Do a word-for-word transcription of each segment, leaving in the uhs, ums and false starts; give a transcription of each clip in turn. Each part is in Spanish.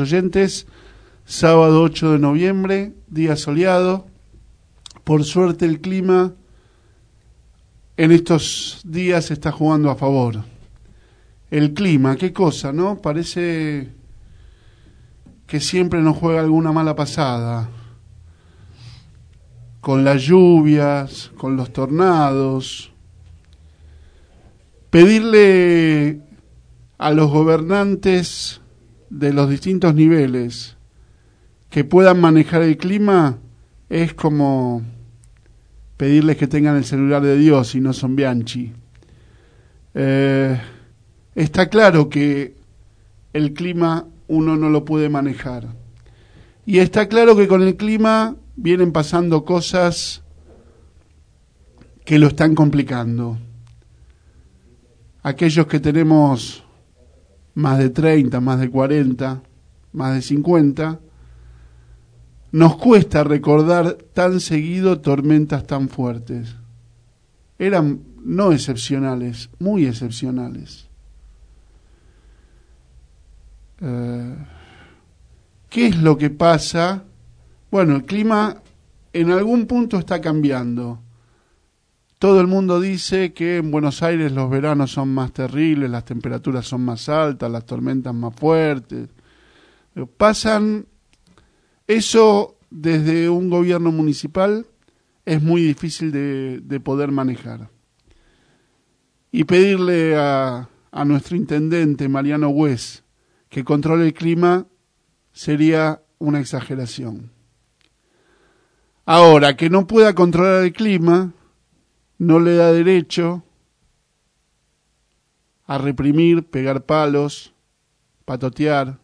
oyentes. Sábado ocho de noviembre, día soleado. Por suerte el clima en estos días está jugando a favor. El clima, qué cosa, ¿no? Parece que siempre nos juega alguna mala pasada. Con las lluvias, con los tornados. Pedirle a los gobernantes de los distintos niveles que puedan manejar el clima es como pedirles que tengan el celular de Dios y no son Bianchi. Eh, está claro que el clima uno no lo puede manejar. Y está claro que con el clima vienen pasando cosas que lo están complicando. Aquellos que tenemos más de treinta, más de cuarenta, más de cincuenta, nos cuesta recordar tan seguido tormentas tan fuertes. Eran no excepcionales, muy excepcionales. Eh, ¿Qué es lo que pasa? Bueno, el clima en algún punto está cambiando. Todo el mundo dice que en Buenos Aires los veranos son más terribles, las temperaturas son más altas, las tormentas más fuertes. Pasan, eso desde un gobierno municipal es muy difícil de, de poder manejar. Y pedirle a, a nuestro intendente, Mariano Güez, que controle el clima sería una exageración. Ahora, que no pueda controlar el clima no le da derecho a reprimir, pegar palos, patotear,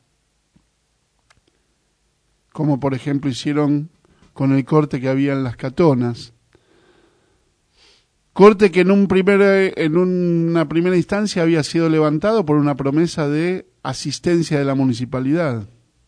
como por ejemplo hicieron con el corte que había en las Catonas. Corte que en, un primer, en una primera instancia había sido levantado por una promesa de asistencia de la municipalidad.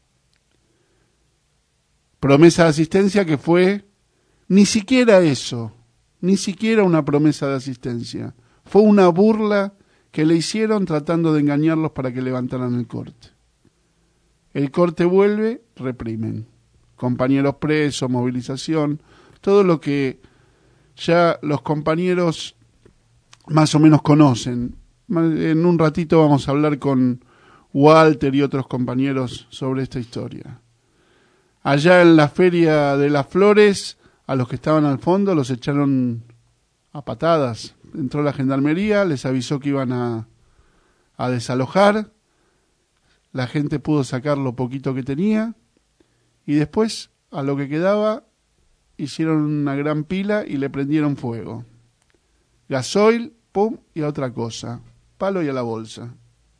Promesa de asistencia que fue ni siquiera eso, ni siquiera una promesa de asistencia. Fue una burla que le hicieron tratando de engañarlos para que levantaran el corte. El corte vuelve, reprimen. Compañeros presos, movilización, todo lo que ya los compañeros más o menos conocen. En un ratito vamos a hablar con Walter y otros compañeros sobre esta historia. Allá en la Feria de las Flores, a los que estaban al fondo los echaron a patadas. Entró la gendarmería, les avisó que iban a, a desalojar. La gente pudo sacar lo poquito que tenía. Y después, a lo que quedaba, hicieron una gran pila y le prendieron fuego. Gasoil, pum, y a otra cosa. Palo y a la bolsa.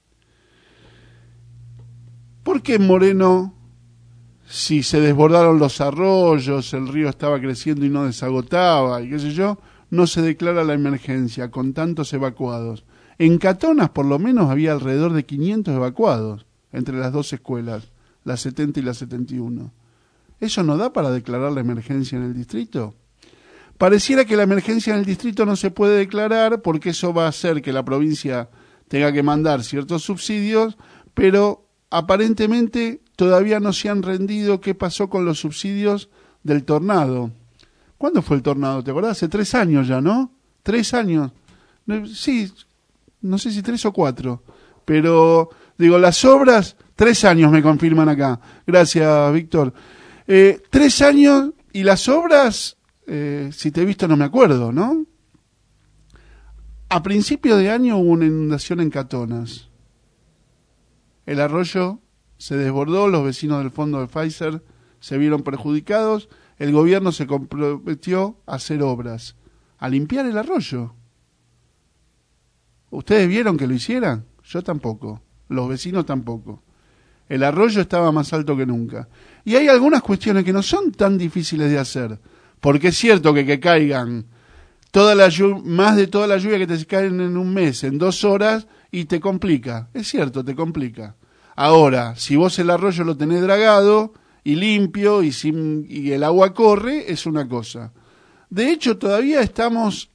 ¿Por qué en Moreno, si se desbordaron los arroyos, el río estaba creciendo y no desagotaba, y qué sé yo, no se declara la emergencia con tantos evacuados? En Catonas, por lo menos, había alrededor de quinientos evacuados entre las dos escuelas, la setenta y la setenta y uno. ¿Eso no da para declarar la emergencia en el distrito? Pareciera que la emergencia en el distrito no se puede declarar porque eso va a hacer que la provincia tenga que mandar ciertos subsidios, pero aparentemente todavía no se han rendido qué pasó con los subsidios del tornado. ¿Cuándo fue el tornado? ¿Te acordás? Hace tres años ya, ¿no? Tres años. Sí, no sé si tres o cuatro. Pero, digo, las obras, tres años me confirman acá. Gracias, Víctor. Eh, tres años y las obras, eh, si te he visto no me acuerdo, ¿no? A principio de año hubo una inundación en Catonas. El arroyo se desbordó, los vecinos del fondo de Pfizer se vieron perjudicados, el gobierno se comprometió a hacer obras, a limpiar el arroyo. ¿Ustedes vieron que lo hicieran? Yo tampoco, los vecinos tampoco. El arroyo estaba más alto que nunca. Y hay algunas cuestiones que no son tan difíciles de hacer, porque es cierto que que caigan toda la lluv- más de toda la lluvia que te caen en un mes, en dos horas, y te complica. Es cierto, te complica. Ahora, si vos el arroyo lo tenés dragado y limpio y, sin, y el agua corre, es una cosa. De hecho, todavía estamos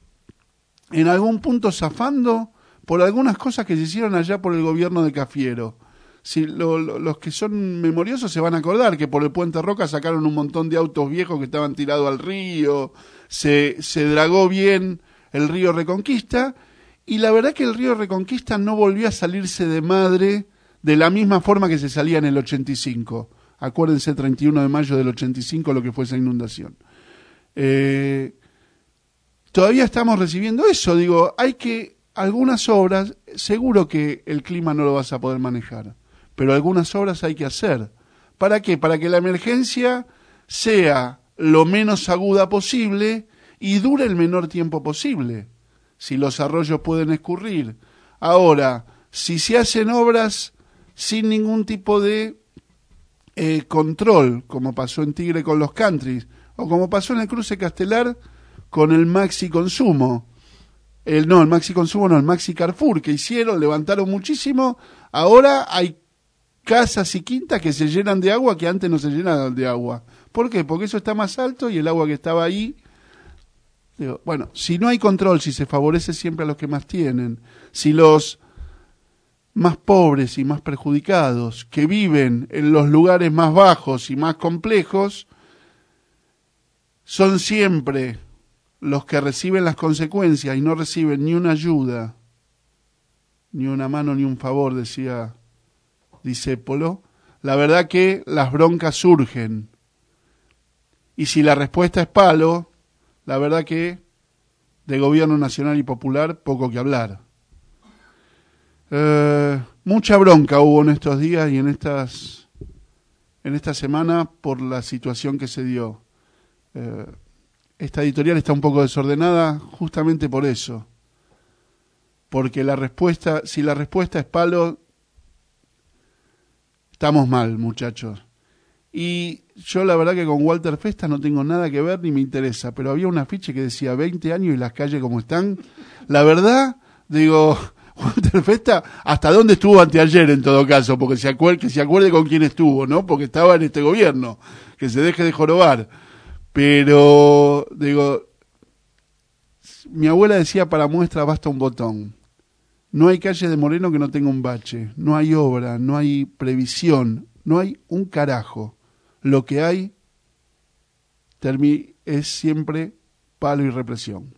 en algún punto zafando por algunas cosas que se hicieron allá por el gobierno de Cafiero. si lo, lo, los que son memoriosos se van a acordar que por el Puente Roca sacaron un montón de autos viejos que estaban tirados al río, se, se dragó bien el río Reconquista, y la verdad que el río Reconquista no volvió a salirse de madre de la misma forma que se salía en el ochenta y cinco. Acuérdense, treinta y uno de mayo del ochenta y cinco, lo que fue esa inundación. Eh, todavía estamos recibiendo eso, digo, hay que, algunas obras, seguro que el clima no lo vas a poder manejar, pero algunas obras hay que hacer. ¿Para qué? Para que la emergencia sea lo menos aguda posible y dure el menor tiempo posible. Si los arroyos pueden escurrir. Ahora, si se hacen obras sin ningún tipo de eh, control, como pasó en Tigre con los countries, o como pasó en el cruce Castelar con el Maxi Consumo, el, no, el Maxi Consumo no, el Maxi Carrefour, que hicieron, levantaron muchísimo, ahora hay casas y quintas que se llenan de agua que antes no se llenaban de agua. ¿Por qué? Porque eso está más alto y el agua que estaba ahí... Digo, bueno, si no hay control, si se favorece siempre a los que más tienen, si los más pobres y más perjudicados, que viven en los lugares más bajos y más complejos, son siempre los que reciben las consecuencias y no reciben ni una ayuda, ni una mano, ni un favor, decía Discépolo, la verdad que las broncas surgen. Y si la respuesta es palo, la verdad que de gobierno nacional y popular poco que hablar. Eh, mucha bronca hubo en estos días y en estas en esta semana por la situación que se dio. Eh, esta editorial está un poco desordenada justamente por eso. Porque la respuesta, si la respuesta es palo, estamos mal, muchachos. Y yo la verdad que con Walter Festa no tengo nada que ver ni me interesa, pero había un afiche que decía veinte años y las calles como están. La verdad, digo, Walter Festa, ¿hasta dónde estuvo anteayer en todo caso? Porque se acuerde, que se acuerde con quién estuvo, ¿no? Porque estaba en este gobierno, que se deje de jorobar. Pero, digo, mi abuela decía, para muestra basta un botón. No hay calle de Moreno que no tenga un bache, no hay obra, no hay previsión, no hay un carajo. Lo que hay termi- es siempre palo y represión.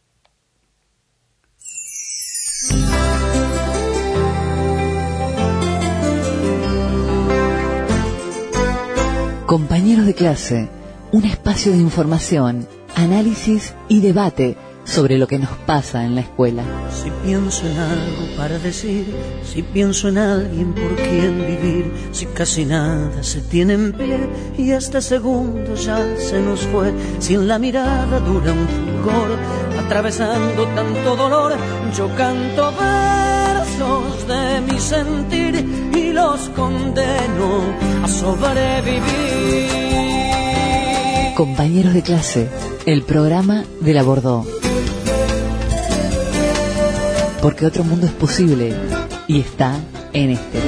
Compañeros de clase, un espacio de información, análisis y debate sobre lo que nos pasa en la escuela. Si pienso en algo para decir, si pienso en alguien por quien vivir, si casi nada se tiene en pie y este segundo ya se nos fue, si en la mirada dura un fulgor, atravesando tanto dolor, yo canto versos de mi sentir y los condeno a sobrevivir. Compañeros de clase, el programa de la Bordó. Porque otro mundo es posible y está en este.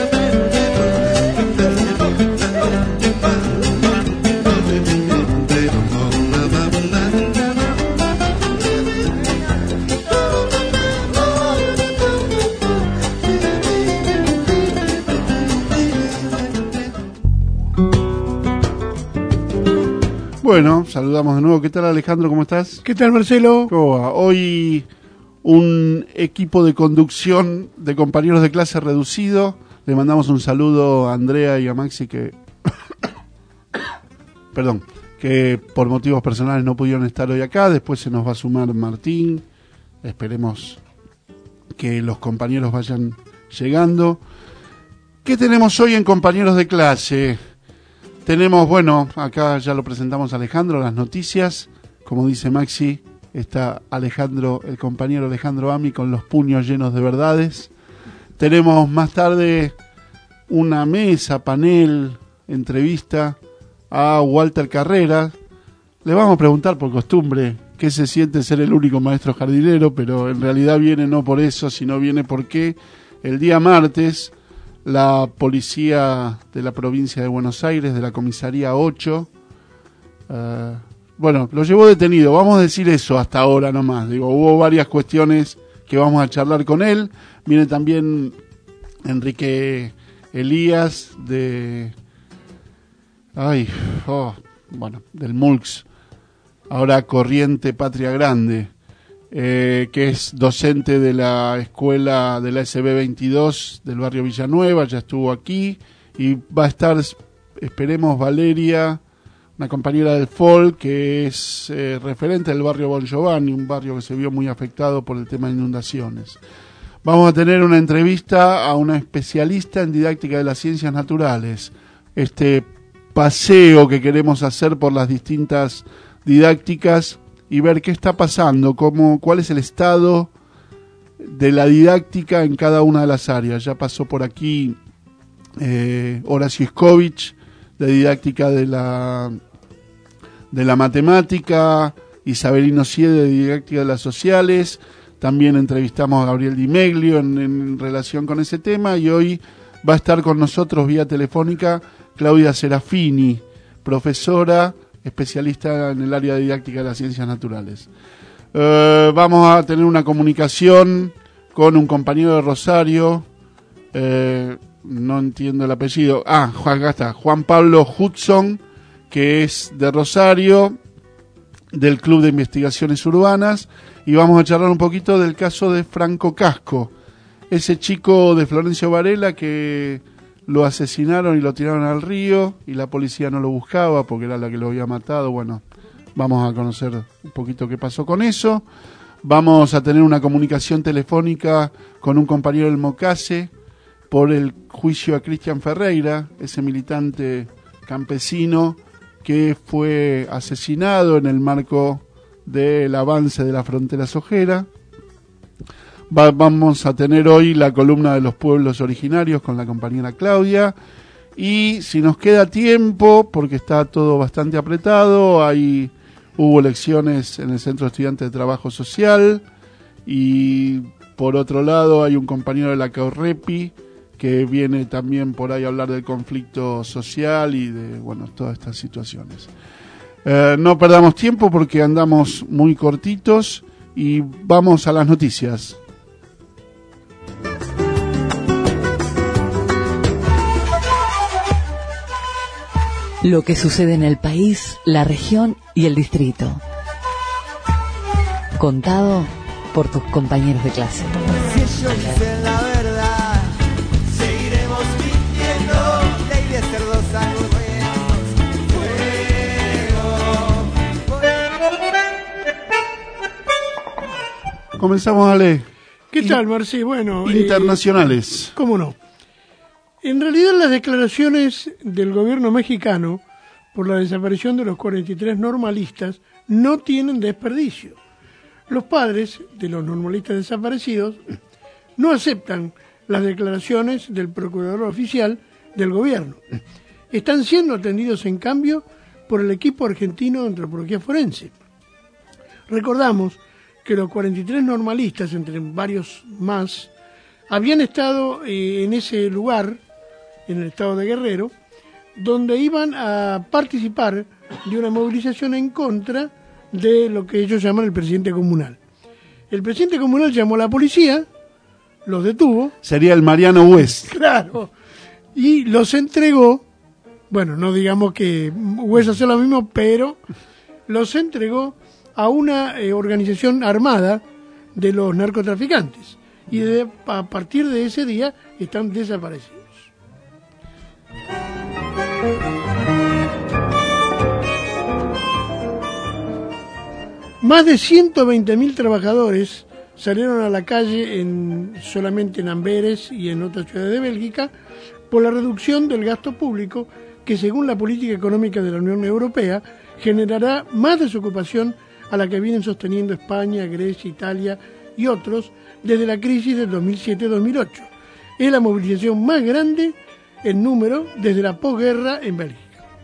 Bueno, saludamos de nuevo. ¿Qué tal, Alejandro? ¿Cómo estás? ¿Qué tal, Marcelo? ¿Cómo va? Hoy un equipo de conducción de compañeros de clase reducido. Le mandamos un saludo a Andrea y a Maxi que perdón, que por motivos personales no pudieron estar hoy acá. Después se nos va a sumar Martín. Esperemos que los compañeros vayan llegando. ¿Qué tenemos hoy en compañeros de clase? Tenemos, bueno, acá ya lo presentamos a Alejandro, las noticias. Como dice Maxi, está Alejandro, el compañero Alejandro Ami, con los puños llenos de verdades. Tenemos más tarde una mesa, panel, entrevista a Walter Carrera. Le vamos a preguntar por costumbre qué se siente ser el único maestro jardinero, pero en realidad viene no por eso, sino viene porque el día martes la policía de la provincia de Buenos Aires, de la comisaría ocho, uh, bueno, lo llevó detenido, vamos a decir eso hasta ahora nomás. Digo, hubo varias cuestiones que vamos a charlar con él. Viene también Enrique Elías de... Ay, oh, bueno, del M U L C S, ahora Corriente Patria Grande, eh, que es docente de la escuela de la S B veintidós del barrio Villanueva, ya estuvo aquí, y va a estar, esperemos, Valeria, una compañera del F O L, que es eh, referente del barrio Bon Giovanni, un barrio que se vio muy afectado por el tema de inundaciones. Vamos a tener una entrevista a una especialista en didáctica de las ciencias naturales. Este paseo que queremos hacer por las distintas didácticas y ver qué está pasando, cómo, cuál es el estado de la didáctica en cada una de las áreas. Ya pasó por aquí eh, Horacio Iskovich, de didáctica de la de la matemática, Isabelino Siede, de didáctica de las sociales. También entrevistamos a Gabriel Di Meglio en, en relación con ese tema, y hoy va a estar con nosotros vía telefónica Claudia Serafini, profesora especialista en el área de didáctica de las ciencias naturales. Eh, vamos a tener una comunicación con un compañero de Rosario, eh, no entiendo el apellido, ah, acá está, Juan Pablo Hudson, que es de Rosario, del Club de Investigaciones Urbanas, y vamos a charlar un poquito del caso de Franco Casco, ese chico de Florencio Varela que lo asesinaron y lo tiraron al río y la policía no lo buscaba porque era la que lo había matado. Bueno, vamos a conocer un poquito qué pasó con eso. Vamos a tener una comunicación telefónica con un compañero del Mocase por el juicio a Cristian Ferreira, ese militante campesino que fue asesinado en el marco del avance de la frontera sojera. Va, vamos a tener hoy la columna de los pueblos originarios con la compañera Claudia, y si nos queda tiempo, porque está todo bastante apretado, hay, hubo elecciones en el Centro Estudiante de Trabajo Social, y por otro lado hay un compañero de la CAURREPI que viene también por ahí a hablar del conflicto social y de, bueno, todas estas situaciones. Eh, no perdamos tiempo porque andamos muy cortitos y vamos a las noticias. Lo que sucede en el país, la región y el distrito. Contado por tus compañeros de clase. Si ellos dicen la verdad, seguiremos mintiendo. Ley de cerdos aburridos, fuego. Comenzamos a leer. ¿Qué tal, Marci? Bueno, internacionales. Eh, ¿Cómo no? En realidad, las declaraciones del gobierno mexicano por la desaparición de los cuarenta y tres normalistas no tienen desperdicio. Los padres de los normalistas desaparecidos no aceptan las declaraciones del procurador oficial del gobierno. Están siendo atendidos, en cambio, por el equipo argentino de antropología forense. Recordamos que los cuarenta y tres normalistas, entre varios más, habían estado eh, en ese lugar, en el estado de Guerrero, donde iban a participar de una movilización en contra de lo que ellos llaman el presidente comunal. El presidente comunal llamó a la policía, los detuvo. Sería el Mariano West. Claro. Y los entregó, bueno, no digamos que West hace lo mismo, pero los entregó a una eh, organización armada de los narcotraficantes. Y de, a partir de ese día están desaparecidos. Más de ciento veinte mil trabajadores salieron a la calle en, solamente en Amberes y en otras ciudades de Bélgica por la reducción del gasto público que, según la política económica de la Unión Europea, generará más desocupación a la que vienen sosteniendo España, Grecia, Italia y otros desde la crisis del dos mil siete dos mil ocho. Es la movilización más grande en número desde la posguerra en Bélgica.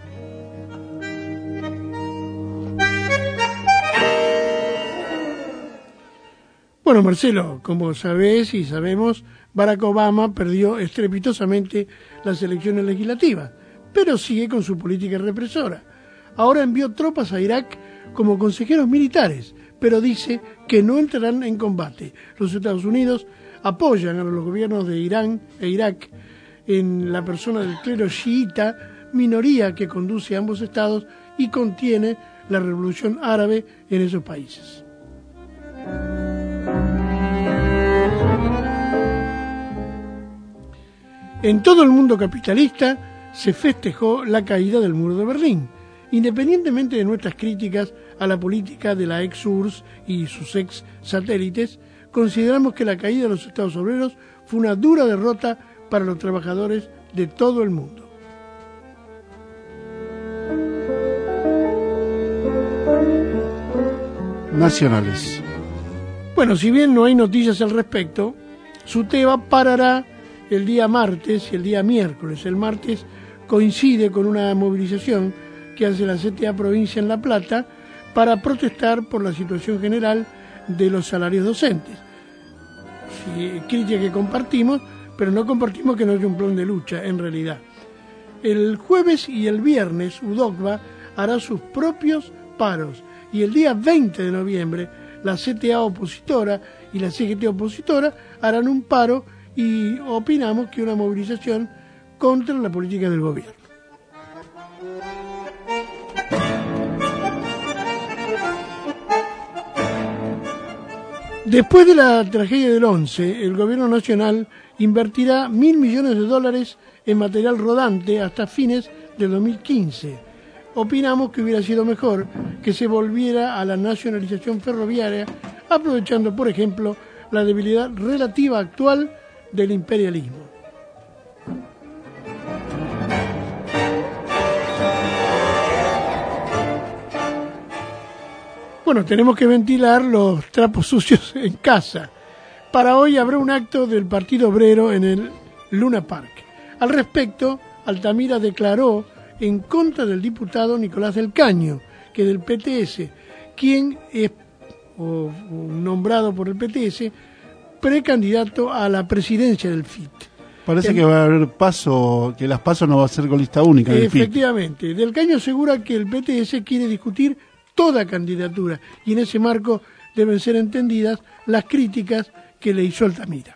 Bueno, Marcelo, como sabés y sabemos, Barack Obama perdió estrepitosamente las elecciones legislativas, pero sigue con su política represora. Ahora envió tropas a Irak como consejeros militares, pero dice que no entrarán en combate. Los Estados Unidos apoyan a los gobiernos de Irán e Irak en la persona del clero chiita, minoría que conduce a ambos estados y contiene la revolución árabe en esos países. En todo el mundo capitalista se festejó la caída del muro de Berlín, independientemente de nuestras críticas a la política de la ex U R S S y sus ex satélites. Consideramos que la caída de los Estados obreros fue una dura derrota para los trabajadores de todo el mundo. Nacionales. Bueno, si bien no hay noticias al respecto, SUTEBA parará el día martes y el día miércoles. El martes coincide con una movilización que hace la C T A Provincia en La Plata para protestar por la situación general de los salarios docentes. Sí, crítica que compartimos, pero no compartimos que no haya un plan de lucha, en realidad. El jueves y el viernes UDOCBA hará sus propios paros y el día veinte de noviembre la C T A opositora y la C G T opositora harán un paro y opinamos que una movilización contra la política del gobierno. Después de la tragedia del once, el gobierno nacional invertirá mil millones de dólares en material rodante hasta fines de dos mil quince. Opinamos que hubiera sido mejor que se volviera a la nacionalización ferroviaria, aprovechando, por ejemplo, la debilidad relativa actual del imperialismo. Bueno, tenemos que ventilar los trapos sucios en casa. Para hoy habrá un acto del Partido Obrero en el Luna Park. Al respecto, Altamira declaró en contra del diputado Nicolás del Caño, que del P T S, quien es o, o nombrado por el P T S precandidato a la presidencia del F I T. Parece el, que va a haber paso, que las pasos no va a ser con lista única del F I T. Efectivamente. Del Caño asegura que el P T S quiere discutir toda candidatura y en ese marco deben ser entendidas las críticas que le hizo Altamira.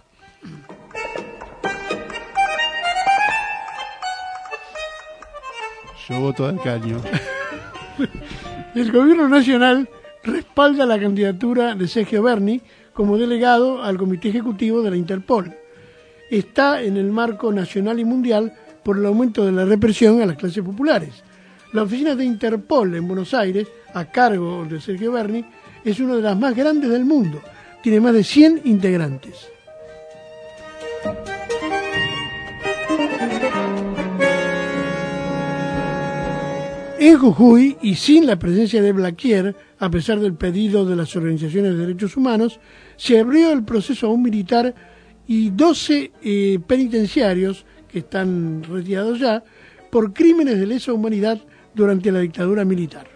Yo voto al Caño. El gobierno nacional respalda la candidatura de Sergio Berni como delegado al Comité Ejecutivo de la Interpol. Está en el marco nacional y mundial por el aumento de la represión a las clases populares. La oficina de Interpol en Buenos Aires, a cargo de Sergio Berni, es una de las más grandes del mundo. Tiene más de cien integrantes. En Jujuy, y sin la presencia de Blaquier, a pesar del pedido de las organizaciones de derechos humanos, se abrió el proceso a un militar y doce eh, penitenciarios, que están retirados ya, por crímenes de lesa humanidad durante la dictadura militar.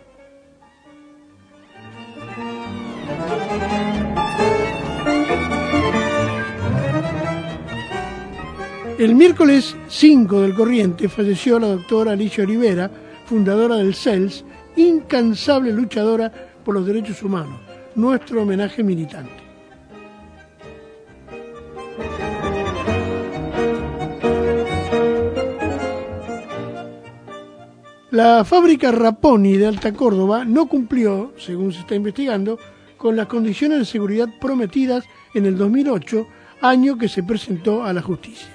El miércoles cinco del corriente falleció la doctora Alicia Olivera, fundadora del C E L S, incansable luchadora por los derechos humanos. Nuestro homenaje militante. La fábrica Raponi de Alta Córdoba no cumplió, según se está investigando, con las condiciones de seguridad prometidas en el dos mil ocho, año que se presentó a la justicia.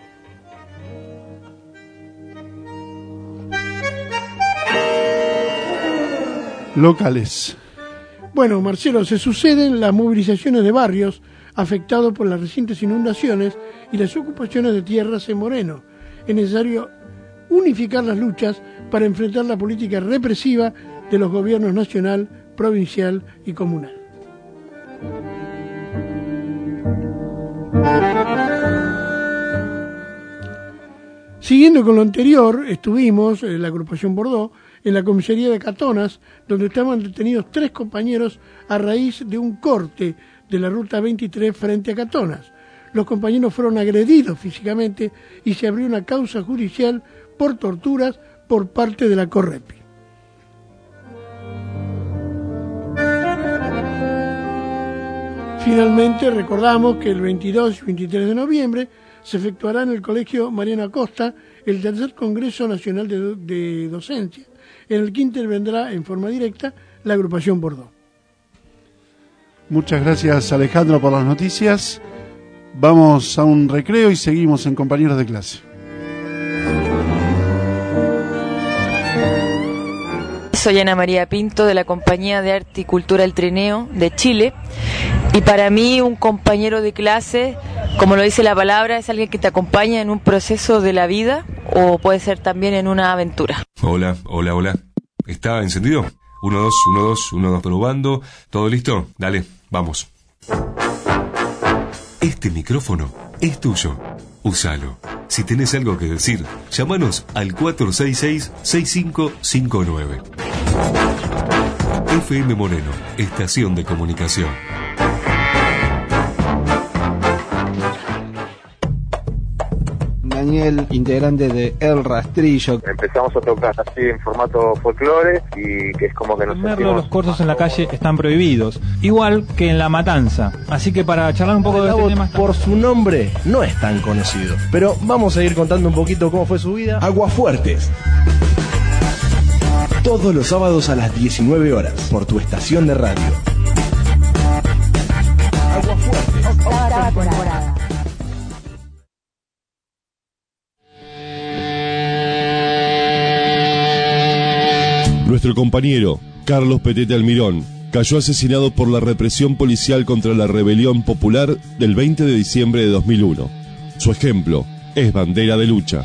Locales. Bueno, Marcelo, se suceden las movilizaciones de barrios afectados por las recientes inundaciones y las ocupaciones de tierras en Moreno. Es necesario unificar las luchas para enfrentar la política represiva de los gobiernos nacional, provincial y comunal. Siguiendo con lo anterior, estuvimos en la agrupación Bordeaux en la comisaría de Catonas, donde estaban detenidos tres compañeros a raíz de un corte de la ruta veintitrés frente a Catonas. Los compañeros fueron agredidos físicamente y se abrió una causa judicial por torturas por parte de la Correpi. Finalmente, recordamos que el veintidós y veintitrés de noviembre se efectuará en el Colegio Mariano Acosta el tercer Congreso Nacional de, Do- de Docencia, en el que intervendrá en forma directa la agrupación Bordeaux. Muchas gracias, Alejandro, por las noticias. Vamos a un recreo y seguimos en Compañeros de Clase. Soy Ana María Pinto, de la Compañía de Arte y Cultura El Trineo de Chile, y para mí un compañero de clase, como lo dice la palabra, es alguien que te acompaña en un proceso de la vida o puede ser también en una aventura. Hola, hola, hola. ¿Está encendido? Uno, dos, uno, dos, uno, dos, probando. ¿Todo listo? Dale, vamos. Este micrófono es tuyo. Úsalo. Si tenés algo que decir, llámanos al cuatro seis seis, seis cinco cinco nueve. F M Moreno, estación de comunicación. Daniel, integrante de El Rastrillo. Empezamos a tocar así en formato folclore y que es como que nos Merlo, sentimos... los corsos en la calle están prohibidos, igual que en La Matanza. Así que para charlar un poco de este tema... Por su nombre no es tan conocido, pero vamos a ir contando un poquito cómo fue su vida. Aguafuertes. Todos los sábados a las diecinueve horas por tu estación de radio. Aguafuertes. Octava temporada. Nuestro compañero, Carlos Petete Almirón, cayó asesinado por la represión policial contra la rebelión popular del veinte de diciembre de dos mil uno. Su ejemplo es bandera de lucha.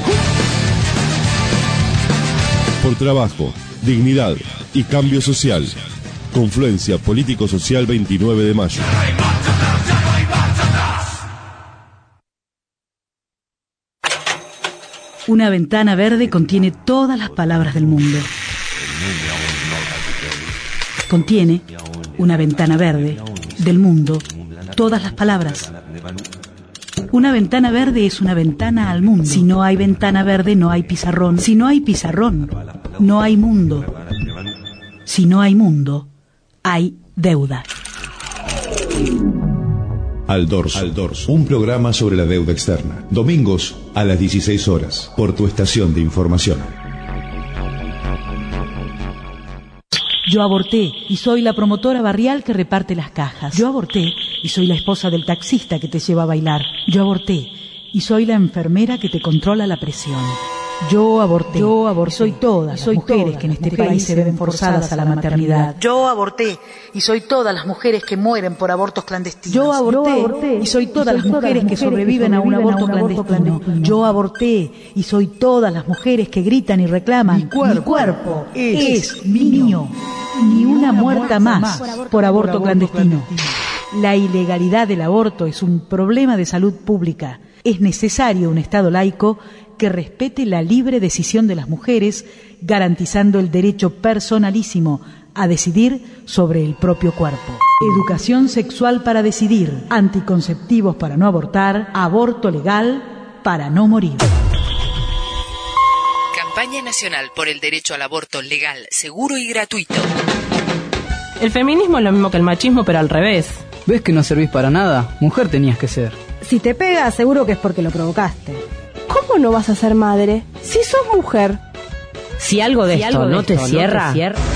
Por trabajo, dignidad y cambio social. Confluencia Político-Social veintinueve de mayo. Una ventana verde contiene todas las palabras del mundo. Contiene una ventana verde del mundo, todas las palabras. Una ventana verde es una ventana al mundo. Si no hay ventana verde, no hay pizarrón. Si no hay pizarrón, no hay mundo. Si no hay mundo, hay deuda. Al Dorso, Al Dorso, un programa sobre la deuda externa. Domingos a las dieciséis horas, por tu estación de información. Yo aborté y soy la promotora barrial que reparte las cajas. Yo aborté y soy la esposa del taxista que te lleva a bailar. Yo aborté y soy la enfermera que te controla la presión. Yo aborté. Yo aborté. Y soy todas soy las mujeres todas que en este país, país se ven forzadas a la maternidad. Yo aborté y soy todas las mujeres que mueren por abortos clandestinos. Yo aborté, Yo aborté y soy todas y soy las mujeres, mujeres que sobreviven, que sobreviven a un aborto, a un aborto clandestino. clandestino. Yo aborté y soy todas las mujeres que gritan y reclaman. Mi cuerpo, mi cuerpo es, es mío. Ni una muerta más por aborto clandestino. La ilegalidad del aborto es un problema de salud pública. Es necesario un Estado laico que respete la libre decisión de las mujeres, garantizando el derecho personalísimo a decidir sobre el propio cuerpo. Educación sexual para decidir, anticonceptivos para no abortar, aborto legal para no morir. Campaña Nacional por el Derecho al Aborto Legal, Seguro y Gratuito. El feminismo es lo mismo que el machismo, pero al revés. ¿Ves que no servís para nada? Mujer tenías que ser. Si te pega, seguro que es porque lo provocaste. ¿Cómo no vas a ser madre si sos mujer? Si algo de si esto, algo no, de te esto cierra, no te cierra,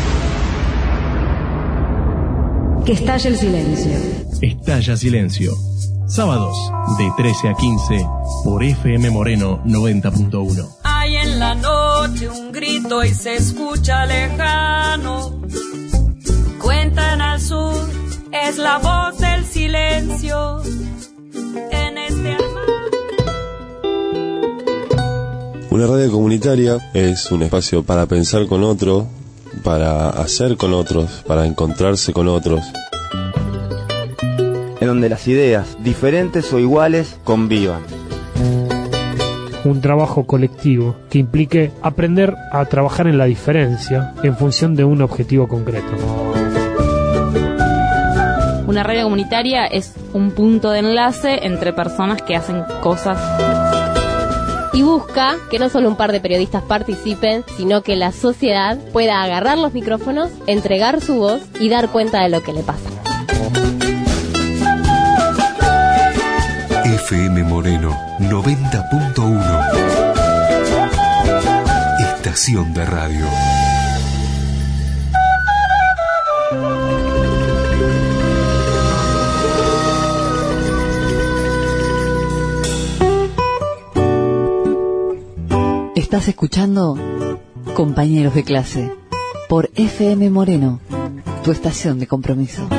que estalle el silencio. Estalla Silencio. Sábados de trece a quince por F M Moreno noventa punto uno. Hay en la noche un grito y se escucha lejano. Cuentan al sur, es la voz del silencio. En este armario. Una radio comunitaria es un espacio para pensar con otro, para hacer con otros, para encontrarse con otros. En donde las ideas, diferentes o iguales, convivan. Un trabajo colectivo que implique aprender a trabajar en la diferencia en función de un objetivo concreto. Una radio comunitaria es un punto de enlace entre personas que hacen cosas. Y busca que no solo un par de periodistas participen, sino que la sociedad pueda agarrar los micrófonos, entregar su voz y dar cuenta de lo que le pasa. F M Moreno noventa punto uno. Estación de radio. Estás escuchando Compañeros de Clase por F M Moreno, tu estación de compromiso.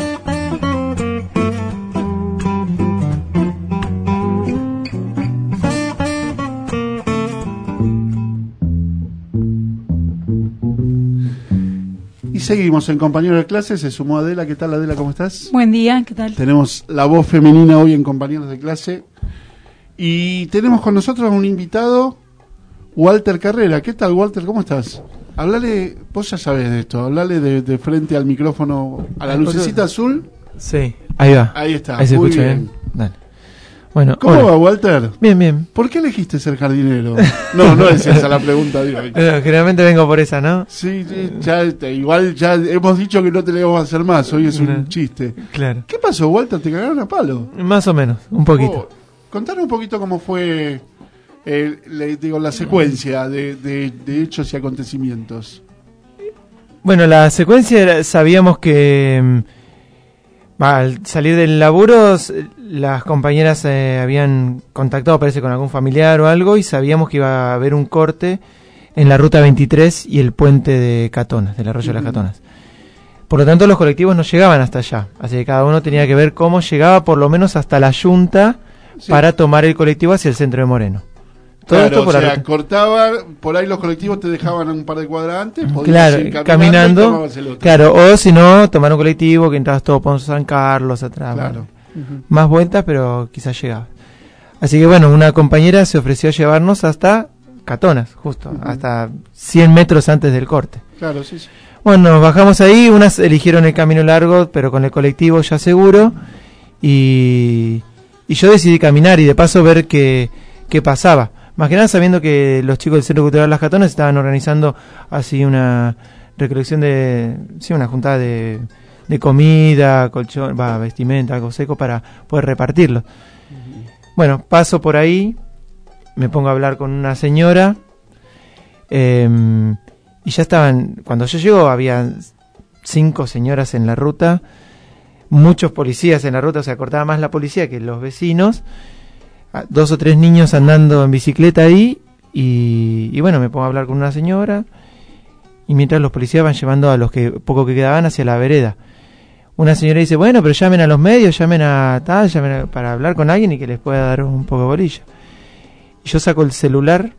Y seguimos en Compañeros de Clase, se sumó Adela. ¿Qué tal, Adela? ¿Cómo estás? Buen día, ¿qué tal? Tenemos la voz femenina hoy en Compañeros de Clase. Y tenemos con nosotros un invitado, Walter Carrera. ¿Qué tal, Walter? ¿Cómo estás? Hablale, vos ya sabés de esto, hablale de, de frente al micrófono, a la lucecita azul. Sí, ahí va. Ahí está, ahí se muy escucha bien. bien. Dale. Bueno, ¿Cómo hola. va, Walter? Bien, bien. ¿Por qué elegiste ser jardinero? No, no es esa la pregunta de hoy. Bueno, generalmente vengo por esa, ¿no? Sí, sí, ya, igual ya hemos dicho que no te le vamos a hacer más, hoy es un no. chiste. Claro. ¿Qué pasó, Walter? ¿Te cagaron a palo? Más o menos, un poquito. Oh, contanos un poquito cómo fue, eh, le, digo, la secuencia de, de, de hechos y acontecimientos. Bueno, la secuencia era, sabíamos que bah, al salir del laburo las compañeras eh, habían contactado, parece, con algún familiar o algo, y sabíamos que iba a haber un corte en la ruta veintitrés y el puente de Catonas, del arroyo uh-huh. de las Catonas. Por lo tanto, los colectivos no llegaban hasta allá, así que cada uno tenía que ver cómo llegaba por lo menos hasta la Yunta sí. para tomar el colectivo hacia el centro de Moreno. Todo claro, esto por o sea, ruta. cortaba, por ahí los colectivos te dejaban un par de cuadras antes, claro, ir caminando, caminando claro, o si no, tomar un colectivo que entrabas todo Ponce San Carlos atrás, claro. bueno, uh-huh. más vueltas, pero quizás llegaba. Así que bueno, una compañera se ofreció a llevarnos hasta Catonas, justo, uh-huh. hasta cien metros antes del corte. Claro, sí, sí. Bueno, nos bajamos ahí, unas eligieron el camino largo, pero con el colectivo ya seguro, y, y yo decidí caminar y de paso ver qué, qué pasaba. Más que nada sabiendo que los chicos del Centro Cultural Las Catonas estaban organizando así una recolección de, sí, una juntada de, de comida, colchón, va, vestimenta, algo seco para poder repartirlo. Uh-huh. Bueno, paso por ahí, me pongo a hablar con una señora, eh, y ya estaban, cuando yo llego había cinco señoras en la ruta, muchos policías en la ruta, o sea, cortaba más la policía que los vecinos, dos o tres niños andando en bicicleta ahí y, y bueno, me pongo a hablar con una señora y mientras los policías van llevando a los que poco que quedaban hacia la vereda. Una señora dice, bueno, pero llamen a los medios, llamen a tal, llamen a, para hablar con alguien y que les pueda dar un poco de bolilla. Y yo saco el celular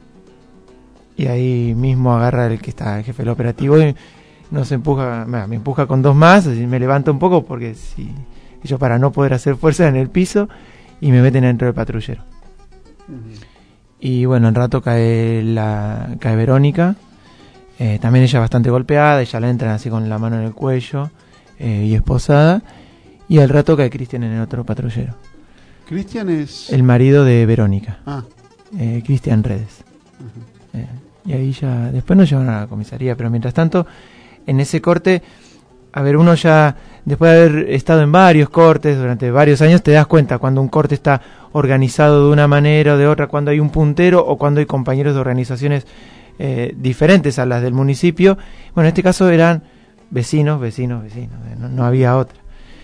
y ahí mismo agarra el que está, el jefe del operativo, y nos empuja, me empuja con dos más, así me levanta un poco porque si yo para no poder hacer fuerza en el piso, y me meten dentro del patrullero. Uh-huh. Y bueno, al rato cae la cae Verónica, eh, también ella bastante golpeada, ella la entran así con la mano en el cuello eh, y esposada, y al rato cae Cristian en el otro patrullero. ¿Cristian es...? El marido de Verónica, ah. eh, Cristian Redes. Uh-huh. Eh, y ahí ya, después nos llevan a la comisaría, pero mientras tanto, en ese corte, a ver, uno ya... Después de haber estado en varios cortes durante varios años, te das cuenta cuando un corte está organizado de una manera o de otra, cuando hay un puntero o cuando hay compañeros de organizaciones eh, diferentes a las del municipio. Bueno, en este caso eran vecinos, vecinos, vecinos, no, no había otra.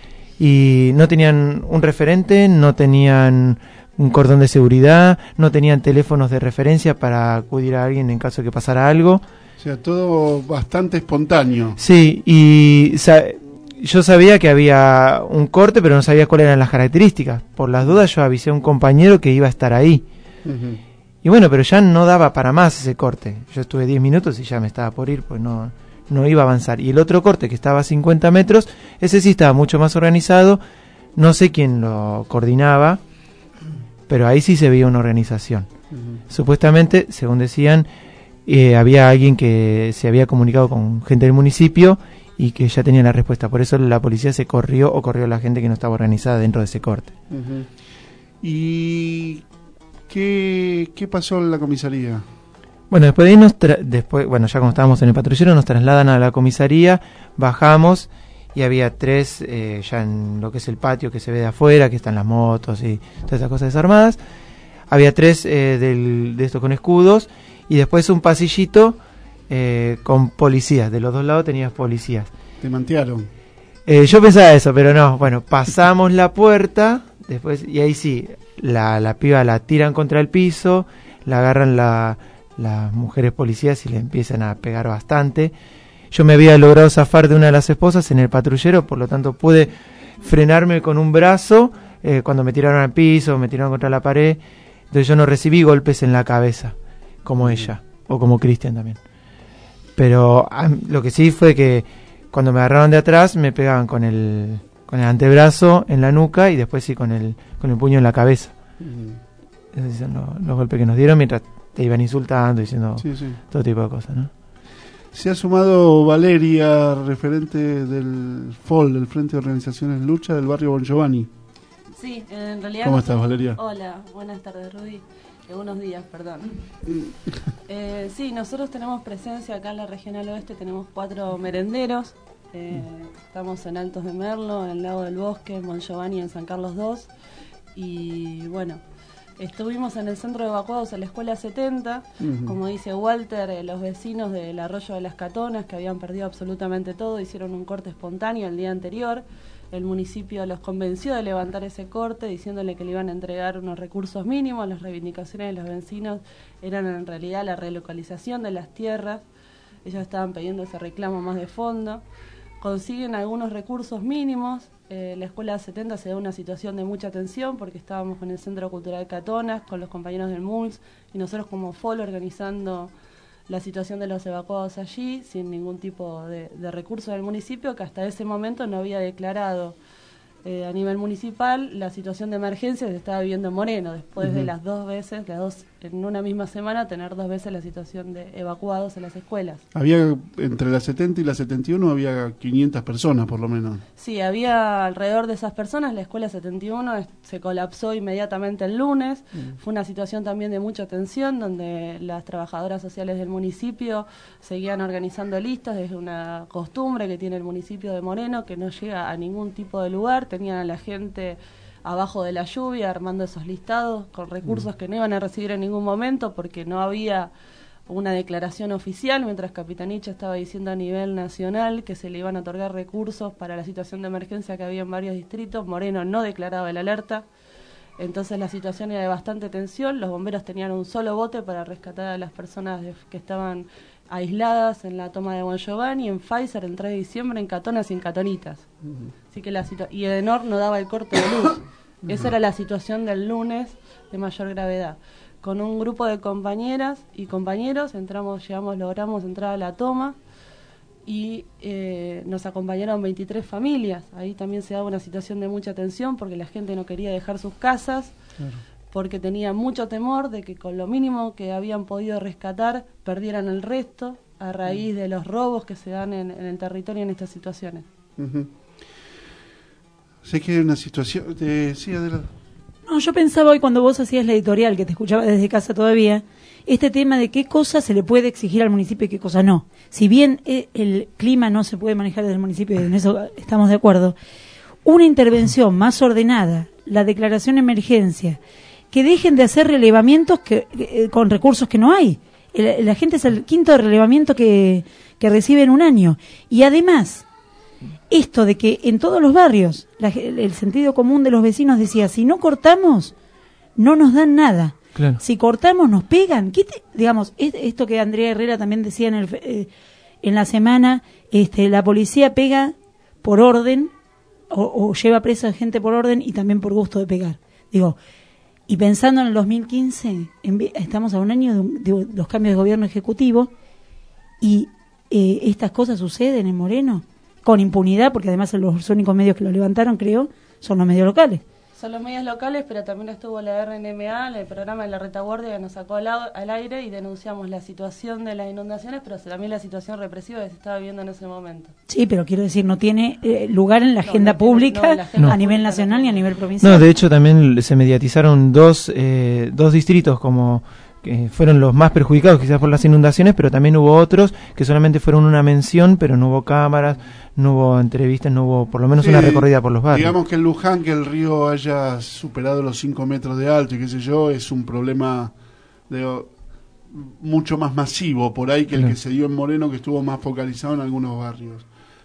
Y no tenían un referente, no tenían un cordón de seguridad, no tenían teléfonos de referencia para acudir a alguien en caso de que pasara algo. O sea, todo bastante espontáneo. Sí, y... Sa- yo sabía que había un corte, pero no sabía cuáles eran las características. Por las dudas yo avisé a un compañero que iba a estar ahí. Uh-huh. Y bueno, pero ya no daba para más ese corte. Yo estuve diez minutos y ya me estaba por ir, pues no, no iba a avanzar. Y el otro corte, que estaba a cincuenta metros, ese sí estaba mucho más organizado. No sé quién lo coordinaba, pero ahí sí se veía una organización. Uh-huh. Supuestamente, según decían, eh, había alguien que se había comunicado con gente del municipio y que ya tenía la respuesta. Por eso la policía se corrió o corrió la gente que no estaba organizada dentro de ese corte. Uh-huh. ¿Y qué, qué pasó en la comisaría? Bueno, después de ahí nos tra- después, bueno, ya como estábamos en el patrullero, nos trasladan a la comisaría, bajamos y había tres eh, ya en lo que es el patio que se ve de afuera, que están las motos y todas esas cosas desarmadas. Había tres eh, del, de estos con escudos, y después un pasillito eh, con policías. De los dos lados tenías policías. Te mantearon. Eh, yo pensaba eso, pero no. Bueno, pasamos la puerta, después, y ahí sí, la, la piba la tiran contra el piso, la agarran la, las mujeres policías y le empiezan a pegar bastante. Yo me había logrado zafar de una de las esposas en el patrullero, por lo tanto pude frenarme con un brazo eh, cuando me tiraron al piso, me tiraron contra la pared. Entonces yo no recibí golpes en la cabeza, como ella, o como Cristian también. Pero a, lo que sí fue que cuando me agarraron de atrás me pegaban con el con el antebrazo en la nuca y después sí con el con el puño en la cabeza. Uh-huh. Esos son los, los golpes que nos dieron mientras te iban insultando, diciendo sí, sí. todo tipo de cosas, ¿no? Se ha sumado Valeria, referente del F O L, del Frente de Organizaciones Lucha del barrio Bon Giovanni. Sí, en realidad... ¿Cómo estás, Valeria? Hola, buenas tardes, Rudy. Eh, buenos días, perdón. eh, sí, nosotros tenemos presencia acá en la Regional Oeste, tenemos cuatro merenderos. Eh, estamos en Altos de Merlo, en el Lago del Bosque, en Bon Giovanni, en San Carlos dos. Y bueno, estuvimos en el centro de evacuados en la Escuela setenta. Uh-huh. Como dice Walter, eh, los vecinos del Arroyo de las Catonas, que habían perdido absolutamente todo, hicieron un corte espontáneo el día anterior. El municipio los convenció de levantar ese corte, diciéndole que le iban a entregar unos recursos mínimos. Las reivindicaciones de los vecinos eran en realidad la relocalización de las tierras. Ellos estaban pidiendo ese reclamo más de fondo. Consiguen algunos recursos mínimos. Eh, la Escuela setenta se da una situación de mucha tensión porque estábamos con el Centro Cultural Catonas, con los compañeros del M U L S y nosotros como F O L organizando la situación de los evacuados allí, sin ningún tipo de, de recurso del municipio, que hasta ese momento no había declarado eh, a nivel municipal la situación de emergencia que se estaba viviendo en Moreno, después uh-huh. de las dos veces, las dos en una misma semana, tener dos veces la situación de evacuados en las escuelas. Había, entre la setenta y la setenta y uno, había quinientas personas por lo menos. Sí, había alrededor de esas personas. La escuela setenta y uno se colapsó inmediatamente el lunes. Uh-huh. Fue una situación también de mucha tensión, donde las trabajadoras sociales del municipio seguían organizando listas. Es una costumbre que tiene el municipio de Moreno, que no llega a ningún tipo de lugar. Tenían a la gente abajo de la lluvia armando esos listados con recursos que no iban a recibir en ningún momento porque no había una declaración oficial, mientras Capitanicha estaba diciendo a nivel nacional que se le iban a otorgar recursos para la situación de emergencia que había en varios distritos. Moreno no declaraba el alerta, entonces la situación era de bastante tensión. Los bomberos tenían un solo bote para rescatar a las personas de, que estaban aisladas en la toma de Bon Giovanni, en Pfizer el tres de diciembre, en Catonas y en Catonitas. Uh-huh. Así que la situa- y Edenor no daba el corte de luz. Uh-huh. Esa era la situación del lunes de mayor gravedad. Con un grupo de compañeras y compañeros entramos, llegamos, logramos entrar a la toma y eh, nos acompañaron veintitrés familias. Ahí también se daba una situación de mucha tensión porque la gente no quería dejar sus casas. Claro. Porque tenía mucho temor de que con lo mínimo que habían podido rescatar perdieran el resto a raíz de los robos que se dan en, en el territorio en estas situaciones. Uh-huh. Sé que hay una situación... De... Sí, adelante. No, yo pensaba hoy cuando vos hacías la editorial, que te escuchaba desde casa todavía, este tema de qué cosas se le puede exigir al municipio y qué cosas no. Si bien eh, el clima no se puede manejar desde el municipio, y en eso estamos de acuerdo, una intervención más ordenada, la declaración de emergencia, que dejen de hacer relevamientos que, eh, con recursos que no hay. El, la gente es el quinto relevamiento que, que recibe en un año. Y además, esto de que en todos los barrios, la, el, el sentido común de los vecinos decía, si no cortamos, no nos dan nada. Claro. Si cortamos, nos pegan. ¿Qué te, digamos, es, esto que Andrea Herrera también decía en, el, eh, en la semana, este, la policía pega por orden, o, o lleva presa gente por orden y también por gusto de pegar. Digo... Y pensando en el dos mil quince, en, estamos a un año de, de los cambios de gobierno ejecutivo y eh, estas cosas suceden en Moreno con impunidad, porque además los únicos medios que lo levantaron, creo, son los medios locales. Son los medios locales, pero también estuvo la R N M A, el programa de la retaguardia que nos sacó al, al aire y denunciamos la situación de las inundaciones, pero también la situación represiva que se estaba viviendo en ese momento. Sí, pero quiero decir, no tiene eh, lugar en la no, agenda no pública tiene, no, la agenda no. a nivel nacional ni a nivel provincial. No, de hecho también se mediatizaron dos, eh, dos distritos como que fueron los más perjudicados quizás por las inundaciones, pero también hubo otros que solamente fueron una mención, pero no hubo cámaras, no hubo entrevistas, no hubo por lo menos sí, una recorrida por los barrios. Digamos que en Luján, que el río haya superado los cinco metros de alto y qué sé yo, es un problema de, mucho más masivo por ahí que el sí. que se dio en Moreno, que estuvo más focalizado en algunos barrios.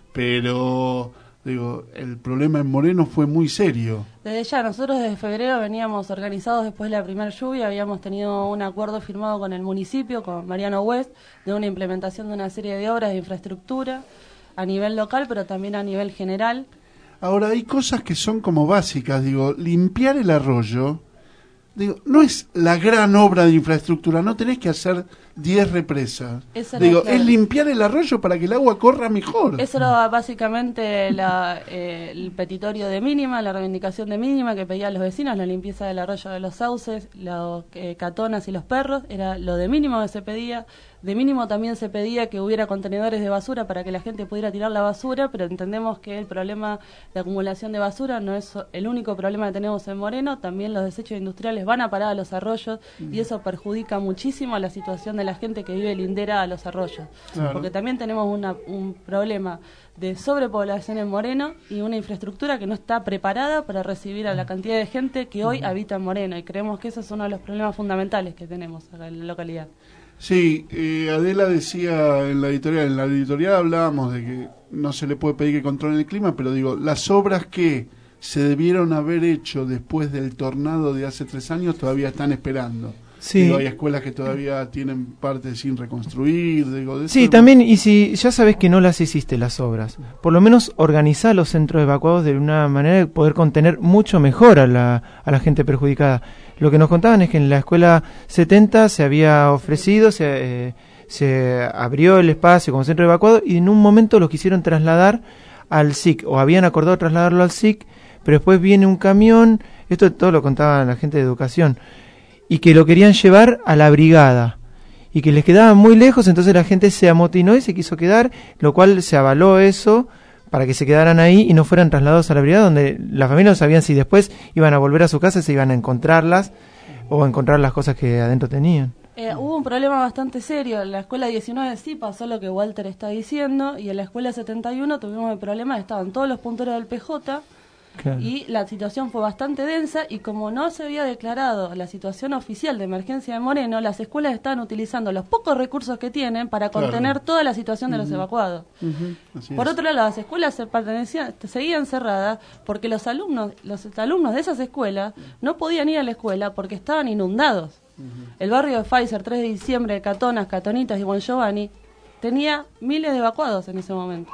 Pero... Digo, el problema en Moreno fue muy serio. Desde ya, nosotros desde febrero veníamos organizados después de la primera lluvia, habíamos tenido un acuerdo firmado con el municipio, con Mariano West, de una implementación de una serie de obras de infraestructura a nivel local, pero también a nivel general. Ahora, hay cosas que son como básicas, digo, limpiar el arroyo, digo, no es la gran obra de infraestructura, no tenés que hacer diez represas. Eso digo, claro. Es limpiar el arroyo para que el agua corra mejor. Eso era básicamente la, eh, el petitorio de mínima, la reivindicación de mínima que pedían los vecinos, la limpieza del arroyo de los sauces, los eh, catonas y los perros, era lo de mínimo que se pedía. De mínimo también se pedía que hubiera contenedores de basura para que la gente pudiera tirar la basura, pero entendemos que el problema de acumulación de basura no es el único problema que tenemos en Moreno, también los desechos industriales van a parar a los arroyos y eso perjudica muchísimo a la situación de la gente que vive lindera a los arroyos. Claro. Porque también tenemos una, un problema de sobrepoblación en Moreno y una infraestructura que no está preparada para recibir a la cantidad de gente que hoy habita en Moreno y creemos que ese es uno de los problemas fundamentales que tenemos acá en la localidad. Sí, eh, Adela decía en la editorial, en la editorial hablábamos de que no se le puede pedir que controlen el clima, pero digo, las obras que se debieron haber hecho después del tornado de hace tres años todavía están esperando. Sí. Digo, hay escuelas que todavía tienen partes sin reconstruir. Digo, de sí, también, y si ya sabes que no las hiciste las obras, por lo menos organizá los centros evacuados de una manera de poder contener mucho mejor a la, a la gente perjudicada. Lo que nos contaban es que en la escuela setenta se había ofrecido, se, eh, se abrió el espacio como centro evacuado y en un momento lo quisieron trasladar al S I C, o habían acordado trasladarlo al S I C, pero después viene un camión, esto todo lo contaba la gente de educación, y que lo querían llevar a la brigada, y que les quedaba muy lejos, entonces la gente se amotinó y se quiso quedar, lo cual se avaló eso, para que se quedaran ahí y no fueran trasladados a la brigada, donde las familias no sabían si después iban a volver a su casa, si iban a encontrarlas o a encontrar las cosas que adentro tenían. Eh, hubo un problema bastante serio. En la escuela diecinueve sí pasó lo que Walter está diciendo, y en la escuela setenta y uno tuvimos el problema, estaban todos los punteros del P J, claro. Y la situación fue bastante densa, y como no se había declarado la situación oficial de emergencia de Moreno, las escuelas estaban utilizando los pocos recursos que tienen para contener claro. toda la situación de uh-huh. los evacuados. Uh-huh. Por es. otro lado, las escuelas se pertenecían, seguían cerradas porque los alumnos, los alumnos de esas escuelas no podían ir a la escuela porque estaban inundados. Uh-huh. El barrio de Pfizer, tres de diciembre, Catonas, Catonitas y Bon Giovanni, tenía miles de evacuados en ese momento.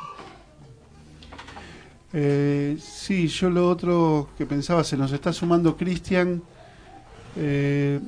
Eh, sí, yo lo otro que pensaba, se nos está sumando Cristian. Eh...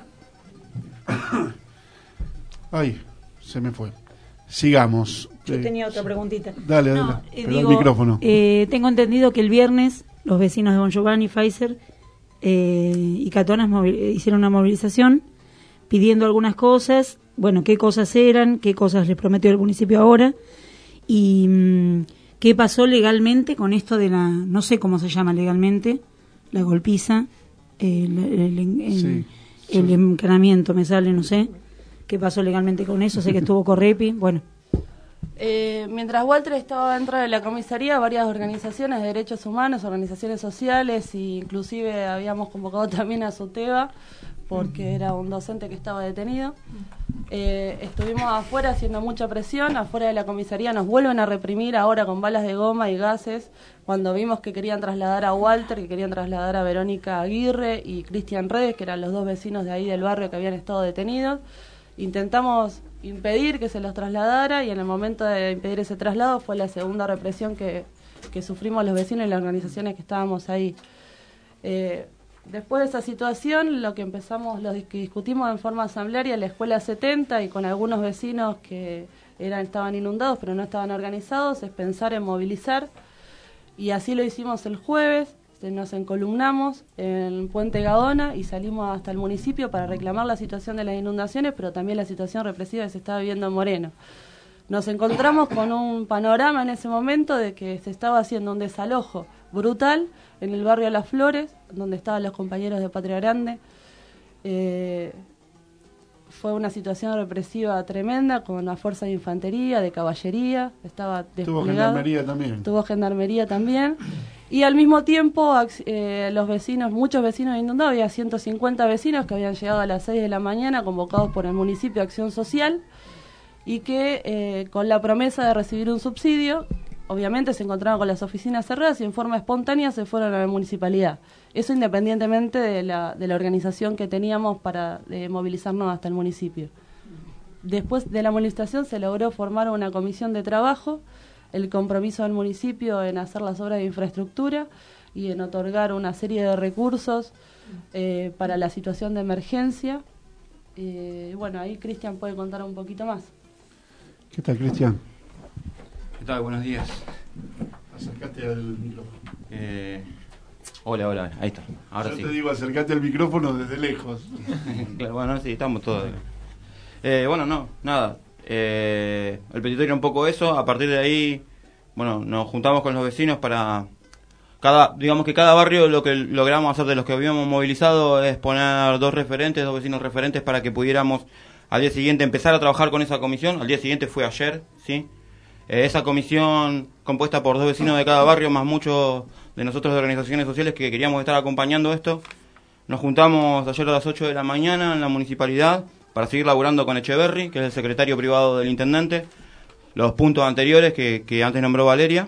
Ay, se me fue. Sigamos. Yo eh, tenía otra preguntita. Dale, no, dale. Eh, digo, el micrófono. Eh, tengo entendido que el viernes los vecinos de Bon Giovanni, Pfizer eh, y Catonas movil- hicieron una movilización pidiendo algunas cosas. Bueno, qué cosas eran, qué cosas les prometió el municipio ahora y... Mmm, ¿qué pasó legalmente con esto de la, no sé cómo se llama legalmente, la golpiza, el, el, el, sí, el sí. encanamiento, me sale, no sé, qué pasó legalmente con eso? Sé que estuvo Correpi, bueno. Eh, mientras Walter estaba dentro de la comisaría, varias organizaciones de derechos humanos, organizaciones sociales, e inclusive habíamos convocado también a SUTEBA, porque era un docente que estaba detenido. Eh, estuvimos afuera haciendo mucha presión, afuera de la comisaría nos vuelven a reprimir ahora con balas de goma y gases, cuando vimos que querían trasladar a Walter, que querían trasladar a Verónica Aguirre y Cristian Redes, que eran los dos vecinos de ahí del barrio que habían estado detenidos. Intentamos impedir que se los trasladara y en el momento de impedir ese traslado fue la segunda represión que, que sufrimos los vecinos y las organizaciones que estábamos ahí. Eh, Después de esa situación, lo que empezamos, lo que discutimos en forma asamblearia en la escuela setenta y con algunos vecinos que eran estaban inundados pero no estaban organizados, es pensar en movilizar, y así lo hicimos el jueves. Nos encolumnamos en Puente Gaona y salimos hasta el municipio para reclamar la situación de las inundaciones, pero también la situación represiva que se estaba viviendo en Moreno. Nos encontramos con un panorama en ese momento de que se estaba haciendo un desalojo brutal en el barrio Las Flores, donde estaban los compañeros de Patria Grande. Eh, fue una situación represiva tremenda, con una fuerza de infantería, de caballería, estaba desplegado. Tuvo gendarmería también. Tuvo gendarmería también. Y al mismo tiempo, eh, los vecinos, muchos vecinos inundados, había ciento cincuenta vecinos que habían llegado a las seis de la mañana, convocados por el municipio de Acción Social, y que eh, con la promesa de recibir un subsidio, obviamente se encontraron con las oficinas cerradas y en forma espontánea se fueron a la municipalidad. Eso independientemente de la, de la organización que teníamos para eh, movilizarnos hasta el municipio. Después de la movilización se logró formar una comisión de trabajo, el compromiso del municipio en hacer las obras de infraestructura y en otorgar una serie de recursos eh, para la situación de emergencia. Eh, bueno, ahí Cristian puede contar un poquito más. ¿Qué tal, Cristian? ¿Qué tal? Buenos días. Acércate al micrófono. Eh, hola, hola, ahí está. Ahora Yo sí. te digo, acércate al micrófono desde lejos. Claro, bueno, sí, estamos todos. Eh, bueno, no, nada. Eh, el petitorio era un poco eso. A partir de ahí, bueno, nos juntamos con los vecinos para... cada digamos que cada barrio lo que logramos hacer de los que habíamos movilizado es poner dos referentes, dos vecinos referentes para que pudiéramos al día siguiente empezar a trabajar con esa comisión. Al día siguiente fue ayer, ¿sí? Eh, esa comisión compuesta por dos vecinos de cada barrio, más muchos de nosotros de organizaciones sociales que queríamos estar acompañando esto. Nos juntamos ayer a las ocho de la mañana en la municipalidad para seguir laburando con Echeverry, que es el secretario privado del intendente, los puntos anteriores que, que antes nombró Valeria.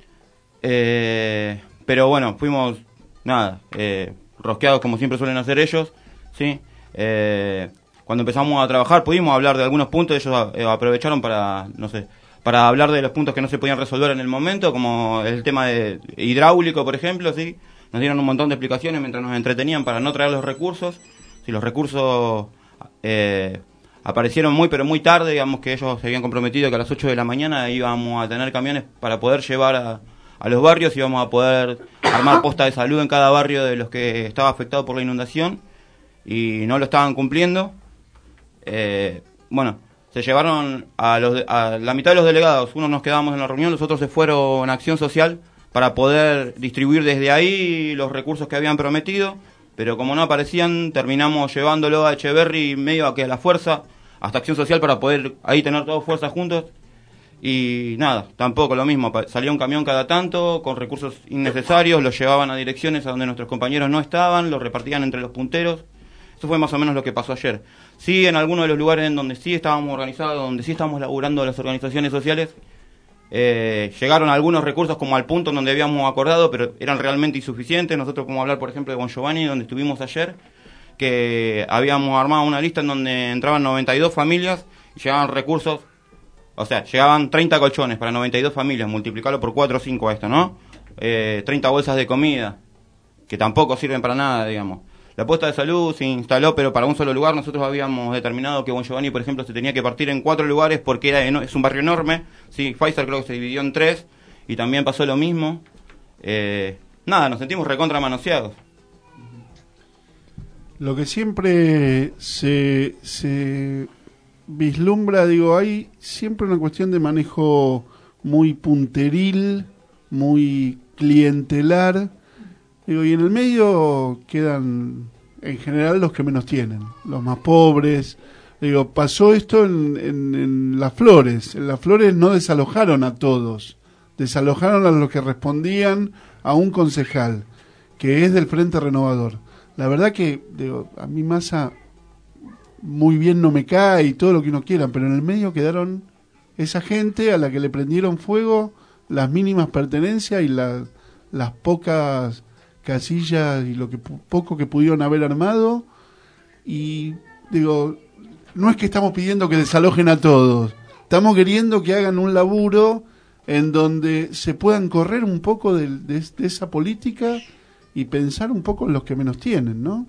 Eh, pero bueno, fuimos, nada, eh, rosqueados como siempre suelen hacer ellos, ¿sí? Eh, cuando empezamos a trabajar pudimos hablar de algunos puntos, ellos eh, aprovecharon para, no sé, para hablar de los puntos que no se podían resolver en el momento, como el tema de hidráulico, por ejemplo, ¿sí? Nos dieron un montón de explicaciones mientras nos entretenían para no traer los recursos. Si los recursos eh, aparecieron muy, pero muy tarde, digamos que ellos se habían comprometido que a las ocho de la mañana íbamos a tener camiones para poder llevar a, a los barrios, íbamos a poder armar posta de salud en cada barrio de los que estaba afectado por la inundación, y no lo estaban cumpliendo. Eh, bueno, se llevaron a, los, a la mitad de los delegados, unos nos quedamos en la reunión, los otros se fueron a Acción Social para poder distribuir desde ahí los recursos que habían prometido, pero como no aparecían, terminamos llevándolo a Echeverry medio a que a la fuerza, hasta Acción Social para poder ahí tener todos fuerzas juntos, y nada, tampoco lo mismo, salía un camión cada tanto, con recursos innecesarios, los llevaban a direcciones a donde nuestros compañeros no estaban, los repartían entre los punteros. Eso fue más o menos lo que pasó ayer. Sí, en algunos de los lugares en donde sí estábamos organizados, donde sí estábamos laburando las organizaciones sociales, eh, llegaron algunos recursos como al punto en donde habíamos acordado, pero eran realmente insuficientes. Nosotros podemos hablar, por ejemplo, de Bon Giovanni, donde estuvimos ayer, que habíamos armado una lista en donde entraban noventa y dos familias y llegaban recursos, o sea, llegaban treinta colchones para noventa y dos familias, multiplicarlo por cuatro o cinco a esto, ¿no? Eh, treinta bolsas de comida, que tampoco sirven para nada, digamos. La puesta de salud se instaló, pero para un solo lugar. Nosotros habíamos determinado que Bon Giovanni, por ejemplo, se tenía que partir en cuatro lugares porque era es un barrio enorme. Sí, Pfizer creo que se dividió en tres y también pasó lo mismo. Eh, nada, nos sentimos recontra manoseados. Lo que siempre se, se vislumbra, digo, hay siempre una cuestión de manejo muy punteril, muy clientelar. Digo, y en el medio quedan en general los que menos tienen, los más pobres. Digo, pasó esto en, en, en Las Flores. En Las Flores no desalojaron a todos, desalojaron a los que respondían a un concejal, que es del Frente Renovador. La verdad que, digo, a mí Massa muy bien no me cae y todo lo que uno quiera, pero en el medio quedaron esa gente a la que le prendieron fuego las mínimas pertenencias y la, las pocas casillas y lo que poco que pudieron haber armado. Y digo, no es que estamos pidiendo que desalojen a todos, estamos queriendo que hagan un laburo en donde se puedan correr un poco de, de, de esa política y pensar un poco en los que menos tienen, ¿no?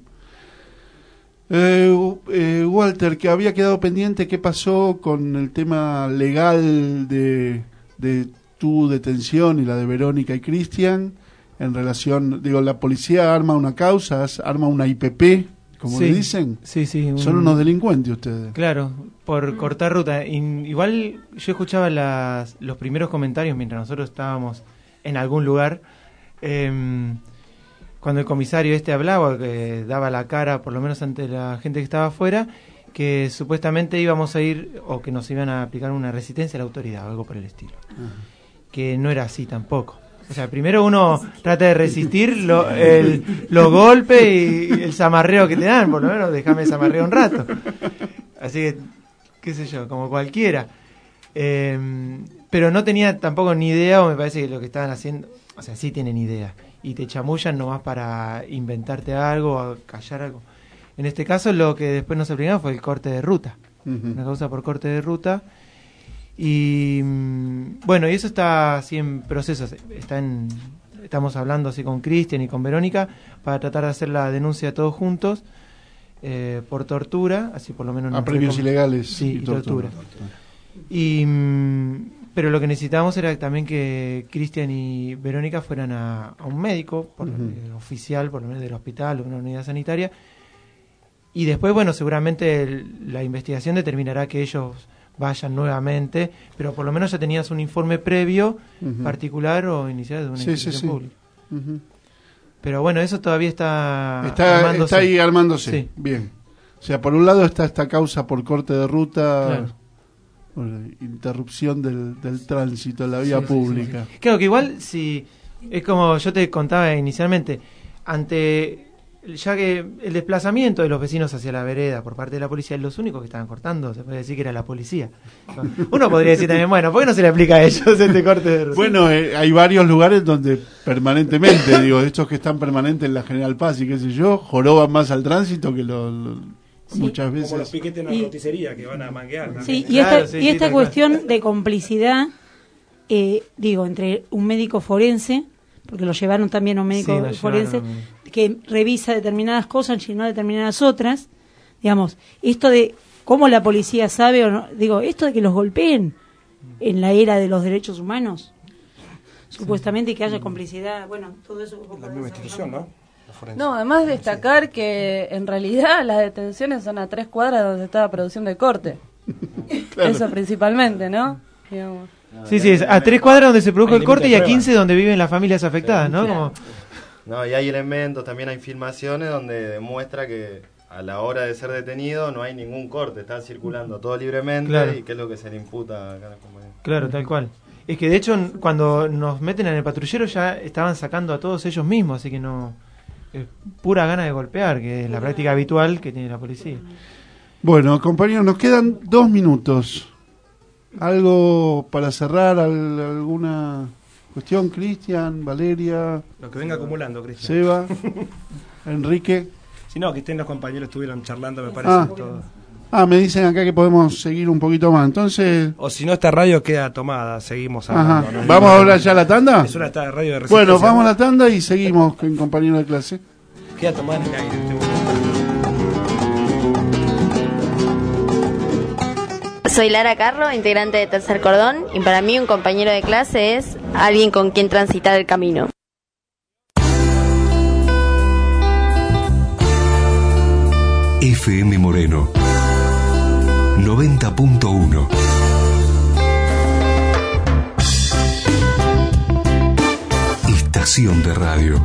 Eh, eh, Walter, que había quedado pendiente, ¿qué pasó con el tema legal de, de tu detención y la de Verónica y Cristian? En relación, digo, la policía arma una causa, arma una I P P, como sí, le dicen. Sí, sí. Un... Son unos delincuentes ustedes. Claro, por cortar ruta. Y, igual yo escuchaba las, los primeros comentarios mientras nosotros estábamos en algún lugar, eh, cuando el comisario este hablaba, que daba la cara, por lo menos ante la gente que estaba afuera, que supuestamente íbamos a ir o que nos iban a aplicar una resistencia a la autoridad o algo por el estilo. Uh-huh. Que no era así tampoco. O sea, primero uno trata de resistir lo, el, los golpes y, y el zamarreo que te dan, por lo menos déjame zamarreo un rato. Así que, qué sé yo, como cualquiera. Eh, pero no tenía tampoco ni idea, o me parece que lo que estaban haciendo, o sea, sí tienen idea, y te chamullan nomás para inventarte algo o callar algo. En este caso lo que después nos aplicaron fue el corte de ruta, uh-huh. una causa por corte de ruta. Y bueno, y eso está así en proceso, está en, estamos hablando así con Cristian y con Verónica para tratar de hacer la denuncia todos juntos eh, por tortura, así por lo menos... A premios recom- ilegales sí, y tortura. tortura. Y, pero lo que necesitábamos era también que Cristian y Verónica fueran a, a un médico por, uh-huh. eh, oficial, por lo menos del hospital o una unidad sanitaria, y después, bueno, seguramente el, la investigación determinará que ellos vayan nuevamente, pero por lo menos ya tenías un informe previo uh-huh. particular o inicial de una sí, institución sí, sí. pública. Uh-huh. Pero bueno, eso todavía está está, armándose. Está ahí armándose. Sí. Bien. O sea, por un lado está esta causa por corte de ruta, claro. por interrupción del, del tránsito en la vía sí, pública. Sí, sí. Claro que igual, si es como yo te contaba inicialmente, ante... ya que el desplazamiento de los vecinos hacia la vereda por parte de la policía, los únicos que estaban cortando, se puede decir que era la policía. Uno podría decir también, bueno, ¿por qué no se le aplica a ellos este corte de ruta? Bueno, eh, hay varios lugares donde permanentemente, digo, estos que están permanentes en la General Paz y qué sé yo, joroban más al tránsito que lo, lo, sí. muchas veces. Como los piquetes en la y, roticería que van a manguear. ¿no? Sí, y esta, claro, sí, y esta sí, cuestión claro. de complicidad, eh, digo, entre un médico forense, porque lo llevaron también a un médico sí, forense, llevaron. que revisa determinadas cosas y no determinadas otras, digamos, esto de cómo la policía sabe o no, digo, esto de que los golpeen en la era de los derechos humanos, sí. supuestamente que haya complicidad, bueno, todo eso... La misma institución, ¿no? No, además destacar que en realidad las detenciones son a tres cuadras donde está la producción de corte. Claro. Eso principalmente, ¿no? Digamos. Sí, sí, es a tres cuadras donde se produjo el corte y a quince donde viven las familias afectadas, ¿no? Como... No, y hay elementos, también hay filmaciones donde demuestra que a la hora de ser detenido no hay ningún corte, está circulando todo libremente claro. y qué es lo que se le imputa a cada compañero. Claro, tal cual. Es que de hecho cuando nos meten en el patrullero ya estaban sacando a todos ellos mismos, así que no... es pura gana de golpear, que es la práctica habitual que tiene la policía. Bueno, compañeros, nos quedan dos minutos. ¿Algo para cerrar? ¿Alguna cuestión? Cristian, Valeria. Lo que venga acumulando, Cristian. Seba, Enrique. Si no, que estén los compañeros estuvieran charlando, me parece. Ah, todo. ah, me dicen acá que podemos seguir un poquito más. Entonces. O si no, esta radio queda tomada. Seguimos hablando. Ajá. ¿No? ¿Vamos a hablar ya a la tanda? Es una radio de resistencia. Bueno, vamos a la tanda y seguimos con compañeros de clase. Queda tomada en el aire. Este Soy Lara Carro, integrante de Tercer Cordón, y para mí un compañero de clase es alguien con quien transitar el camino. F M Moreno noventa punto uno. Estación de radio.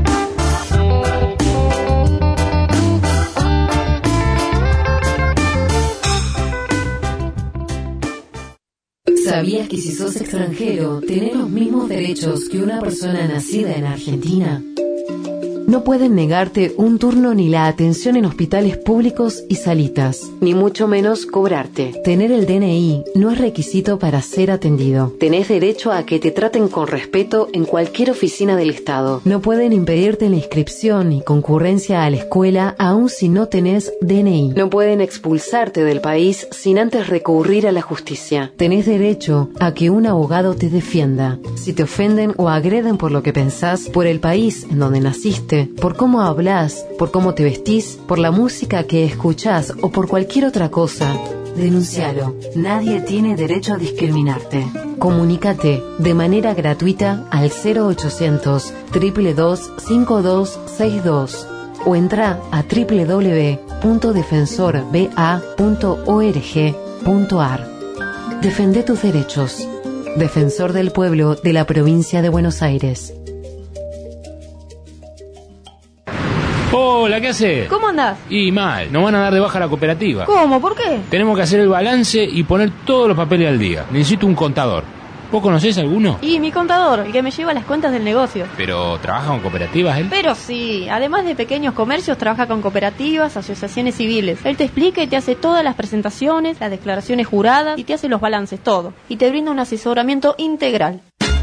¿Sabías que si sos extranjero, tenés los mismos derechos que una persona nacida en Argentina? No pueden negarte un turno ni la atención en hospitales públicos y salitas, ni mucho menos cobrarte. Tener el D N I no es requisito para ser atendido. Tenés derecho a que te traten con respeto en cualquier oficina del Estado. No pueden impedirte la inscripción y concurrencia a la escuela aun si no tenés D N I. No pueden expulsarte del país sin antes recurrir a la justicia. Tenés derecho a que un abogado te defienda. Si te ofenden o agreden por lo que pensás, por el país en donde naciste, por cómo hablas, por cómo te vestís, por la música que escuchás o por cualquier otra cosa, denuncialo. Nadie tiene derecho a discriminarte. Comunícate de manera gratuita al cero ochocientos, dos dos dos, cinco dos seis dos o entra a doble u doble u doble u punto defensor b a punto org punto a r. Defende tus derechos. Defensor del Pueblo de la Provincia de Buenos Aires. Hola. Hola, ¿qué haces? ¿Cómo andás? Y mal, nos van a dar de baja la cooperativa. ¿Cómo? ¿Por qué? Tenemos que hacer el balance y poner todos los papeles al día. Necesito un contador. ¿Vos conocés alguno? Y mi contador, el que me lleva las cuentas del negocio. ¿Pero trabaja con cooperativas él? Pero sí, además de pequeños comercios, trabaja con cooperativas, asociaciones civiles. Él te explica y te hace todas las presentaciones, las declaraciones juradas y te hace los balances, todo. Y te brinda un asesoramiento integral.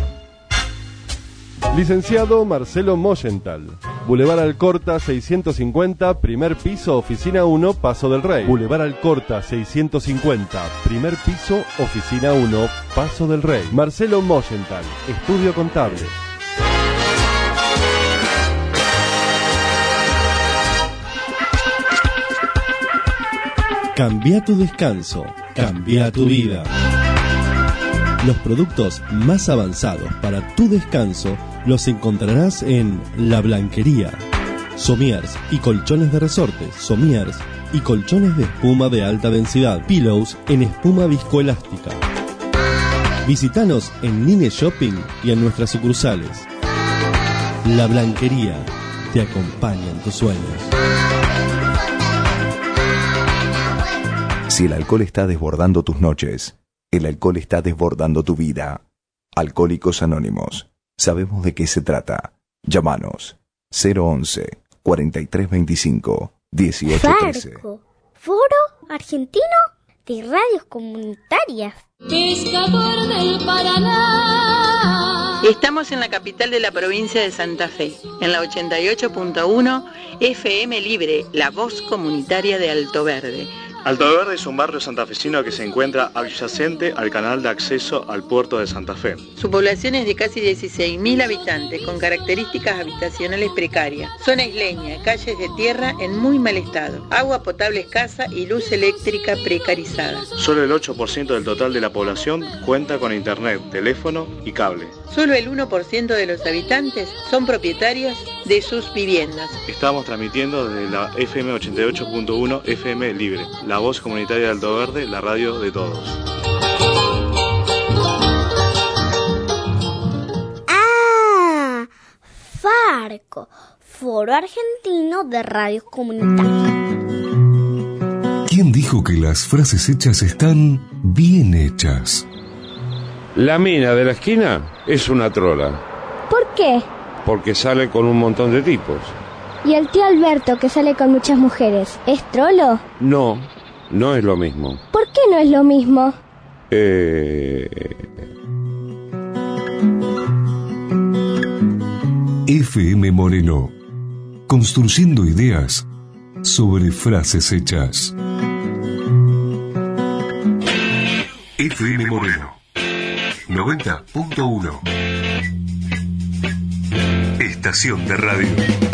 Licenciado Marcelo Moyental. Boulevard Alcorta seiscientos cincuenta, primer piso, oficina uno, Paso del Rey. Boulevard Alcorta seiscientos cincuenta, primer piso, oficina uno, Paso del Rey. Marcelo Moyental, estudio contable. Cambia tu descanso, cambia tu vida. Los productos más avanzados para tu descanso los encontrarás en La Blanquería. Somiers y colchones de resortes, somiers y colchones de espuma de alta densidad, pillows en espuma viscoelástica. Visítanos en Nine Shopping y en nuestras sucursales. La Blanquería te acompaña en tus sueños. Si el alcohol está desbordando tus noches, el alcohol está desbordando tu vida. Alcohólicos Anónimos. Sabemos de qué se trata. Llámanos cero once, cuarenta y tres veinticinco, dieciocho trece. Farco, Foro Argentino de Radios Comunitarias. Pescador del Paraná. Estamos en la capital de la provincia de Santa Fe, en la ochenta y ocho punto uno F M Libre, la voz comunitaria de Alto Verde. Alto Verde es un barrio santafesino que se encuentra adyacente al canal de acceso al puerto de Santa Fe. Su población es de casi dieciséis mil habitantes, con características habitacionales precarias. Zona isleña, calles de tierra en muy mal estado, agua potable escasa y luz eléctrica precarizada. Solo el ocho por ciento del total de la población cuenta con internet, teléfono y cable. Solo el uno por ciento de los habitantes son propietarios de sus viviendas. Estamos transmitiendo desde la F M ochenta y ocho punto uno F M Libre, la voz comunitaria de Alto Verde, la radio de todos. Ah, Farco, Foro Argentino de Radios Comunitarias. ¿Quién dijo que las frases hechas están bien hechas? La mina de la esquina es una trola. ¿Por qué? Porque sale con un montón de tipos. ¿Y el tío Alberto, que sale con muchas mujeres, es trolo? No, no es lo mismo. ¿Por qué no es lo mismo? Eh... F M Moreno. Construyendo ideas sobre frases hechas. F M Moreno. noventa punto uno. Estación de radio.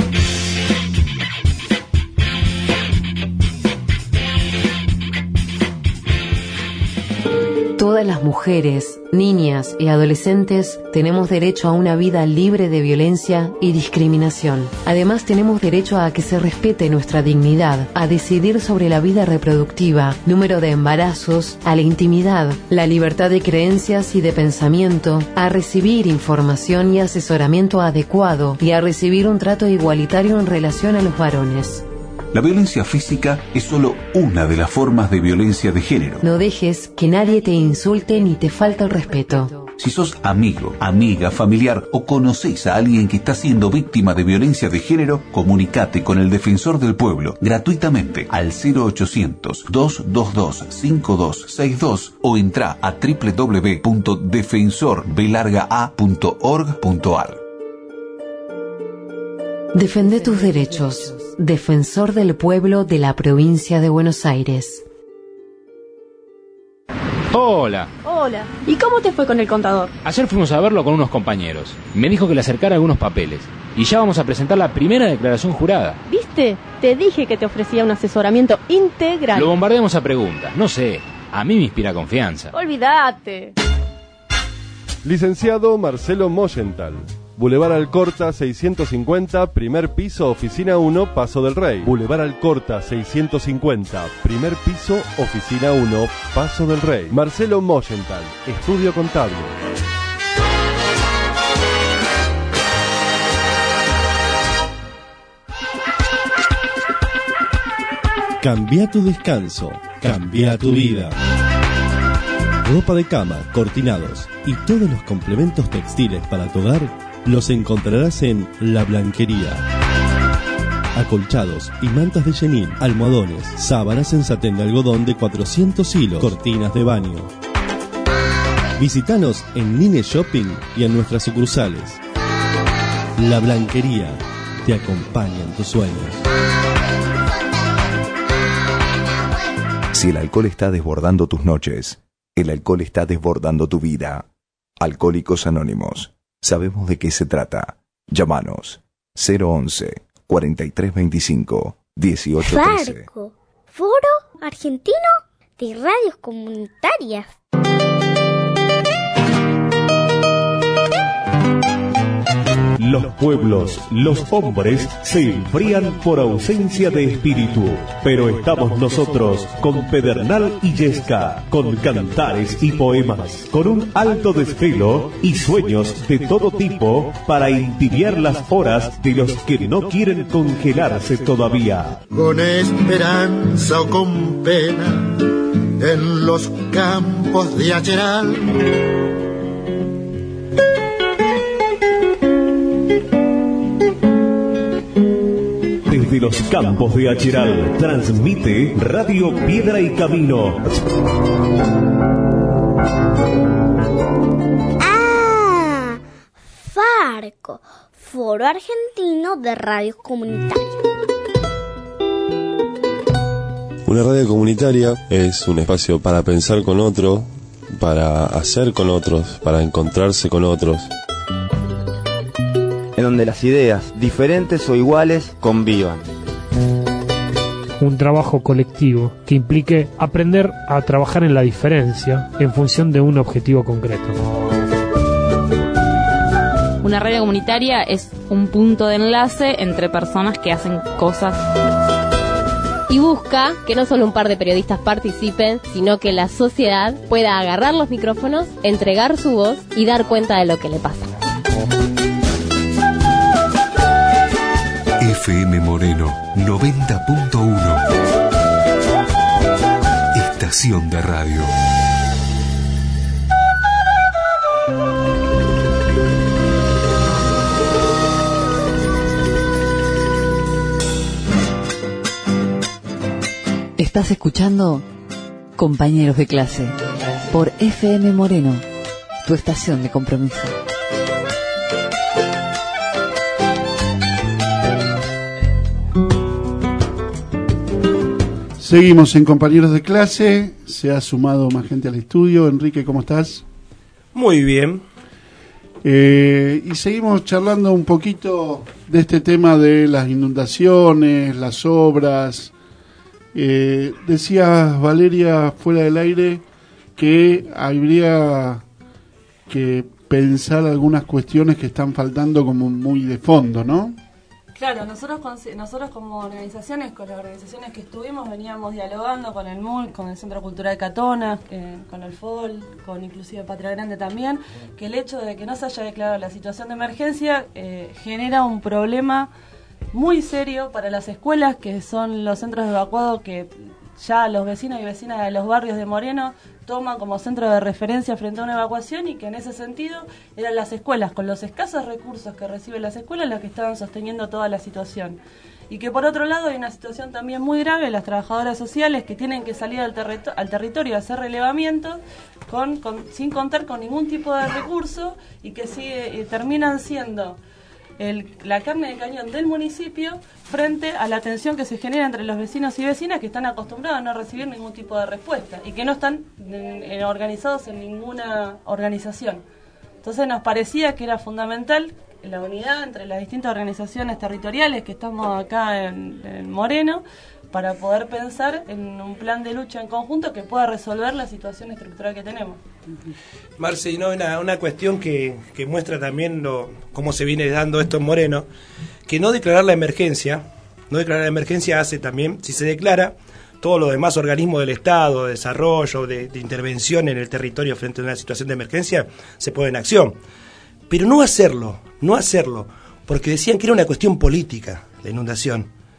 Todas las mujeres, niñas y adolescentes tenemos derecho a una vida libre de violencia y discriminación. Además, tenemos derecho a que se respete nuestra dignidad, a decidir sobre la vida reproductiva, número de embarazos, a la intimidad, la libertad de creencias y de pensamiento, a recibir información y asesoramiento adecuado y a recibir un trato igualitario en relación a los varones. La violencia física es solo una de las formas de violencia de género. No dejes que nadie te insulte ni te falte el respeto. Si sos amigo, amiga, familiar o conocéis a alguien que está siendo víctima de violencia de género, comunicate con el Defensor del Pueblo gratuitamente al cero ochocientos, dos dos dos, cinco dos seis dos o entra a doble u doble u doble u punto defensor b larga a punto org punto a r. Defende tus derechos. Defensor del Pueblo de la provincia de Buenos Aires. Hola. Hola. ¿Y cómo te fue con el contador? Ayer fuimos a verlo con unos compañeros. Me dijo que le acercara algunos papeles. Y ya vamos a presentar la primera declaración jurada. ¿Viste? Te dije que te ofrecía un asesoramiento integral. Lo bombardeamos a preguntas. No sé. A mí me inspira confianza. Olvídate. Licenciado Marcelo Moyental. Boulevard Alcorta seiscientos cincuenta, primer piso, oficina uno, Paso del Rey. Boulevard Alcorta seiscientos cincuenta, primer piso, oficina uno, Paso del Rey. Marcelo Moyental, estudio contable. Cambia tu descanso, cambia tu vida. Ropa de cama, cortinados y todos los complementos textiles para tu hogar los encontrarás en La Blanquería. Acolchados y mantas de chenín, almohadones, sábanas en satén de algodón de cuatrocientos hilos, cortinas de baño. Visítanos en Nine Shopping y en nuestras sucursales. La Blanquería te acompaña en tus sueños. Si el alcohol está desbordando tus noches, el alcohol está desbordando tu vida. Alcohólicos Anónimos. Sabemos de qué se trata. Llámanos cero once, cuarenta y tres veinticinco, dieciocho trece. Farco, Foro Argentino de Radios Comunitarias. Los pueblos, los hombres, se enfrían por ausencia de espíritu. Pero estamos nosotros con Pedernal y Yesca, con cantares y poemas, con un alto desvelo y sueños de todo tipo para entibiar las horas de los que no quieren congelarse todavía. Con esperanza o con pena, en los campos de Acheral. Desde los campos de Acheral, transmite Radio Piedra y Camino. Ah, Farco, Foro Argentino de Radios Comunitarias. Una radio comunitaria es un espacio para pensar con otro, para hacer con otros, para encontrarse con otros. En donde las ideas, diferentes o iguales, convivan. Un trabajo colectivo que implique aprender a trabajar en la diferencia en función de un objetivo concreto. Una radio comunitaria es un punto de enlace entre personas que hacen cosas. Y busca que no solo un par de periodistas participen, sino que la sociedad pueda agarrar los micrófonos, entregar su voz y dar cuenta de lo que le pasa. F M Moreno noventa punto uno. Estación de radio. Estás escuchando Compañeros de Clase por F M Moreno, tu estación de compromiso. Seguimos en Compañeros de Clase, se ha sumado más gente al estudio. Enrique, ¿cómo estás? Muy bien. Eh, y seguimos charlando un poquito de este tema de las inundaciones, las obras. Eh, decías, Valeria, fuera del aire, que habría que pensar algunas cuestiones que están faltando como muy de fondo, ¿no? Claro, nosotros nosotros como organizaciones, con las organizaciones que estuvimos, veníamos dialogando con el M U L, con el Centro Cultural Catona, eh, con el F O L, con inclusive Patria Grande también, que el hecho de que no se haya declarado la situación de emergencia eh, genera un problema muy serio para las escuelas, que son los centros de evacuado que ya los vecinos y vecinas de los barrios de Moreno toman como centro de referencia frente a una evacuación, y que en ese sentido eran las escuelas, con los escasos recursos que reciben las escuelas, las que estaban sosteniendo toda la situación. Y que por otro lado hay una situación también muy grave, las trabajadoras sociales que tienen que salir al, territo- al territorio a hacer relevamientos con, con, sin contar con ningún tipo de recurso, y que sigue, eh, terminan siendo El, la carne de cañón del municipio frente a la atención que se genera entre los vecinos y vecinas, que están acostumbrados a no recibir ningún tipo de respuesta y que no están en, en, organizados en ninguna organización. Entonces nos parecía que era fundamental la unidad entre las distintas organizaciones territoriales que estamos acá en, en Moreno, para poder pensar en un plan de lucha en conjunto que pueda resolver la situación estructural que tenemos. Marce, no, una, una cuestión que, que muestra también lo, cómo se viene dando esto en Moreno, que no declarar la emergencia, no declarar la emergencia hace también, si se declara, todos los demás organismos del Estado, de desarrollo, de, de intervención en el territorio frente a una situación de emergencia, se pone en acción. Pero no hacerlo, no hacerlo, porque decían que era una cuestión política, la inundación.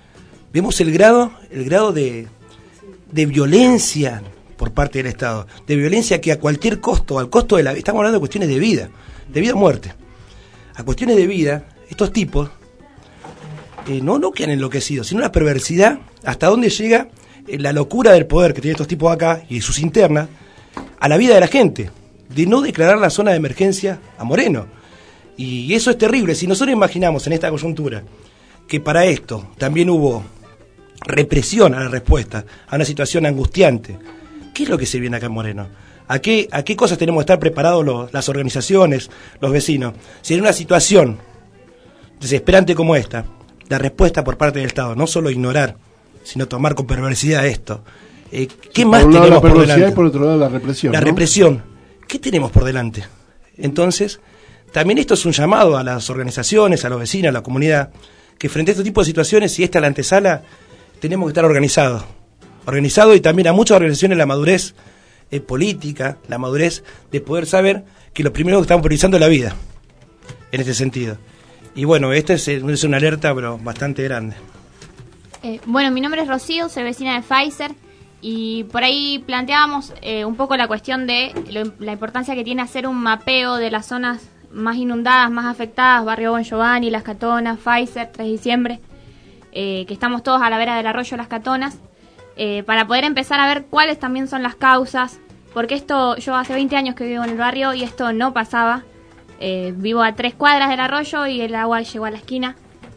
vemos el grado, el grado de, de violencia por parte del Estado, de violencia que a cualquier costo, al costo de la vida, estamos hablando de cuestiones de vida, de vida o muerte, a cuestiones de vida, estos tipos eh, no, no quedan enloquecidos, sino la perversidad, hasta dónde llega eh, la locura del poder que tienen estos tipos acá y sus internas, a la vida de la gente, de no declarar la zona de emergencia a Moreno. Y eso es terrible. Si nosotros imaginamos en esta coyuntura que para esto también hubo represión a la respuesta, a una situación angustiante, ¿qué es lo que se viene acá en Moreno? ¿A qué, a qué cosas tenemos que estar preparados los, las organizaciones, los vecinos? Si en una situación desesperante como esta, la respuesta por parte del Estado, no solo ignorar, sino tomar con perversidad esto, eh, ¿qué más por un lado tenemos la por perversidad delante? y por otro lado la represión. La ¿no? represión. ¿Qué tenemos por delante? Entonces, también esto es un llamado a las organizaciones, a los vecinos, a la comunidad, que frente a este tipo de situaciones, si esta es la antesala, tenemos que estar organizados. Organizados y también a muchas organizaciones la madurez eh, política, la madurez de poder saber que lo primero que estamos priorizando es la vida, en este sentido. Y bueno, esta es, es una alerta, pero bastante grande. Eh, bueno, mi nombre es Rocío, soy vecina de Pfizer y por ahí planteábamos eh, un poco la cuestión de lo, la importancia que tiene hacer un mapeo de las zonas más inundadas, más afectadas, Barrio Bon Giovanni, Las Catonas, Pfizer, tres de diciembre, eh, que estamos todos a la vera del arroyo Las Catonas, eh, para poder empezar a ver cuáles también son las causas, porque esto, yo hace veinte años que vivo en el barrio y esto no pasaba. Eh, vivo a tres cuadras del arroyo y el agua llegó a la esquina.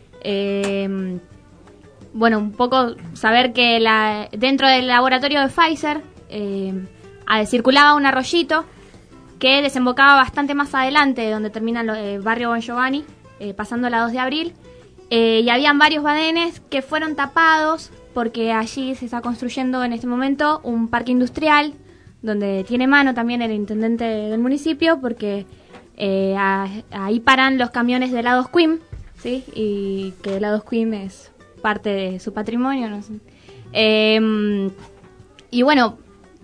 Eh, bueno, un poco saber que la, dentro del laboratorio de Pfizer eh, circulaba un arroyito que desembocaba bastante más adelante de donde termina el eh, barrio Bon Giovanni, eh, pasando la dos de abril. Eh, y habían varios badenes que fueron tapados porque allí se está construyendo en este momento un parque industrial donde tiene mano también el intendente del municipio porque... Eh, a, ahí paran los camiones de Lados Quim, ¿sí? Y que Lados Quim es parte de su patrimonio, no sé. Eh, y bueno,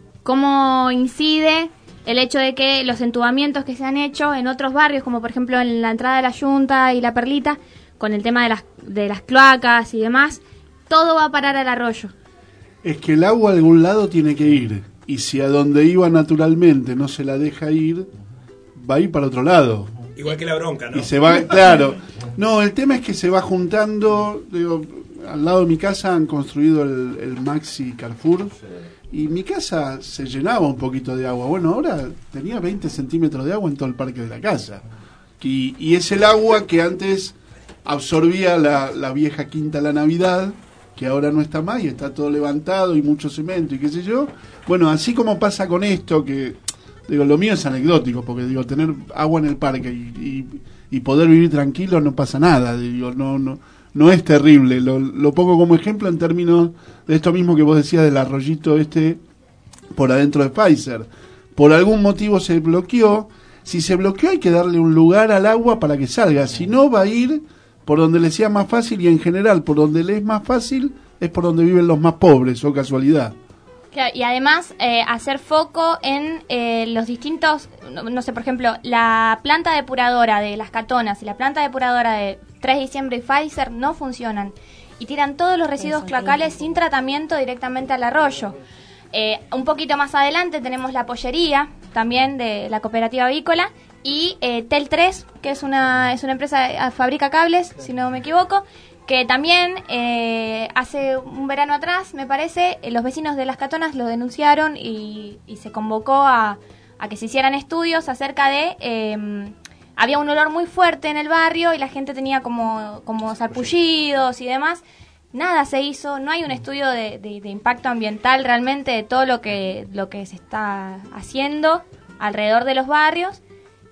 ¿cómo incide el hecho de que los entubamientos que se han hecho en otros barrios, como por ejemplo en la entrada de la Yunta y la Perlita, con el tema de las, de las cloacas y demás, todo va a parar al arroyo? Es que el agua a algún lado tiene que ir, y si a donde iba naturalmente no se la deja ir, va a ir para otro lado. Igual que la bronca, ¿no? Y se va, claro. No, el tema es que se va juntando, digo, al lado de mi casa han construido el, el Maxi Carrefour, y mi casa se llenaba un poquito de agua. Bueno, ahora tenía veinte centímetros de agua en todo el parque de la casa. Y, y es el agua que antes absorbía la, la vieja Quinta La Navidad, que ahora no está más y está todo levantado y mucho cemento y qué sé yo. Bueno, así como pasa con esto, que... Digo, lo mío es anecdótico, porque digo, tener agua en el parque y, y, y poder vivir tranquilo no pasa nada, digo, no no no es terrible. Lo, lo pongo como ejemplo en términos de esto mismo que vos decías del arroyito este por adentro de Pfizer. Por algún motivo se bloqueó. Si se bloqueó hay que darle un lugar al agua para que salga, si no va a ir por donde le sea más fácil, y en general por donde le es más fácil es por donde viven los más pobres, o casualidad. Claro, y además eh, hacer foco en eh, los distintos, no, no sé, por ejemplo, la planta depuradora de Las Catonas y la planta depuradora de tres de diciembre y Pfizer no funcionan y tiran todos los residuos cloacales sin tratamiento directamente al arroyo. Eh, un poquito más adelante tenemos la pollería también de la cooperativa avícola y eh, Tel tres, que es una, es una empresa que fabrica cables, si no me equivoco, que también eh, hace un verano atrás, me parece, eh, los vecinos de Las Catonas lo denunciaron y, y se convocó a, a que se hicieran estudios acerca de... Eh, había un olor muy fuerte en el barrio y la gente tenía como, como sarpullidos y demás. Nada se hizo, no hay un estudio de, de, de impacto ambiental realmente de todo lo que, lo que se está haciendo alrededor de los barrios.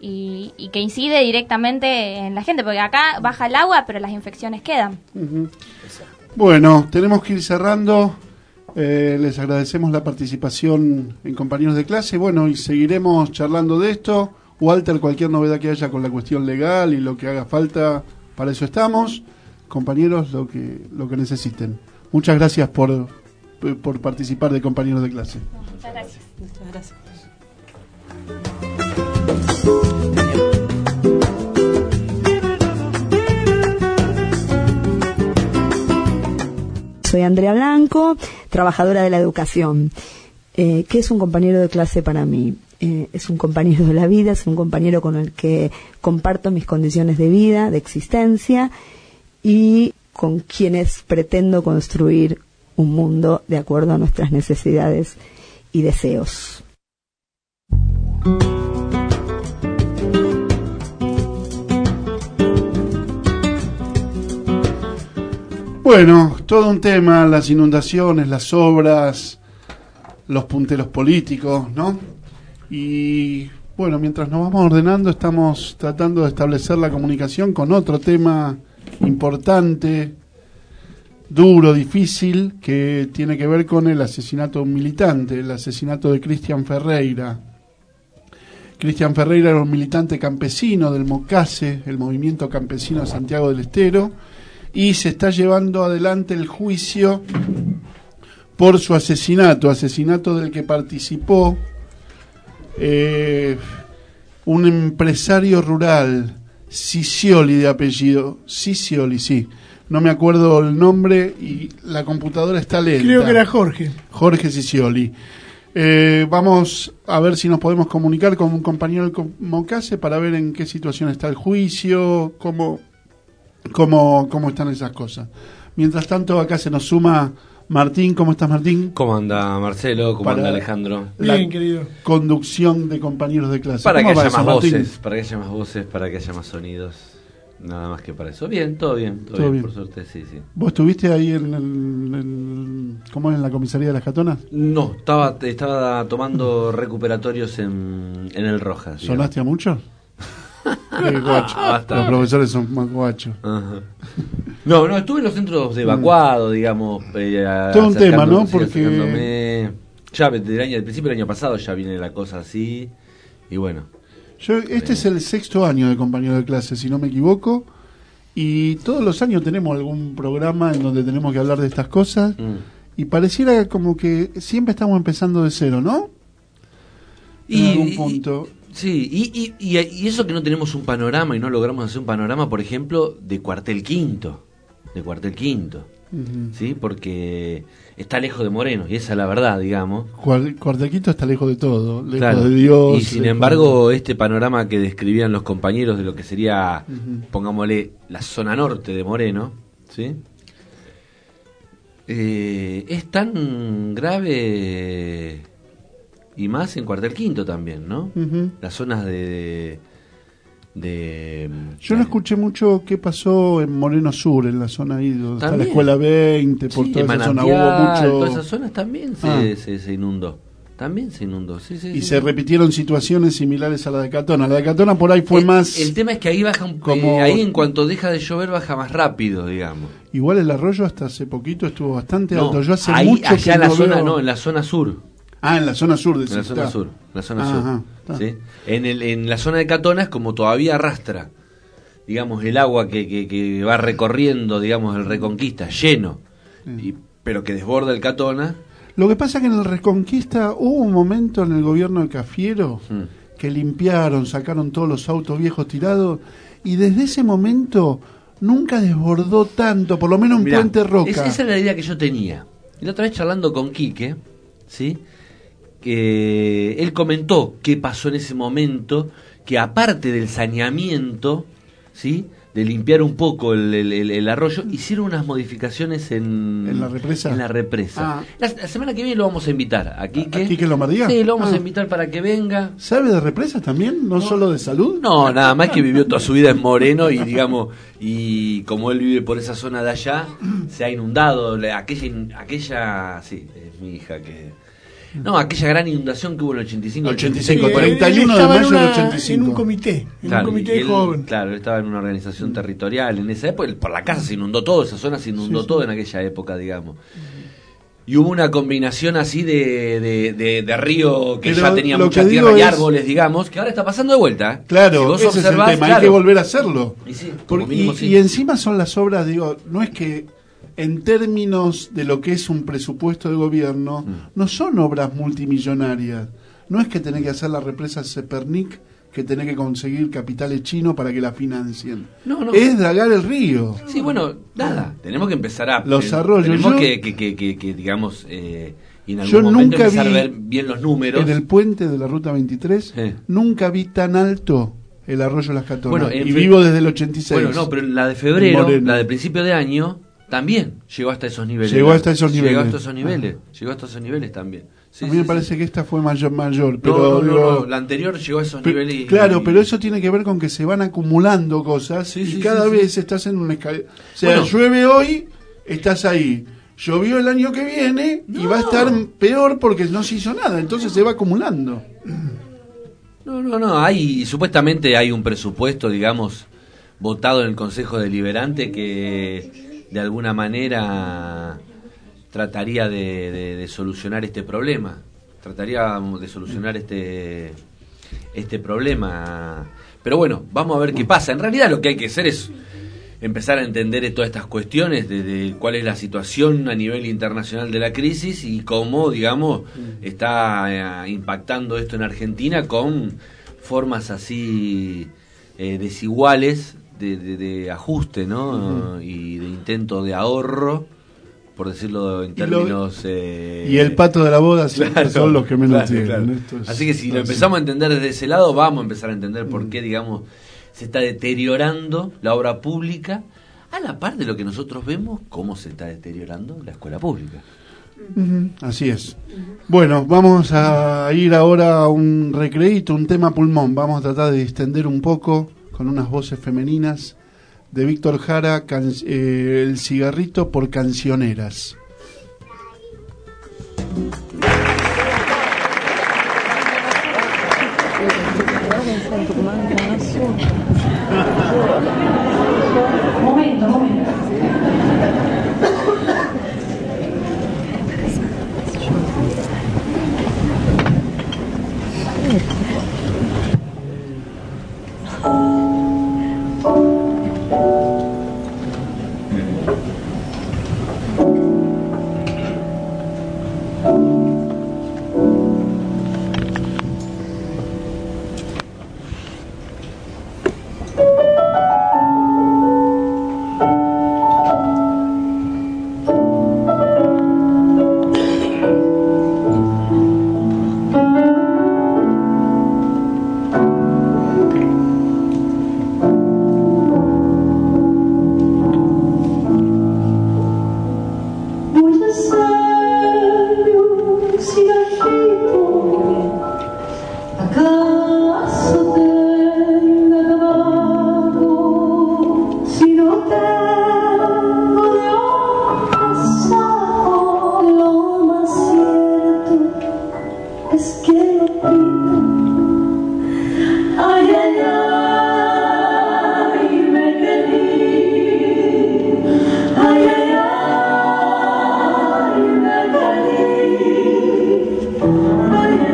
Y, y que incide directamente en la gente, porque acá baja el agua, pero las infecciones quedan. Uh-huh. Bueno, tenemos que ir cerrando. Eh, les agradecemos la participación en compañeros de clase. Bueno, y seguiremos charlando de esto. Walter, cualquier novedad que haya con la cuestión legal y lo que haga falta, para eso estamos. Compañeros, lo que lo que necesiten. Muchas gracias por, por participar de compañeros de clase. Muchas gracias. Muchas gracias. soy Andrea Blanco, trabajadora de la educación. Eh, ¿Qué es un compañero de clase para mí? Eh, es un compañero de la vida, es un compañero con el que comparto mis condiciones de vida, de existencia, y con quienes pretendo construir un mundo de acuerdo a nuestras necesidades y deseos. Bueno, todo un tema, las inundaciones, las obras, los punteros políticos, ¿no? Y bueno, mientras nos vamos ordenando, estamos tratando de establecer la comunicación con otro tema importante, duro, difícil, que tiene que ver con el asesinato de un militante, el asesinato de Cristian Ferreira. Cristian Ferreira era un militante campesino del MOCASE, el Movimiento Campesino de Santiago del Estero, y se está llevando adelante el juicio por su asesinato, asesinato del que participó eh, un empresario rural, Cicioli de apellido, Cicioli, sí, no me acuerdo el nombre y la computadora está lenta. Creo que era Jorge. Jorge Cicioli. Eh, vamos a ver si nos podemos comunicar con un compañero del MOCASE para ver en qué situación está el juicio, cómo, cómo, cómo están esas cosas. Mientras tanto, acá se nos suma Martín. ¿Cómo estás, Martín? ¿Cómo anda Marcelo? ¿Cómo Para anda Alejandro? Bien, querido. Conducción de compañeros de clase. Para que haya eso, más Martín? voces, para que haya más voces, para que haya más sonidos. Nada más que para eso. Bien, todo bien, todo, ¿Todo bien, bien? por suerte, sí, sí. ¿Vos estuviste ahí en el, el ¿cómo es, en la comisaría de las Catonas? No, estaba estaba tomando recuperatorios en, en el Rojas. digamos. ¿Sonaste a mucho? Qué guacho. Bastante. Los profesores son más guachos. Ajá. No, no, estuve en los centros de evacuado, digamos. Eh, Todo un tema, ¿no? sí, Porque acercándome. Ya desde el año, del principio del año pasado ya viene la cosa así. Y bueno. Yo, este es el sexto año de compañero de clase, si no me equivoco, y todos los años tenemos algún programa en donde tenemos que hablar de estas cosas, mm. y pareciera como que siempre estamos empezando de cero, ¿no? En y, algún punto. Y, sí, y, y, y, y eso que no tenemos un panorama y no logramos hacer un panorama, por ejemplo, de Cuartel Quinto, de Cuartel Quinto, uh-huh. ¿sí? Porque está lejos de Moreno, y esa es la verdad, digamos. Cuartequito está lejos de todo, lejos claro. de Dios. Y sin embargo, de... este panorama que describían los compañeros de lo que sería, uh-huh. pongámosle, la zona norte de Moreno, ¿sí? Eh, es tan grave, y más en Cuartel Quinto también, ¿no? Uh-huh. Las zonas de... de Yo no escuché mucho qué pasó en Moreno Sur, en la zona ahí donde está la escuela veinte, por sí, toda esa zona hubo mucho. Todas esas zonas también se, ah. se, se inundó. También se inundó. Sí, sí, y sí, se sí. repitieron situaciones similares a la de Catona. La de Catona por ahí fue el, más. El tema es que ahí baja un, como... eh, ahí en cuanto deja de llover baja más rápido, digamos. Igual el arroyo hasta hace poquito estuvo bastante no, alto. Yo hace ahí, mucho allá que en la no zona, veo... no, en la zona sur. Ah, en la zona sur de En la zona sur, la zona ah, sur. Ajá, ¿sí? En el en la zona de Catona es como todavía arrastra, digamos, el agua que, que, que va recorriendo, digamos, el Reconquista, lleno, sí. y, pero que desborda el Catona. Lo que pasa es que en el Reconquista hubo un momento en el gobierno de Cafiero hmm. que limpiaron, sacaron todos los autos viejos tirados, y desde ese momento nunca desbordó tanto, por lo menos en Mirá, Puente Roca. Es, esa era la idea que yo tenía. Y la otra vez charlando con Quique, ¿sí? Que él comentó qué pasó en ese momento, que aparte del saneamiento, ¿sí? De limpiar un poco el, el, el, el arroyo, hicieron unas modificaciones en, ¿En la represa. En la represa. Ah. La, la semana que viene lo vamos a invitar a Quique. ¿A Quique Lombardía? Sí, lo vamos ah. a invitar para que venga. ¿Sabe de represas también? ¿No, ¿No solo de salud? No, nada más que vivió toda su vida en Moreno y digamos, y como él vive por esa zona de allá, se ha inundado aquella, aquella, sí, es mi hija que... No, aquella gran inundación que hubo en el ochenta y cinco. ochenta y cinco, cuarenta y uno de mayo del ochenta y cinco. En un comité, en claro, un comité él, joven. Claro, él estaba en una organización territorial en esa época. Por la casa se inundó todo, esa zona se inundó sí, todo sí. en aquella época, digamos. Y hubo una combinación así de, de, de, de río que Pero ya tenía mucha tierra y árboles, es... digamos, que ahora está pasando de vuelta. Claro, si vos ese observás, es el tema, claro. hay que volver a hacerlo. Y, sí, Por, mínimo, y, sí. y encima son las obras, digo, no es que... En términos de lo que es un presupuesto de gobierno, mm. no son obras multimillonarias. No es que tenés que hacer la represa Sepernik que tenés que conseguir capitales chinos para que la financien. No, no. Es dragar el río. Sí, bueno, nada, tenemos que empezar a... Los ten- arroyos. Tenemos Yo- que, que, que, que, que, digamos, eh, y en algún Yo momento nunca empezar vi a ver bien los números. en el puente de la Ruta veintitrés, Sí. nunca vi tan alto el arroyo Las Catonas. Bueno, en y fe- vivo desde el ochenta y seis. Bueno, no, pero la de febrero, Moreno. la de principio de año, también llegó hasta esos niveles. Llegó hasta esos Llegó niveles. hasta esos niveles. Llegó hasta esos niveles también. Sí, a mí sí, me sí. parece que esta fue mayor, mayor. Pero, No, no, no, digo, no, la anterior llegó a esos pe- niveles. y- Claro, y- pero eso tiene que ver con que se van acumulando cosas y sí, cada sí, vez estás en una escalera. O sea, Bueno. llueve hoy, estás ahí. Llovió el año que viene y va a estar peor porque no se hizo nada. Entonces se va acumulando. No, no, no, hay, supuestamente hay un presupuesto, digamos, votado en el Consejo Deliberante que de alguna manera trataría de, de- de solucionar este problema, trataría de solucionar este, este problema. Pero bueno, vamos a ver qué pasa. En realidad lo que hay que hacer es empezar a entender todas estas cuestiones de, de cuál es la situación a nivel internacional de la crisis y cómo, digamos, está eh, impactando esto en Argentina con formas así eh, desiguales de, de- de ajuste, ¿no? Ujú. Y de intento de ahorro, por decirlo en Y lo- términos... eh, Y el pato de la boda siempre Claro, son los que menos claro, tienen. claro. Esto es Así que si lo así. empezamos a entender desde ese lado, vamos a empezar a entender por qué, digamos, se está deteriorando la obra pública, a la par de lo que nosotros vemos, cómo se está deteriorando la escuela pública. Ujú, así es. Bueno, vamos a ir ahora a un recreíto, un tema pulmón. Vamos a tratar de distender un poco con unas voces femeninas de Víctor Jara, can- eh, El cigarrito por cancioneras. Momento, momento. Voy a hacerme un cigarrito. ¿Acaso tenga tabaco? Si no tengo de pasado, lo más cierto es que lo pido. Ay, ay, ay, me quedé. Ay, ay, ay, me quedé. Ay, ay,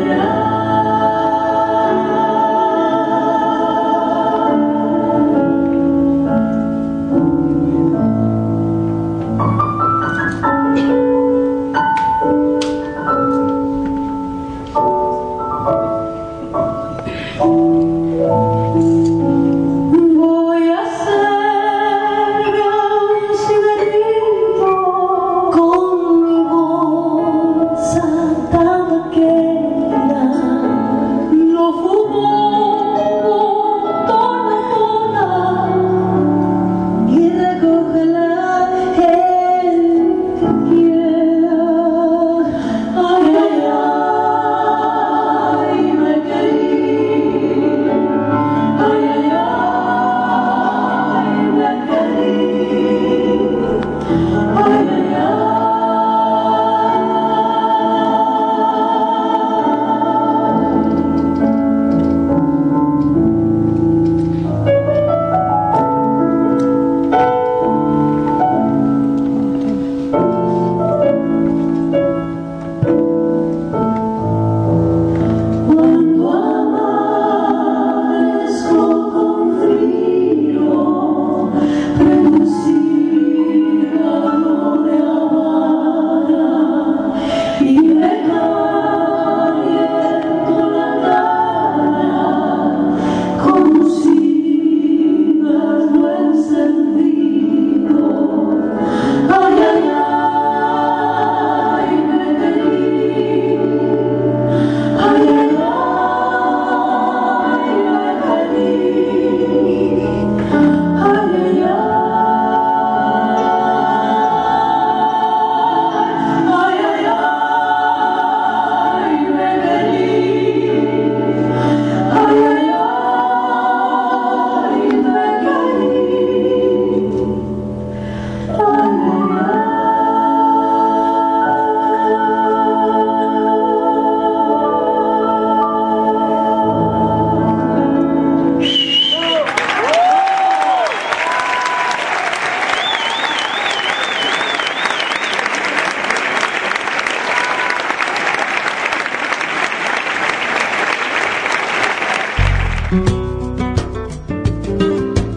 voy a hacerme un cigarrito con mi bolsa tabaquera. Lo fumo toda, toda y recógela el que quiera. Ay, ay, ay, me quedé. Ay,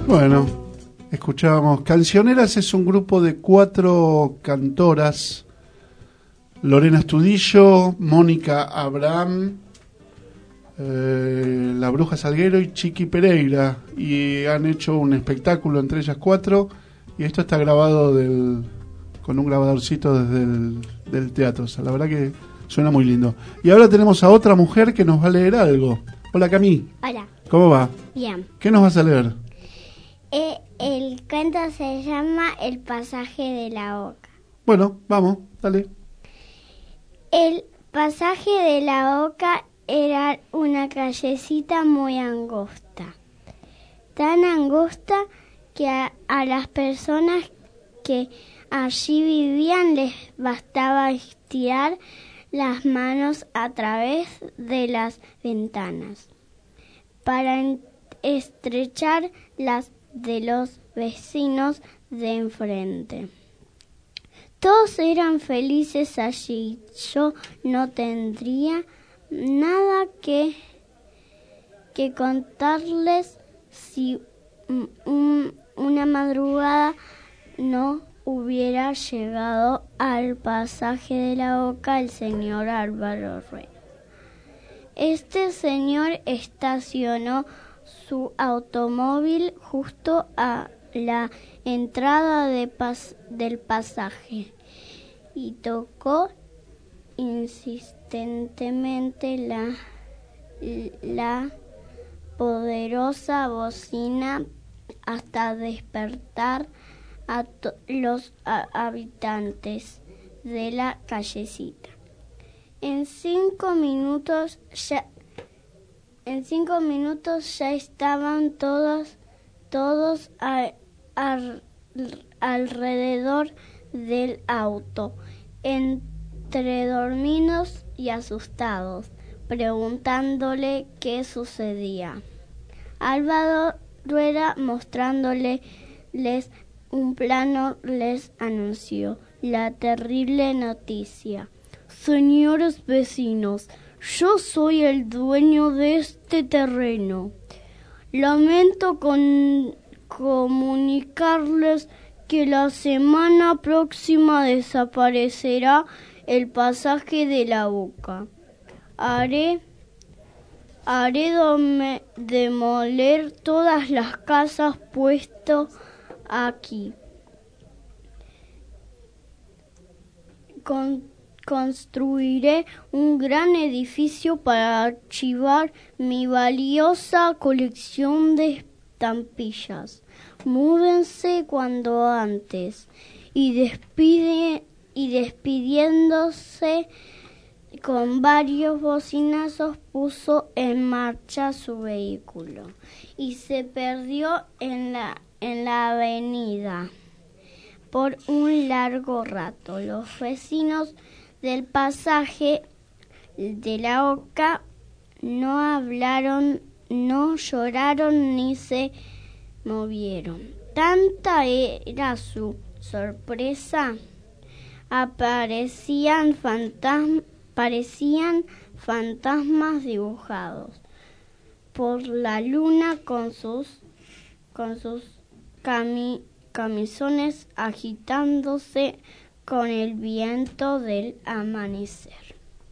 Bueno, escuchábamos Cancioneras, es un grupo de cuatro cantoras: Lorena Estudillo, Mónica Abraham, eh, La Bruja Salguero y Chiqui Pereira, y han hecho un espectáculo entre ellas cuatro, y esto está grabado del, con un grabadorcito desde el del teatro. O sea, la verdad que suena muy lindo. Y ahora tenemos a otra mujer que nos va a leer algo. Hola, Cami. Hola. ¿Cómo va? Bien. ¿Qué nos vas a leer? Eh, el cuento se llama El pasaje de la oca. Bueno, vamos, dale. El pasaje de la oca era una callecita muy angosta. Tan angosta que a, a las personas que allí vivían les bastaba estirar las manos a través de las ventanas para en- estrechar las de los vecinos de enfrente. Todos eran felices allí. Yo no tendría nada que, que contarles si un, una madrugada no hubiera llegado al pasaje de la oca el señor Álvaro Rueda. Este señor estacionó su automóvil justo a la entrada de pas- del pasaje y tocó insistentemente la, la poderosa bocina hasta despertar a to- los a- habitantes de la callecita. En cinco minutos ya En cinco minutos ya estaban todos, todos a, a, alrededor del auto, entre dormidos y asustados, preguntándole qué sucedía. Álvaro Rueda, mostrándoles un plano, les anunció la terrible noticia. Señores vecinos, yo soy el dueño de este terreno. Lamento con comunicarles que la semana próxima desaparecerá el pasaje de la oca. Haré, haré dome, demoler todas las casas puestas aquí. Con Construiré un gran edificio para archivar mi valiosa colección de estampillas. Múdense cuando antes. Y, despide, y despidiéndose con varios bocinazos, puso en marcha su vehículo y se perdió en la, en la avenida por un largo rato. Los vecinos del pasaje de la oca no hablaron, no lloraron ni se movieron. Tanta era su sorpresa, aparecían fantasmas, parecían fantasmas dibujados por la luna con sus con sus cami, camisones agitándose con el viento del amanecer.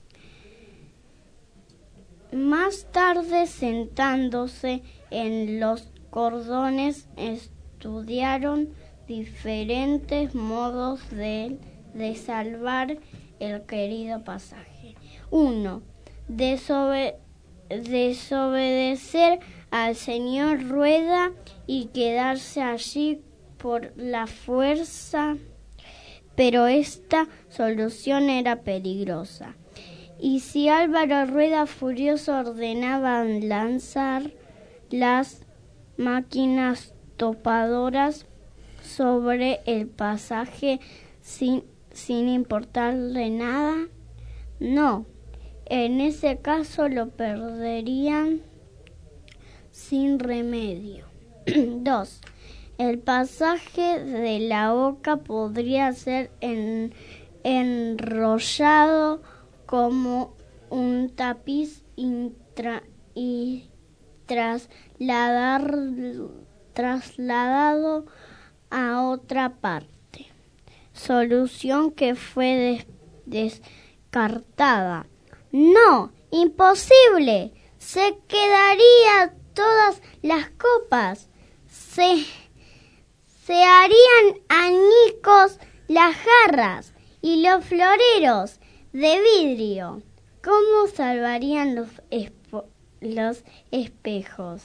Más tarde, sentándose en los cordones, estudiaron diferentes modos de, de salvar el querido pasaje. Uno, desobe, desobedecer al señor Rueda y quedarse allí por la fuerza, pero esta solución era peligrosa. Y si Álvaro Rueda furioso ordenaba lanzar las máquinas topadoras sobre el pasaje sin, sin importarle nada, no, en ese caso lo perderían sin remedio. Dos, el pasaje de la oca podría ser en, enrollado como un tapiz intra, y trasladar, trasladado a otra parte, solución que fue des- descartada. No, imposible, se quedarían todas las copas, se, se harían añicos las jarras y los floreros de vidrio. ¿Cómo salvarían los, espo- los espejos?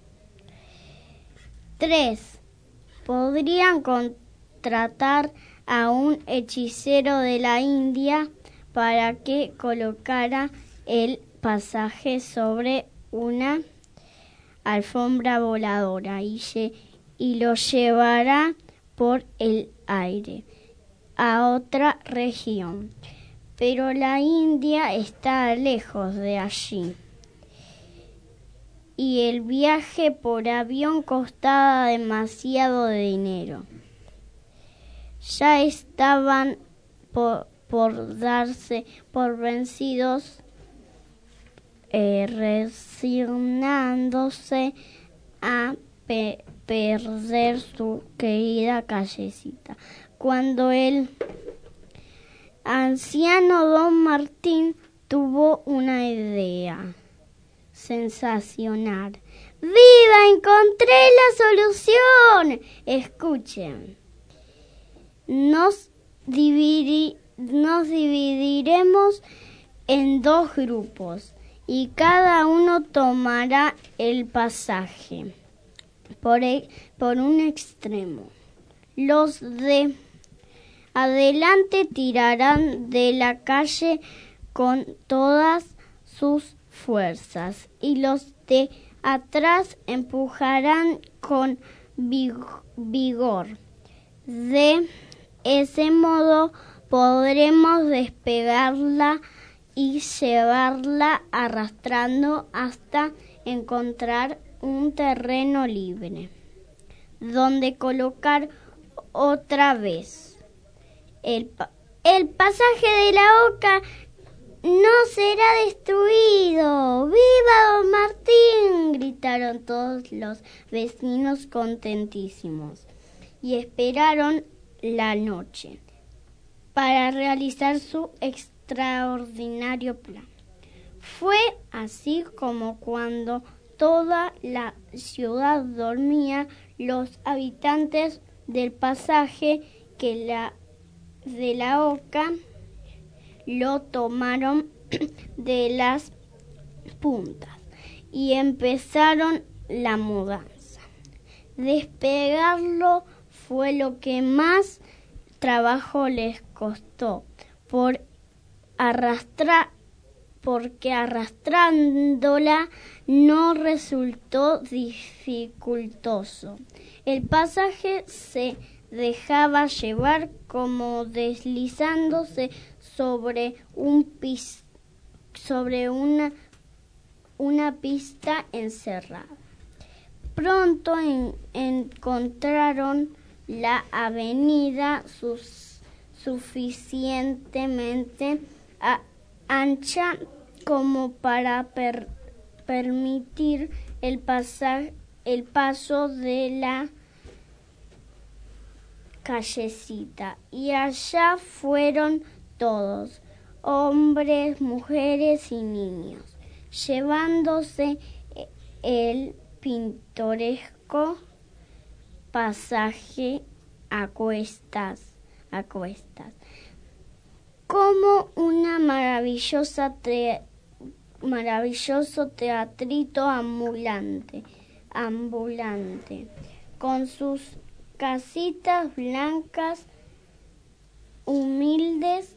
Tres. Podrían contratar a un hechicero de la India para que colocara el pasaje sobre una alfombra voladora y, lle- y lo llevará por el aire a otra región. Pero la India está lejos de allí y el viaje por avión costaba demasiado dinero. Ya estaban por, por darse por vencidos, eh, resignándose a pe- perder su querida callecita, cuando el anciano don Martín tuvo una idea sensacional. ¡Viva! ¡Encontré la solución! Escuchen. Nos, dividi- nos dividiremos en dos grupos y cada uno tomará el pasaje por, e- por un extremo. Los de adelante tirarán de la calle con todas sus fuerzas y los de atrás empujarán con vig- vigor. De ese modo podremos despegarla y llevarla arrastrando hasta encontrar un terreno libre donde colocar otra vez el, pa- el pasaje de la oca. ¡No será destruido! ¡Viva don Martín! Gritaron todos los vecinos contentísimos y esperaron la noche para realizar su extraordinario plan. Fue así como cuando toda la ciudad dormía, los habitantes del pasaje que la de la oca lo tomaron de las puntas y empezaron la mudanza. Despegarlo fue lo que más trabajo les costó, por arrastrar, porque arrastrándola no resultó dificultoso. El pasaje se dejaba llevar como deslizándose sobre un pis, sobre una, una pista encerrada. Pronto en, encontraron la avenida sus, suficientemente a, ancha como para per, permitir el, pasa, el paso de la callecita, y allá fueron todos, hombres, mujeres y niños, llevándose el pintoresco pasaje a cuestas, a cuestas, como una maravillosa te, maravilloso teatrito ambulante, ambulante, con sus casitas blancas, humildes,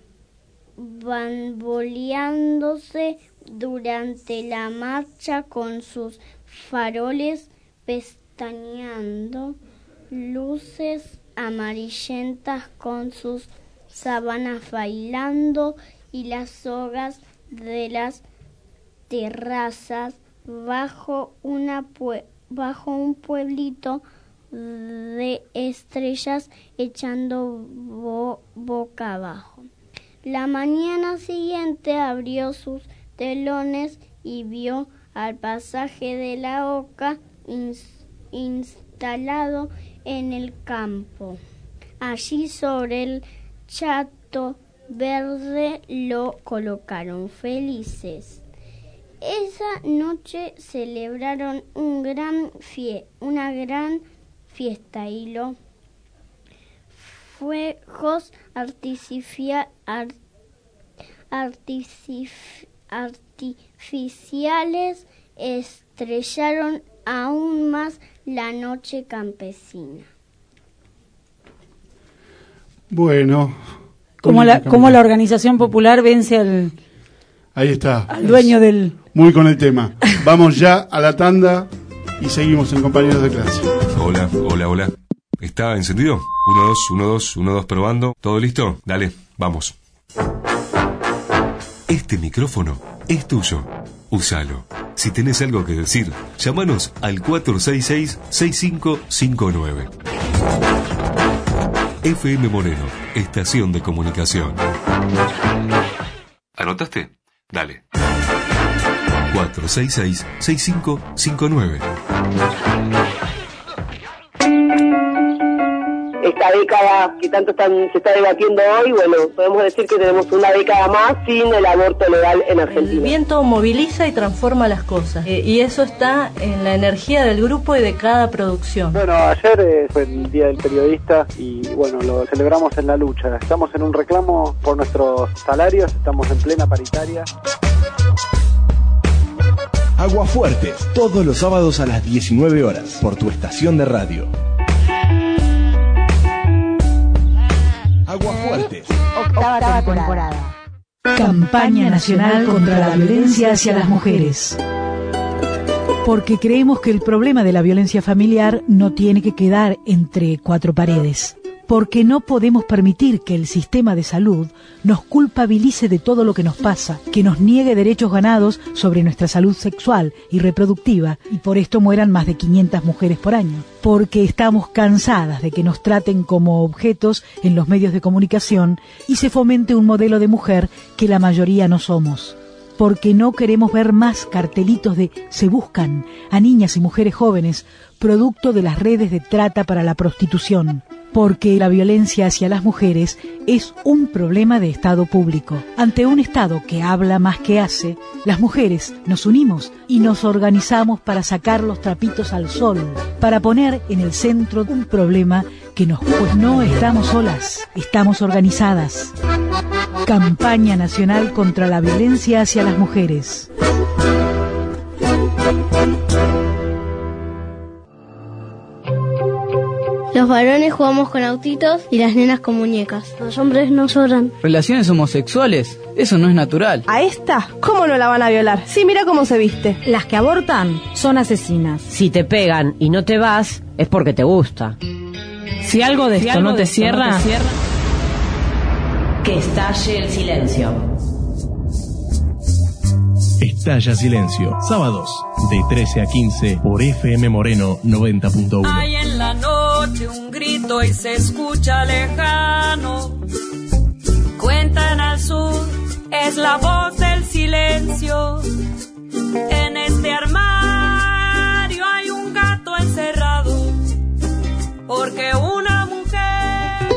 bamboleándose durante la marcha, con sus faroles pestañeando, luces amarillentas con sus sábanas bailando, y las sogas de las terrazas bajo una pue- bajo un pueblito de estrellas echando bo- boca abajo. La mañana siguiente abrió sus telones y vio al pasaje de la oca ins- ins- instalado en el campo. Allí sobre el chato verde lo colocaron felices. Esa noche celebraron un gran fie- una gran fiesta y los fuegos artificia- ar- articif- artificiales estrellaron aún más la noche campesina. Bueno. Como la, como la organización popular vence al, Ahí está. al dueño del... Muy con el tema. Vamos ya a la tanda y seguimos en Compañeros de Clase. Hola, hola, hola. ¿Está encendido? Uno, dos, uno, dos, uno, dos, probando. ¿Todo listo? Dale, vamos. Este micrófono es tuyo. Úsalo. Si tenés algo que decir, llámanos al cuatro seis seis, seis cinco cinco nueve. F M Moreno, estación de comunicación. ¿Anotaste? Dale. cuatro seis seis, seis cinco cinco nueve. Esta década que tanto están, se está debatiendo hoy, bueno, podemos decir que tenemos una década más sin el aborto legal en Argentina. El viento moviliza y transforma las cosas, eh, y eso está en la energía del grupo y de cada producción. Bueno, ayer eh, fue el Día del Periodista y bueno, lo celebramos en la lucha. Estamos en un reclamo por nuestros salarios, estamos en plena paritaria. Aguafuertes, todos los sábados a las diecinueve horas, por tu estación de radio. Aguafuertes. Octava temporada. Campaña Nacional contra la Violencia hacia las Mujeres. Porque creemos que el problema de la violencia familiar no tiene que quedar entre cuatro paredes. Porque no podemos permitir que el sistema de salud nos culpabilice de todo lo que nos pasa, que nos niegue derechos ganados sobre nuestra salud sexual y reproductiva, y por esto mueran más de quinientas mujeres por año. Porque estamos cansadas de que nos traten como objetos en los medios de comunicación y se fomente un modelo de mujer que la mayoría no somos. Porque no queremos ver más cartelitos de "se buscan" a niñas y mujeres jóvenes, producto de las redes de trata para la prostitución. Porque la violencia hacia las mujeres es un problema de Estado público. Ante un Estado que habla más que hace, las mujeres nos unimos y nos organizamos para sacar los trapitos al sol, para poner en el centro un problema que nos... Pues no estamos solas, estamos organizadas. Campaña Nacional contra la Violencia hacia las Mujeres. Los varones jugamos con autitos y las nenas con muñecas. Los hombres no lloran. Relaciones homosexuales, eso no es natural. ¿A esta? ¿Cómo no la van a violar? Sí, mira cómo se viste. Las que abortan son asesinas. Si te pegan y no te vas, es porque te gusta. Si algo de si esto algo no te de esto cierra, no te cierra, que estalle el silencio. Estalla Silencio, sábados de trece a quince por F M Moreno noventa punto uno. Hay en la noche un grito y se escucha lejano. Cuentan al sur, es la voz del silencio. En este armario hay un gato encerrado, porque una mujer...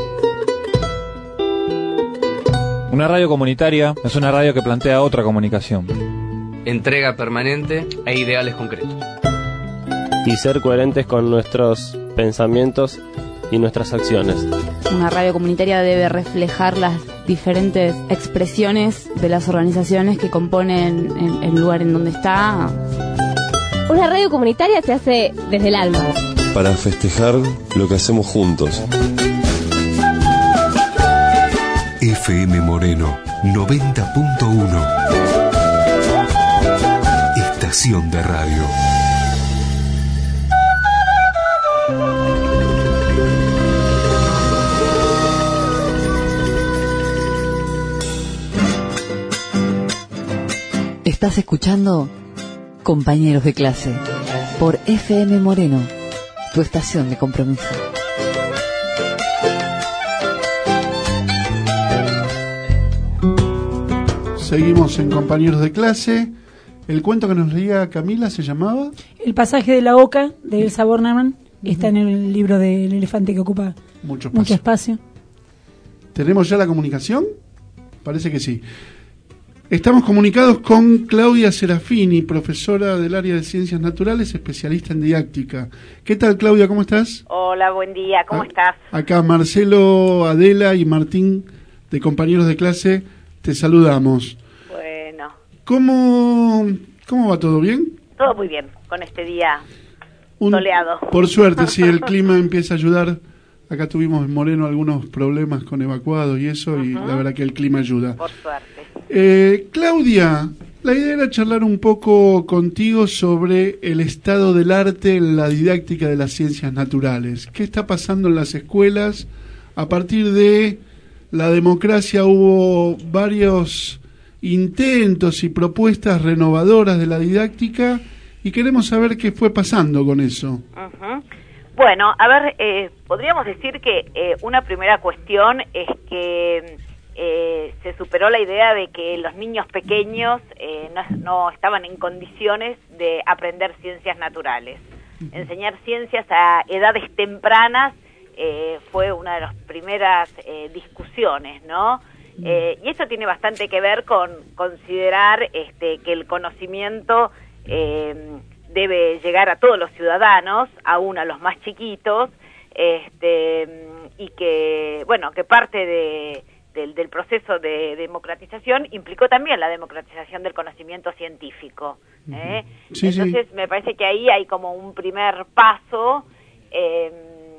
Una radio comunitaria es una radio que plantea otra comunicación. Entrega permanente e ideales concretos. Y ser coherentes con nuestros pensamientos y nuestras acciones. Una radio comunitaria debe reflejar las diferentes expresiones de las organizaciones que componen el, el lugar en donde está. Una radio comunitaria se hace desde el alma. Para festejar lo que hacemos juntos. F M Moreno noventa punto uno. Estación de radio. Estás escuchando Compañeros de Clase por F M Moreno, tu estación de compromiso. Seguimos en Compañeros de Clase. El cuento que nos leía Camila se llamaba El pasaje de la Oca, de Elsa Bornemann. está en el libro del elefante que ocupa mucho espacio. mucho espacio. ¿Tenemos ya la comunicación? Parece que sí. Estamos comunicados con Claudia Serafini, profesora del área de Ciencias Naturales, especialista en didáctica. ¿Qué tal, Claudia? ¿Cómo estás? Hola, buen día. ¿Cómo A- estás? Acá Marcelo, Adela y Martín, de compañeros de clase, te saludamos. Bueno, ¿Cómo, cómo va todo bien? todo muy bien con este día Un- soleado. Por suerte, sí, el clima empieza a ayudar. Acá tuvimos en Moreno algunos problemas con evacuados y eso, y Ujú. la verdad que el clima ayuda. Por suerte. Eh, Claudia, la idea era charlar un poco contigo sobre el estado del arte en la didáctica de las ciencias naturales. ¿Qué está pasando en las escuelas? A partir de la democracia hubo varios intentos y propuestas renovadoras de la didáctica y queremos saber qué fue pasando con eso. Ujú. Bueno, a ver, eh, podríamos decir que eh, una primera cuestión es que eh, se superó la idea de que los niños pequeños eh, no, no estaban en condiciones de aprender ciencias naturales. Enseñar ciencias a edades tempranas eh, fue una de las primeras eh, discusiones, ¿no? Eh, y esto tiene bastante que ver con considerar este, que el conocimiento eh, debe llegar a todos los ciudadanos, aún a los más chiquitos, este, y que, bueno, que parte de, del, del proceso de democratización implicó también la democratización del conocimiento científico. ¿eh? Sí, Entonces, sí. me parece que ahí hay como un primer paso. Eh,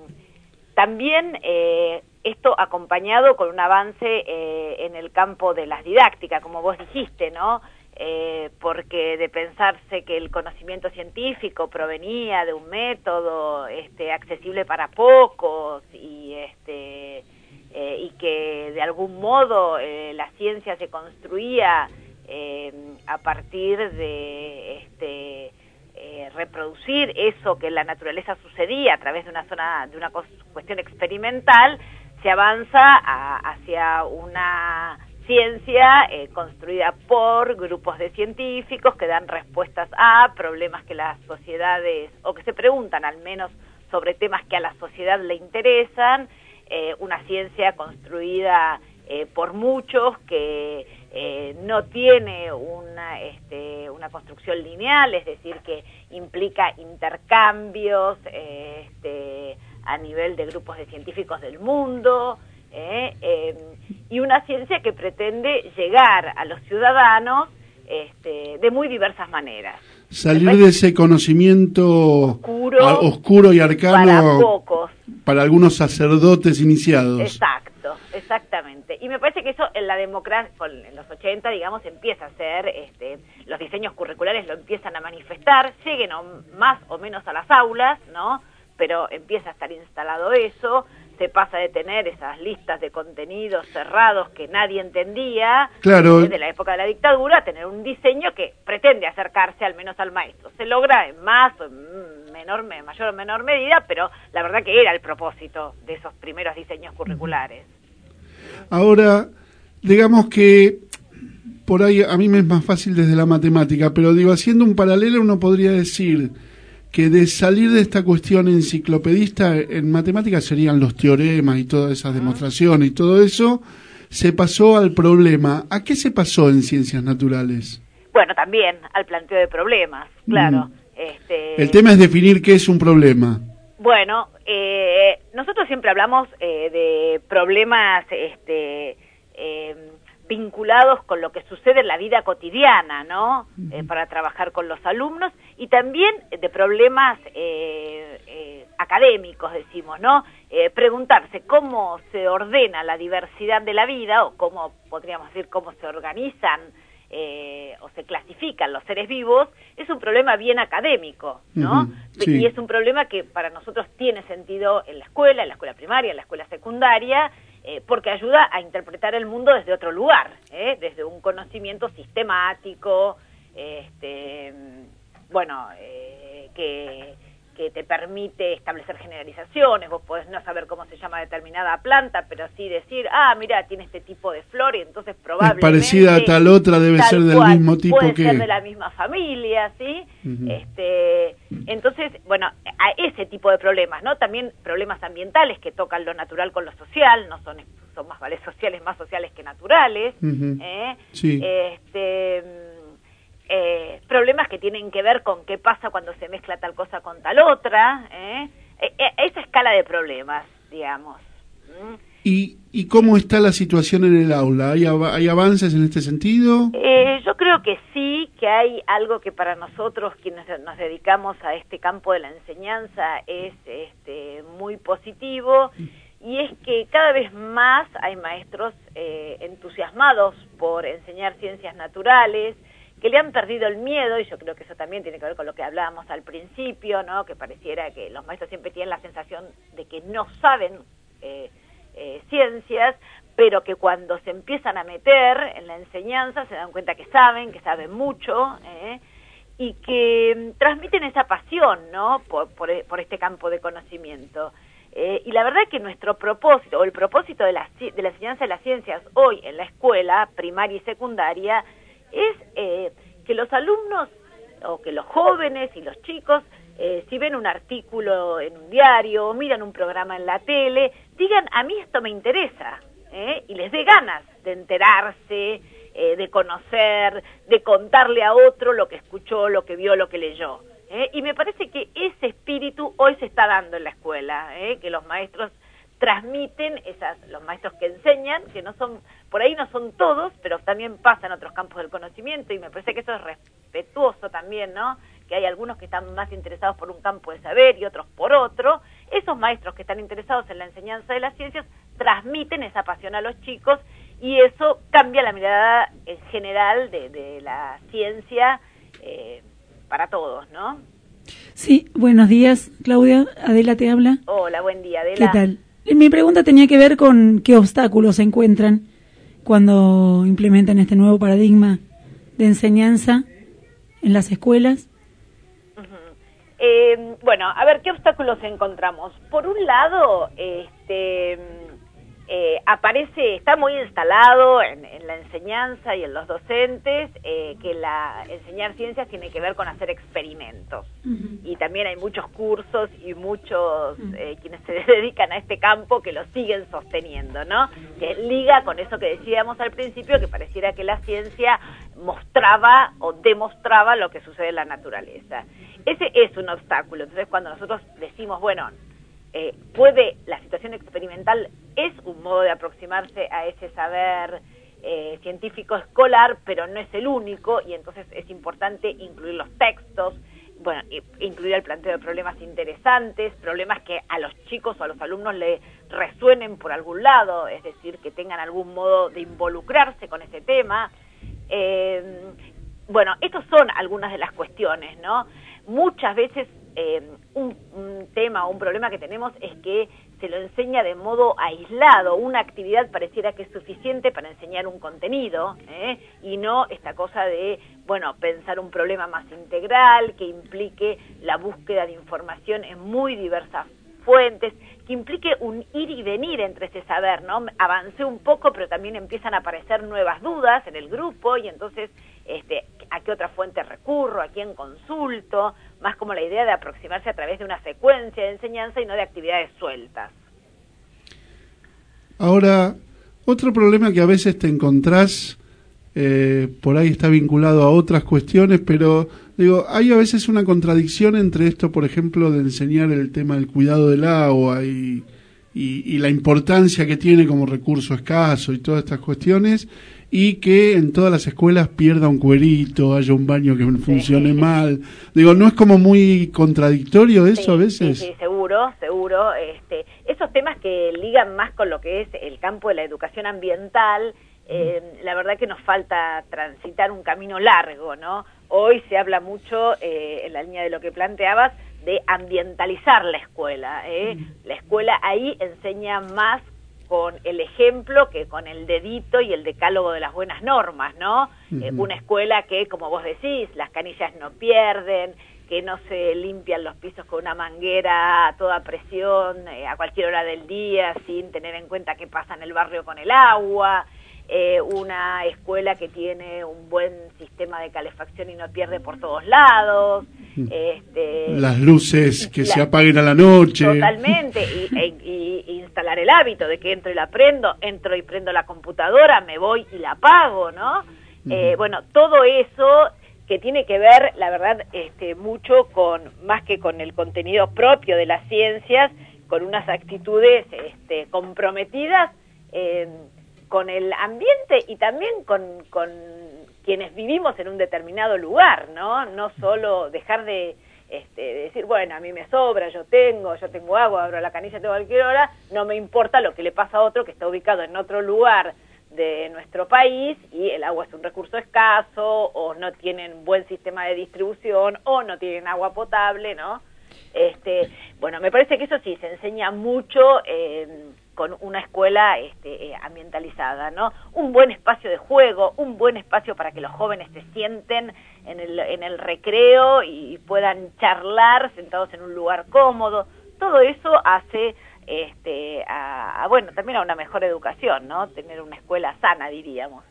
también eh, esto acompañado con un avance eh, en el campo de las didácticas, como vos dijiste, ¿no? Eh, porque de pensarse que el conocimiento científico provenía de un método este, accesible para pocos y, este, eh, y que de algún modo eh, la ciencia se construía eh, a partir de este, eh, reproducir eso que en la naturaleza sucedía a través de una zona, de una cuestión experimental, se avanza a, hacia una ciencia eh, construida por grupos de científicos que dan respuestas a problemas que las sociedades, o que se preguntan al menos sobre temas que a la sociedad le interesan, eh, una ciencia construida eh, por muchos que eh, no tiene una, este, una construcción lineal, es decir, que implica intercambios eh, este, a nivel de grupos de científicos del mundo, Eh, eh, y una ciencia que pretende llegar a los ciudadanos este, de muy diversas maneras. Salir de ese conocimiento Oscuro, a- oscuro y arcano para pocos. para algunos sacerdotes iniciados. Exacto, exactamente. Y me parece que eso en la democracia, en los ochenta, digamos, empieza a ser, este, los diseños curriculares lo empiezan a manifestar, lleguen o más o menos a las aulas, ¿no? Pero empieza a estar instalado eso, se pasa de tener esas listas de contenidos cerrados que nadie entendía, Claro. desde la época de la dictadura, a tener un diseño que pretende acercarse al menos al maestro. Se logra en más o en menor, mayor o menor medida, pero la verdad que era el propósito de esos primeros diseños curriculares. Ahora, digamos que por ahí a mí me es más fácil desde la matemática, pero digo, haciendo un paralelo uno podría decir que de salir de esta cuestión enciclopedista, en matemáticas serían los teoremas y todas esas demostraciones y todo eso, se pasó al problema. ¿A qué se pasó en ciencias naturales? Bueno, también al planteo de problemas, claro. Mm. Este, El tema es definir qué es un problema. Bueno, eh, nosotros siempre hablamos eh, de problemas este, eh, vinculados con lo que sucede en la vida cotidiana, ¿no? Eh, para trabajar con los alumnos, y también de problemas eh, eh, académicos, decimos, ¿no? Eh, preguntarse cómo se ordena la diversidad de la vida, o cómo, podríamos decir, cómo se organizan eh, o se clasifican los seres vivos, es un problema bien académico, ¿no? Ujú, sí. Y es un problema que para nosotros tiene sentido en la escuela, en la escuela primaria, en la escuela secundaria, Eh, porque ayuda a interpretar el mundo desde otro lugar, ¿eh? Desde un conocimiento sistemático, este, bueno, eh, que, que te permite establecer generalizaciones. Vos podés no saber cómo se llama determinada planta, pero sí decir, ah, mira, tiene este tipo de flor y entonces probablemente... Es parecida a tal otra, debe tal ser del cual, mismo tipo puede que... ser de la misma familia, ¿sí? Uh-huh. Este, entonces, bueno, a ese tipo de problemas, ¿no? También problemas ambientales que tocan lo natural con lo social, no son, son más vales sociales, más sociales que naturales, uh-huh. ¿eh? Sí. Este... Eh, problemas que tienen que ver con qué pasa cuando se mezcla tal cosa con tal otra, ¿eh? Eh, eh, esa escala de problemas, digamos. ¿Mm? ¿Y, ¿Y cómo está la situación en el aula? ¿Hay, av- hay avances en este sentido? Eh, yo creo que sí, que hay algo que para nosotros, quienes nos dedicamos a este campo de la enseñanza, es este, muy positivo, y es que cada vez más hay maestros eh, entusiasmados por enseñar ciencias naturales, que le han perdido el miedo, y yo creo que eso también tiene que ver con lo que hablábamos al principio, ¿no? Que pareciera que los maestros siempre tienen la sensación de que no saben eh, eh, ciencias, pero que cuando se empiezan a meter en la enseñanza se dan cuenta que saben, que saben mucho, ¿eh? y que transmiten esa pasión, ¿no? Por, por, por este campo de conocimiento. Eh, y la verdad es que nuestro propósito, o el propósito de la, de la enseñanza de las ciencias hoy en la escuela primaria y secundaria, es eh, que los alumnos o que los jóvenes y los chicos, eh, si ven un artículo en un diario o miran un programa en la tele, digan, a mí esto me interesa, ¿eh? y les dé ganas de enterarse, eh, de conocer, de contarle a otro lo que escuchó, lo que vio, lo que leyó. ¿eh? Y me parece que ese espíritu hoy se está dando en la escuela, ¿eh? que los maestros transmiten, esas, los maestros que enseñan, que no son, por ahí no son todos, pero también pasan a otros campos del conocimiento, y me parece que eso es respetuoso también, ¿no? Que hay algunos que están más interesados por un campo de saber y otros por otro. Esos maestros que están interesados en la enseñanza de las ciencias transmiten esa pasión a los chicos, y eso cambia la mirada en general de, de la ciencia eh, para todos, ¿no? Sí, buenos días, Claudia. Adela te habla. Hola, buen día, Adela. ¿Qué tal? Mi pregunta tenía que ver con qué obstáculos se encuentran cuando implementan este nuevo paradigma de enseñanza en las escuelas. Uh-huh. Eh, bueno, a ver, ¿qué obstáculos encontramos? Por un lado, este, eh, aparece, está muy instalado en, en la enseñanza y en los docentes eh, que la enseñar ciencias tiene que ver con hacer experimentos. Uh-huh. Y también hay muchos cursos y muchos eh, quienes se dedican a este campo que lo siguen sosteniendo, ¿no? Que liga con eso que decíamos al principio, que pareciera que la ciencia mostraba o demostraba lo que sucede en la naturaleza. Ese es un obstáculo. Entonces, cuando nosotros decimos, bueno, eh, puede, la situación experimental es un modo de aproximarse a ese saber eh, científico escolar, pero no es el único, y entonces es importante incluir los textos, bueno, incluir el planteo de problemas interesantes, problemas que a los chicos o a los alumnos le resuenen por algún lado, es decir, que tengan algún modo de involucrarse con ese tema. Eh, bueno, estas son algunas de las cuestiones, ¿no? Muchas veces eh, un, un tema o un problema que tenemos es que se lo enseña de modo aislado. Una actividad pareciera que es suficiente para enseñar un contenido, ¿eh? y no esta cosa de, bueno, pensar un problema más integral, que implique la búsqueda de información en muy diversas fuentes, que implique un ir y venir entre ese saber, ¿no? Avancé un poco, pero también empiezan a aparecer nuevas dudas en el grupo, y entonces, este, ¿a qué otra fuente recurro? ¿A quién consulto? Más como la idea de aproximarse a través de una secuencia de enseñanza y no de actividades sueltas. Ahora, otro problema que a veces te encontrás, eh, por ahí está vinculado a otras cuestiones, pero digo, hay a veces una contradicción entre esto, por ejemplo, de enseñar el tema del cuidado del agua y, y, y la importancia que tiene como recurso escaso y todas estas cuestiones, y que en todas las escuelas pierda un cuerito, haya un baño que funcione sí. mal. Digo, ¿no es como muy contradictorio eso sí, a veces? Sí, sí, seguro, seguro. Este, esos temas que ligan más con lo que es el campo de la educación ambiental, eh, la verdad que nos falta transitar un camino largo, ¿no? Hoy se habla mucho, eh, en la línea de lo que planteabas, de ambientalizar la escuela, ¿eh? La escuela ahí enseña más con el ejemplo que con el dedito y el decálogo de las buenas normas, ¿no? Uh-huh. Eh, una escuela que, como vos decís, las canillas no pierden, que no se limpian los pisos con una manguera a toda presión, eh, a cualquier hora del día, sin tener en cuenta qué pasa en el barrio con el agua, eh, una escuela que tiene un buen sistema de calefacción y no pierde por todos lados, este, las luces que la, se apaguen a la noche. Totalmente, y, e, y, y instalar el hábito de que entro y la prendo, entro y prendo la computadora, me voy y la apago, ¿no? Uh-huh. Eh, bueno, todo eso que tiene que ver, la verdad, este, mucho con, más que con el contenido propio de las ciencias, con unas actitudes este, comprometidas eh, con el ambiente y también con, con quienes vivimos en un determinado lugar, ¿no? No solo dejar de, este, de decir, bueno, a mí me sobra, yo tengo, yo tengo agua, abro la canilla, tengo cualquier hora, no me importa lo que le pasa a otro que está ubicado en otro lugar de nuestro país y el agua es un recurso escaso o no tienen buen sistema de distribución o no tienen agua potable, ¿no? Este, bueno, me parece que eso sí se enseña mucho eh, con una escuela este, eh, ambientalizada, ¿no? Un buen espacio de juego, un buen espacio para que los jóvenes se sienten en el, en el recreo y puedan charlar sentados en un lugar cómodo. Todo eso hace este a, a bueno también a una mejor educación, ¿no? Tener una escuela sana, diríamos.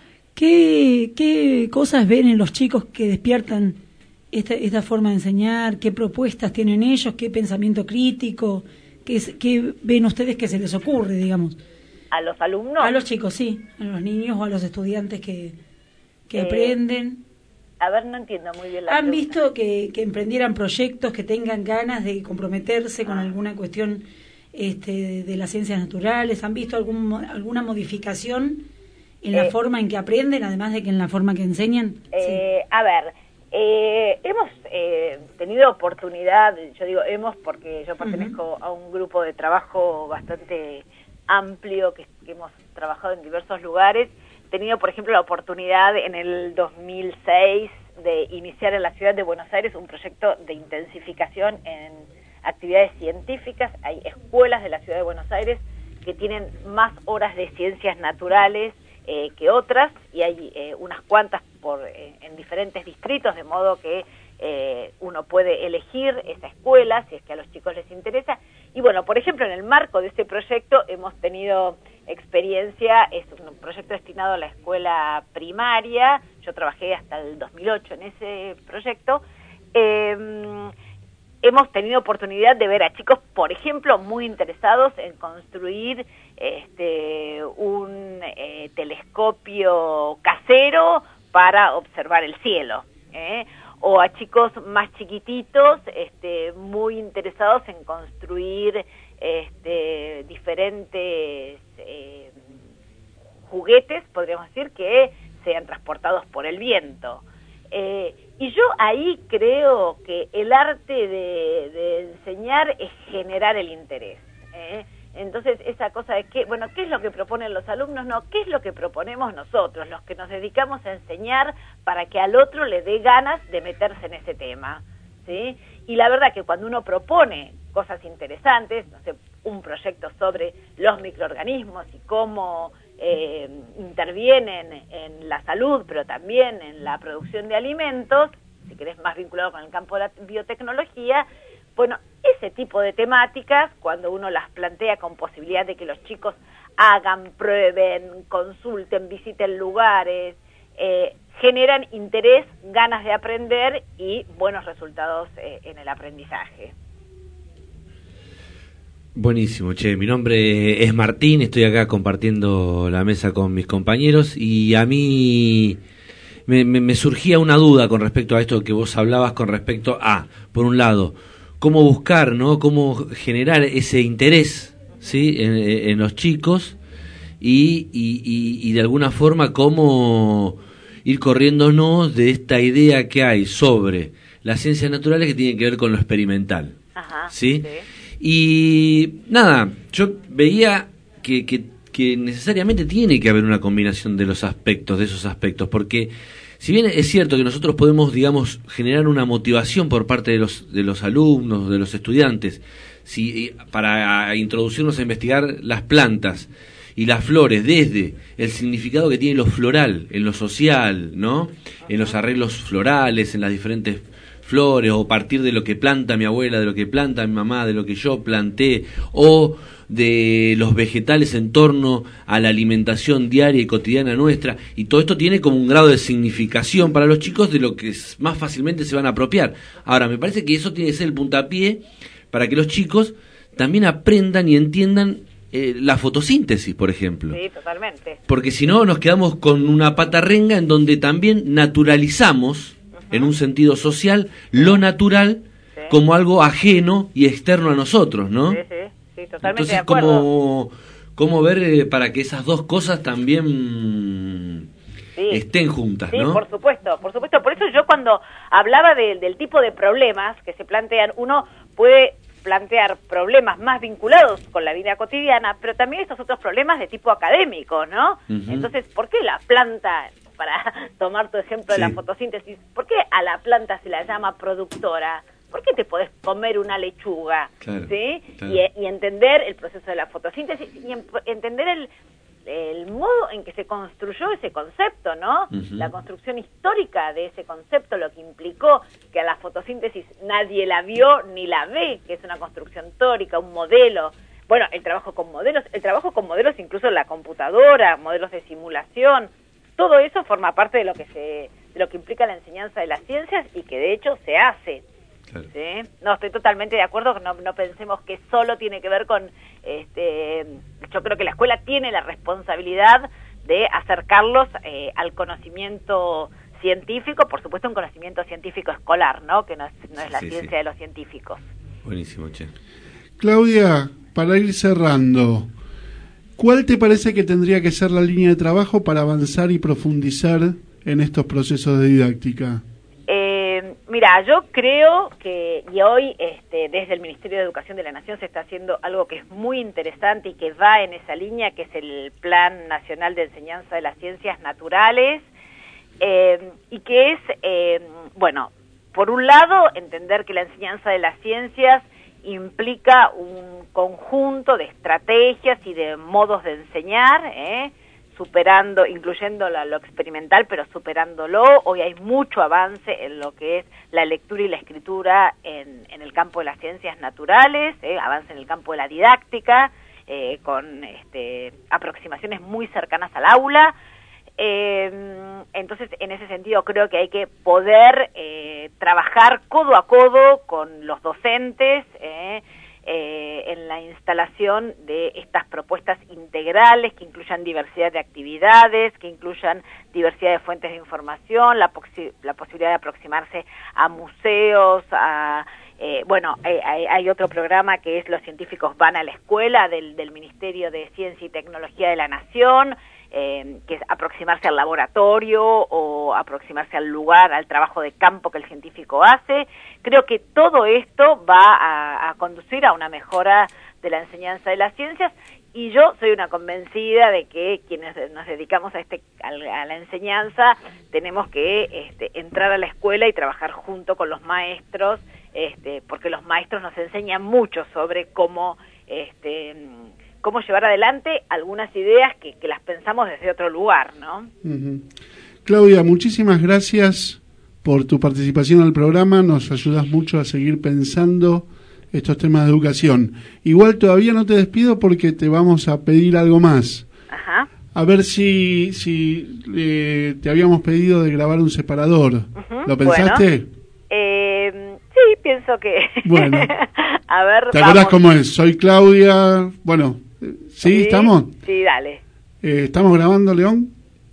¿Qué, qué cosas ven en los chicos que despiertan esta, esta forma de enseñar? ¿Qué propuestas tienen ellos? ¿Qué pensamiento crítico? ¿Qué, qué ven ustedes que se les ocurre, digamos? ¿A los alumnos? A los chicos, sí. A los niños o a los estudiantes que, que eh, aprenden. A ver, no entiendo muy bien la ¿Han pregunta. visto que, que emprendieran proyectos, que tengan ganas de comprometerse con alguna cuestión este, de, de las ciencias naturales? ¿Han visto algún, alguna modificación en la eh, forma en que aprenden, además de que en la forma que enseñan? Eh, sí. A ver, eh, hemos eh, tenido oportunidad, yo digo hemos porque yo pertenezco uh-huh. a un grupo de trabajo bastante amplio que, que hemos trabajado en diversos lugares. He tenido, por ejemplo, la oportunidad en el dos mil seis de iniciar en la ciudad de Buenos Aires un proyecto de intensificación en actividades científicas. Hay escuelas de la ciudad de Buenos Aires que tienen más horas de ciencias naturales eh, que otras, y hay eh, unas cuantas por eh, en diferentes distritos, de modo que eh, uno puede elegir esa escuela si es que a los chicos les interesa. Y bueno, por ejemplo, en el marco de este proyecto hemos tenido experiencia, es un proyecto destinado a la escuela primaria, yo trabajé hasta el dos mil ocho en ese proyecto. Eh, hemos tenido oportunidad de ver a chicos, por ejemplo, muy interesados en construir este, un eh, telescopio casero para observar el cielo, ¿eh? O a chicos más chiquititos este, muy interesados en construir este, diferentes eh, juguetes, podríamos decir, que sean transportados por el viento. Eh, y yo ahí creo que el arte de, de enseñar es generar el interés, ¿eh? Entonces, esa cosa de que, bueno, ¿qué es lo que proponen los alumnos? No, ¿qué es lo que proponemos nosotros, los que nos dedicamos a enseñar para que al otro le dé ganas de meterse en ese tema, ¿sí? Y la verdad que cuando uno propone cosas interesantes, no sé, un proyecto sobre los microorganismos y cómo eh, intervienen en la salud, pero también en la producción de alimentos, si querés más vinculado con el campo de la biotecnología, bueno, ese tipo de temáticas, cuando uno las plantea con posibilidad de que los chicos hagan, prueben, consulten, visiten lugares, eh, generan interés, ganas de aprender y buenos resultados eh, en el aprendizaje. Buenísimo, che, mi nombre es Martín, estoy acá compartiendo la mesa con mis compañeros y a mí me, me, me surgía una duda con respecto a esto que vos hablabas con respecto a, por un lado, cómo buscar, ¿no? Cómo generar ese interés, ¿sí? En, en los chicos y, y, y, y de alguna forma cómo ir corriéndonos de esta idea que hay sobre las ciencias naturales que tienen que ver con lo experimental. Ajá, ¿sí? sí. Y nada, yo veía que, que, que necesariamente tiene que haber una combinación de los aspectos, de esos aspectos, porque si bien es cierto que nosotros podemos, digamos, generar una motivación por parte de los de los alumnos, de los estudiantes, si para introducirnos a investigar las plantas y las flores desde el significado que tiene lo floral, en lo social, ¿no? En los arreglos florales, en las diferentes flores, o partir de lo que planta mi abuela, de lo que planta mi mamá, de lo que yo planté, o de los vegetales en torno a la alimentación diaria y cotidiana nuestra, y todo esto tiene como un grado de significación para los chicos de lo que más fácilmente se van a apropiar. Ahora, me parece que eso tiene que ser el puntapié para que los chicos también aprendan y entiendan eh, la fotosíntesis, por ejemplo. Sí, totalmente. Porque si no, nos quedamos con una patarrenga en donde también naturalizamos, uh-huh. en un sentido social, lo natural sí. como algo ajeno y externo a nosotros, ¿no? Sí, sí, sí, totalmente. Entonces, de acuerdo. ¿cómo, cómo ver eh, para que esas dos cosas también sí. estén juntas, sí, ¿no? Por supuesto, por supuesto. Por eso yo cuando hablaba de, del tipo de problemas que se plantean, uno puede plantear problemas más vinculados con la vida cotidiana, pero también estos otros problemas de tipo académico, ¿no? Uh-huh. Entonces, ¿por qué la planta, para tomar tu ejemplo sí. de la fotosíntesis, por qué a la planta se la llama productora? ¿Por qué te podés comer una lechuga? Claro, ¿sí? Claro. Y, y entender el proceso de la fotosíntesis y en, entender el, el modo en que se construyó ese concepto, ¿no? Uh-huh. La construcción histórica de ese concepto, lo que implicó que a la fotosíntesis nadie la vio ni la ve, que es una construcción teórica, un modelo. Bueno, el trabajo con modelos, el trabajo con modelos incluso en la computadora, modelos de simulación, todo eso forma parte de lo que se, de lo que implica la enseñanza de las ciencias y que de hecho se hace. Claro. ¿Sí? No, estoy totalmente de acuerdo, que no, no pensemos que solo tiene que ver con, este, yo creo que la escuela tiene la responsabilidad de acercarlos eh, al conocimiento científico, por supuesto un conocimiento científico escolar, ¿no? Que no es, no es la sí, ciencia sí. de los científicos. Buenísimo, che. Claudia, para ir cerrando, ¿cuál te parece que tendría que ser la línea de trabajo para avanzar y profundizar en estos procesos de didáctica? Eh, mira, yo creo que, y hoy este, desde el Ministerio de Educación de la Nación se está haciendo algo que es muy interesante y que va en esa línea, que es el Plan Nacional de Enseñanza de las Ciencias Naturales, eh, y que es, eh, bueno, por un lado, entender que la enseñanza de las ciencias implica un conjunto de estrategias y de modos de enseñar, ¿eh? superando, incluyendo la, lo experimental, pero superándolo. Hoy hay mucho avance en lo que es la lectura y la escritura en, en el campo de las ciencias naturales, ¿eh? avance en el campo de la didáctica, eh, con este, aproximaciones muy cercanas al aula. Eh, entonces, en ese sentido, creo que hay que poder eh, trabajar codo a codo con los docentes, eh, Eh, en la instalación de estas propuestas integrales que incluyan diversidad de actividades, que incluyan diversidad de fuentes de información, la, posi- la posibilidad de aproximarse a museos, a eh, bueno, hay, hay, hay otro programa que es Los Científicos Van a la Escuela, del, del Ministerio de Ciencia y Tecnología de la Nación, eh, que es aproximarse al laboratorio o aproximarse al lugar, al trabajo de campo que el científico hace. Creo que todo esto va a, a conducir a una mejora de la enseñanza de las ciencias, y yo soy una convencida de que quienes nos dedicamos a este a la enseñanza tenemos que este, entrar a la escuela y trabajar junto con los maestros, este, porque los maestros nos enseñan mucho sobre cómo este, cómo llevar adelante algunas ideas que, que las pensamos desde otro lugar, ¿no? Uh-huh. Claudia, muchísimas gracias por tu participación en el programa, nos ayudas mucho a seguir pensando estos temas de educación. Igual todavía no te despido porque te vamos a pedir algo más. Ajá. A ver si si eh, te habíamos pedido de grabar un separador. Uh-huh. ¿Lo pensaste? Bueno, eh, sí, pienso que... Bueno. A ver, ¿te acordás cómo es? Soy Claudia... Bueno, ¿sí? ¿Sí? ¿Estamos? Sí, dale. Eh, ¿Estamos grabando, León?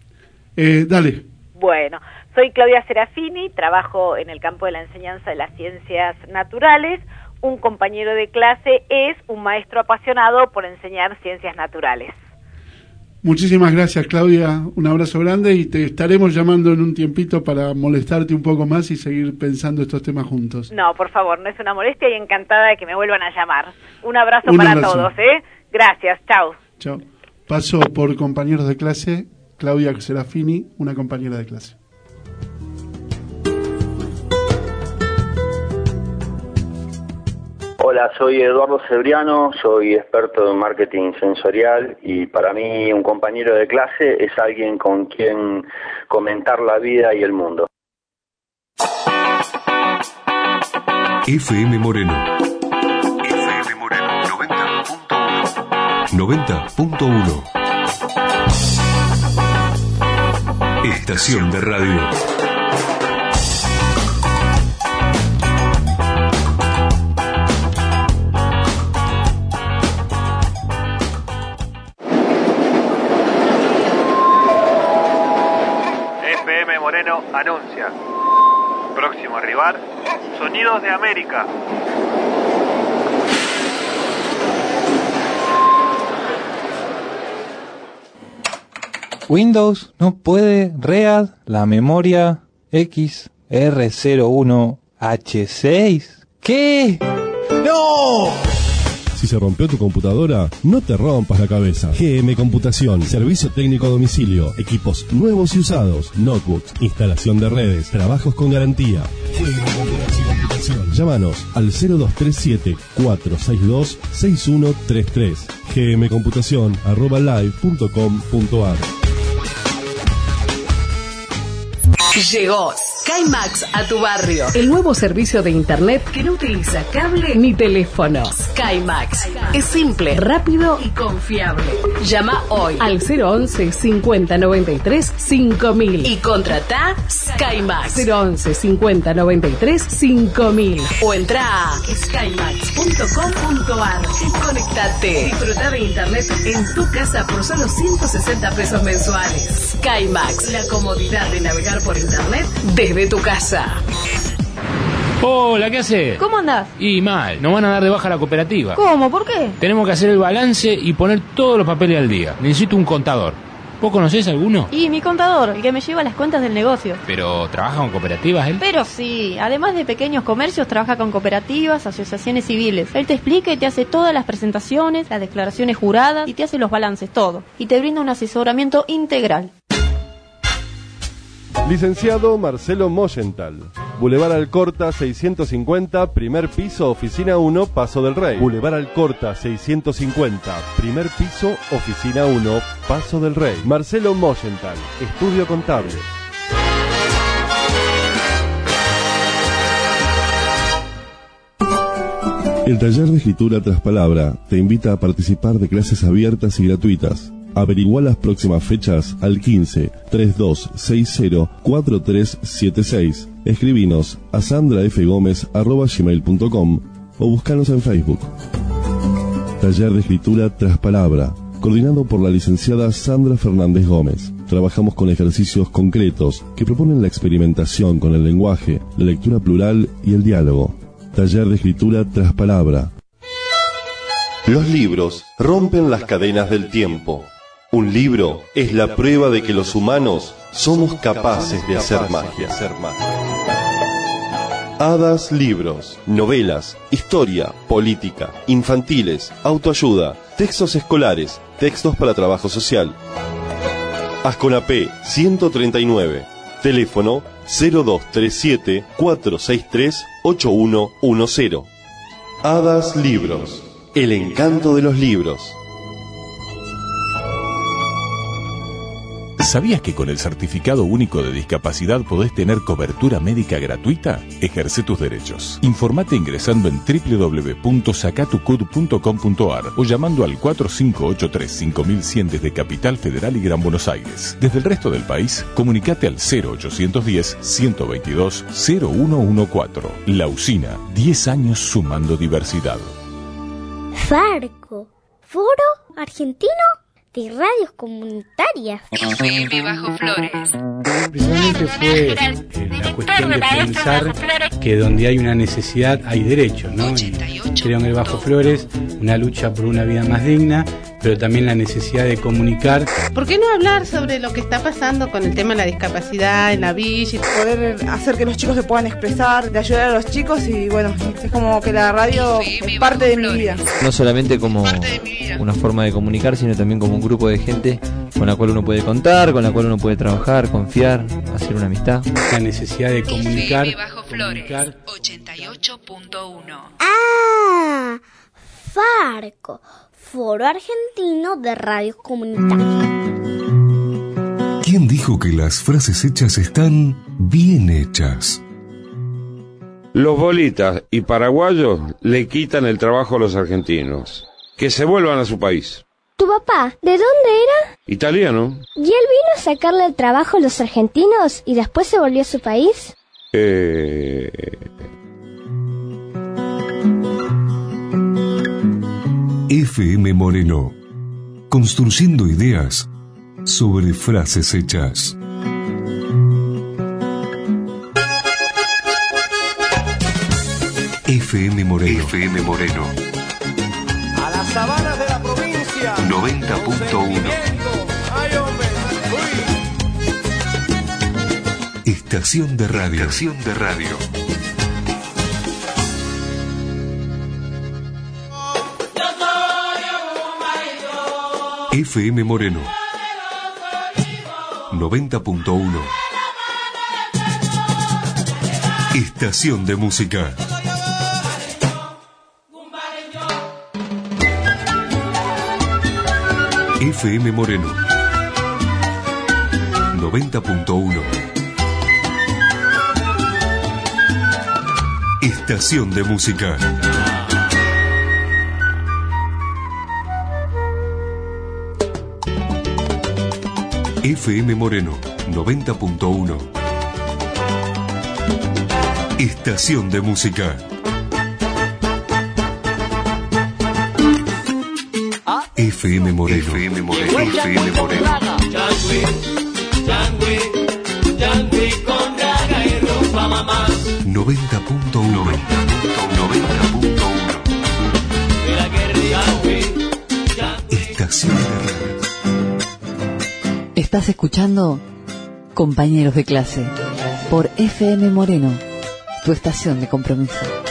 Eh, dale. Bueno, soy Claudia Serafini, trabajo en el campo de la enseñanza de las ciencias naturales. Un compañero de clase es un maestro apasionado por enseñar ciencias naturales. Muchísimas gracias, Claudia. Un abrazo grande y te estaremos llamando en un tiempito para molestarte un poco más y seguir pensando estos temas juntos. No, por favor, no es una molestia y encantada de que me vuelvan a llamar. Un abrazo un para abrazo. todos, ¿eh? Gracias, chao. Chao. Paso por compañeros de clase, Claudia Serafini, una compañera de clase. Hola, soy Eduardo Cebriano, soy experto en marketing sensorial y para mí un compañero de clase es alguien con quien comentar la vida y el mundo. F M Moreno. F M Moreno noventa punto uno. Estación de radio. F M Moreno anuncia. Próximo rival, Sonidos de América. Windows no puede read la memoria X R cero uno H seis. ¿Qué? ¡No! Si se rompió tu computadora, no te rompas la cabeza. G M Computación, servicio técnico a domicilio, equipos nuevos y usados, notebooks, instalación de redes, trabajos con garantía. G M Computación. Llámanos al cero dos tres siete, cuatro seis dos, seis uno tres tres. gmcomputación arroba live punto com punto ar. Llegó SkyMax a tu barrio. El nuevo servicio de internet que no utiliza cable ni teléfono. SkyMax. Es simple, rápido y confiable. Llama hoy al cero once, cincuenta noventa y tres, cinco mil y contrata SkyMax. cero once, cincuenta noventa y tres, cinco mil o entra a skymax punto com punto ar y conectate. Disfruta de internet en tu casa por solo ciento sesenta pesos mensuales. SkyMax, la comodidad de navegar por internet desde tu casa. Hola, ¿qué haces? ¿Cómo andás? Y mal, nos van a dar de baja la cooperativa. ¿Cómo? ¿Por qué? Tenemos que hacer el balance y poner todos los papeles al día. Necesito un contador. ¿Vos conocés alguno? Y mi contador, el que me lleva las cuentas del negocio. ¿Pero trabaja con cooperativas él? Pero sí, además de pequeños comercios, trabaja con cooperativas, asociaciones civiles. Él te explica y te hace todas las presentaciones, las declaraciones juradas y te hace los balances, todo. Y te brinda un asesoramiento integral. Licenciado Marcelo Moyental. Boulevard Alcorta seiscientos cincuenta, primer piso, oficina uno, Paso del Rey. Boulevard Alcorta seiscientos cincuenta, primer piso, oficina uno, Paso del Rey. Marcelo Moyental, estudio contable. El taller de escritura tras palabra te invita a participar de clases abiertas y gratuitas. Averigua las próximas fechas al quince, treinta y dos sesenta, cuarenta y tres setenta y seis. Escribinos a sandrafgomez arroba gmail punto com o buscanos en Facebook. Taller de escritura tras palabra, coordinado por la licenciada Sandra Fernández Gómez. Trabajamos con ejercicios concretos que proponen la experimentación con el lenguaje, la lectura plural y el diálogo. Taller de escritura tras palabra. Los libros rompen las cadenas del tiempo. Un libro es la prueba de que los humanos somos capaces de hacer magia. Hadas Libros, novelas, historia, política, infantiles, autoayuda, textos escolares, textos para trabajo social. Asconapé ciento treinta y nueve, teléfono cero dos tres siete, cuatro seis tres, ocho uno uno cero. Hadas Libros, el encanto de los libros. ¿Sabías que con el Certificado Único de Discapacidad podés tener cobertura médica gratuita? Ejerce tus derechos. Informate ingresando en doble u doble u doble u punto sacatucud punto com punto ar o llamando al cuatro cinco ocho tres, cinco mil cien desde Capital Federal y Gran Buenos Aires. Desde el resto del país, comunicate al cero ochocientos diez, ciento veintidós, cero uno uno cuatro. La Usina, diez años sumando diversidad. Farco, Foro Argentino de Radios Comunitarias. F M Bajo Flores. Precisamente fue eh, la cuestión de pensar que donde hay una necesidad hay derechos, ¿no? Y creo en el Bajo Flores una lucha por una vida más digna, pero también la necesidad de comunicar. ¿Por qué no hablar sobre lo que está pasando con el tema de la discapacidad en la villa? Poder hacer que los chicos se puedan expresar, de ayudar a los chicos y bueno, es como que la radio es parte de mi vida. No solamente como una forma de comunicar, sino también como un grupo de gente con la cual uno puede contar, con la cual uno puede trabajar, confiar, hacer una amistad. La necesidad de comunicar. F M Bajo Flores, ochenta y ocho punto uno. Ah, Farco, Foro Argentino de Radios Comunitarias. ¿Quién dijo que las frases hechas están bien hechas? Los bolitas y paraguayos le quitan el trabajo a los argentinos. Que se vuelvan a su país. ¿Tu papá, de dónde era? Italiano. ¿Y él vino a sacarle el trabajo a los argentinos y después se volvió a su país? Eh... F M Moreno. Construyendo ideas sobre frases hechas. F M Moreno. F M Moreno. A las sabanas de la provincia. noventa punto uno. Ay, hombre. Uy. Estación de radio. Estación de radio. F M Moreno. noventa punto uno. Estación de música. F M Moreno. noventa punto uno. Estación de música. F M Moreno, noventa punto uno. Estación de música. F M Moreno. F M Moreno. F M Moreno. noventa punto uno. noventa punto uno. Estación de radio. Estás escuchando Compañeros de Clase por F M Moreno, tu estación de compromiso.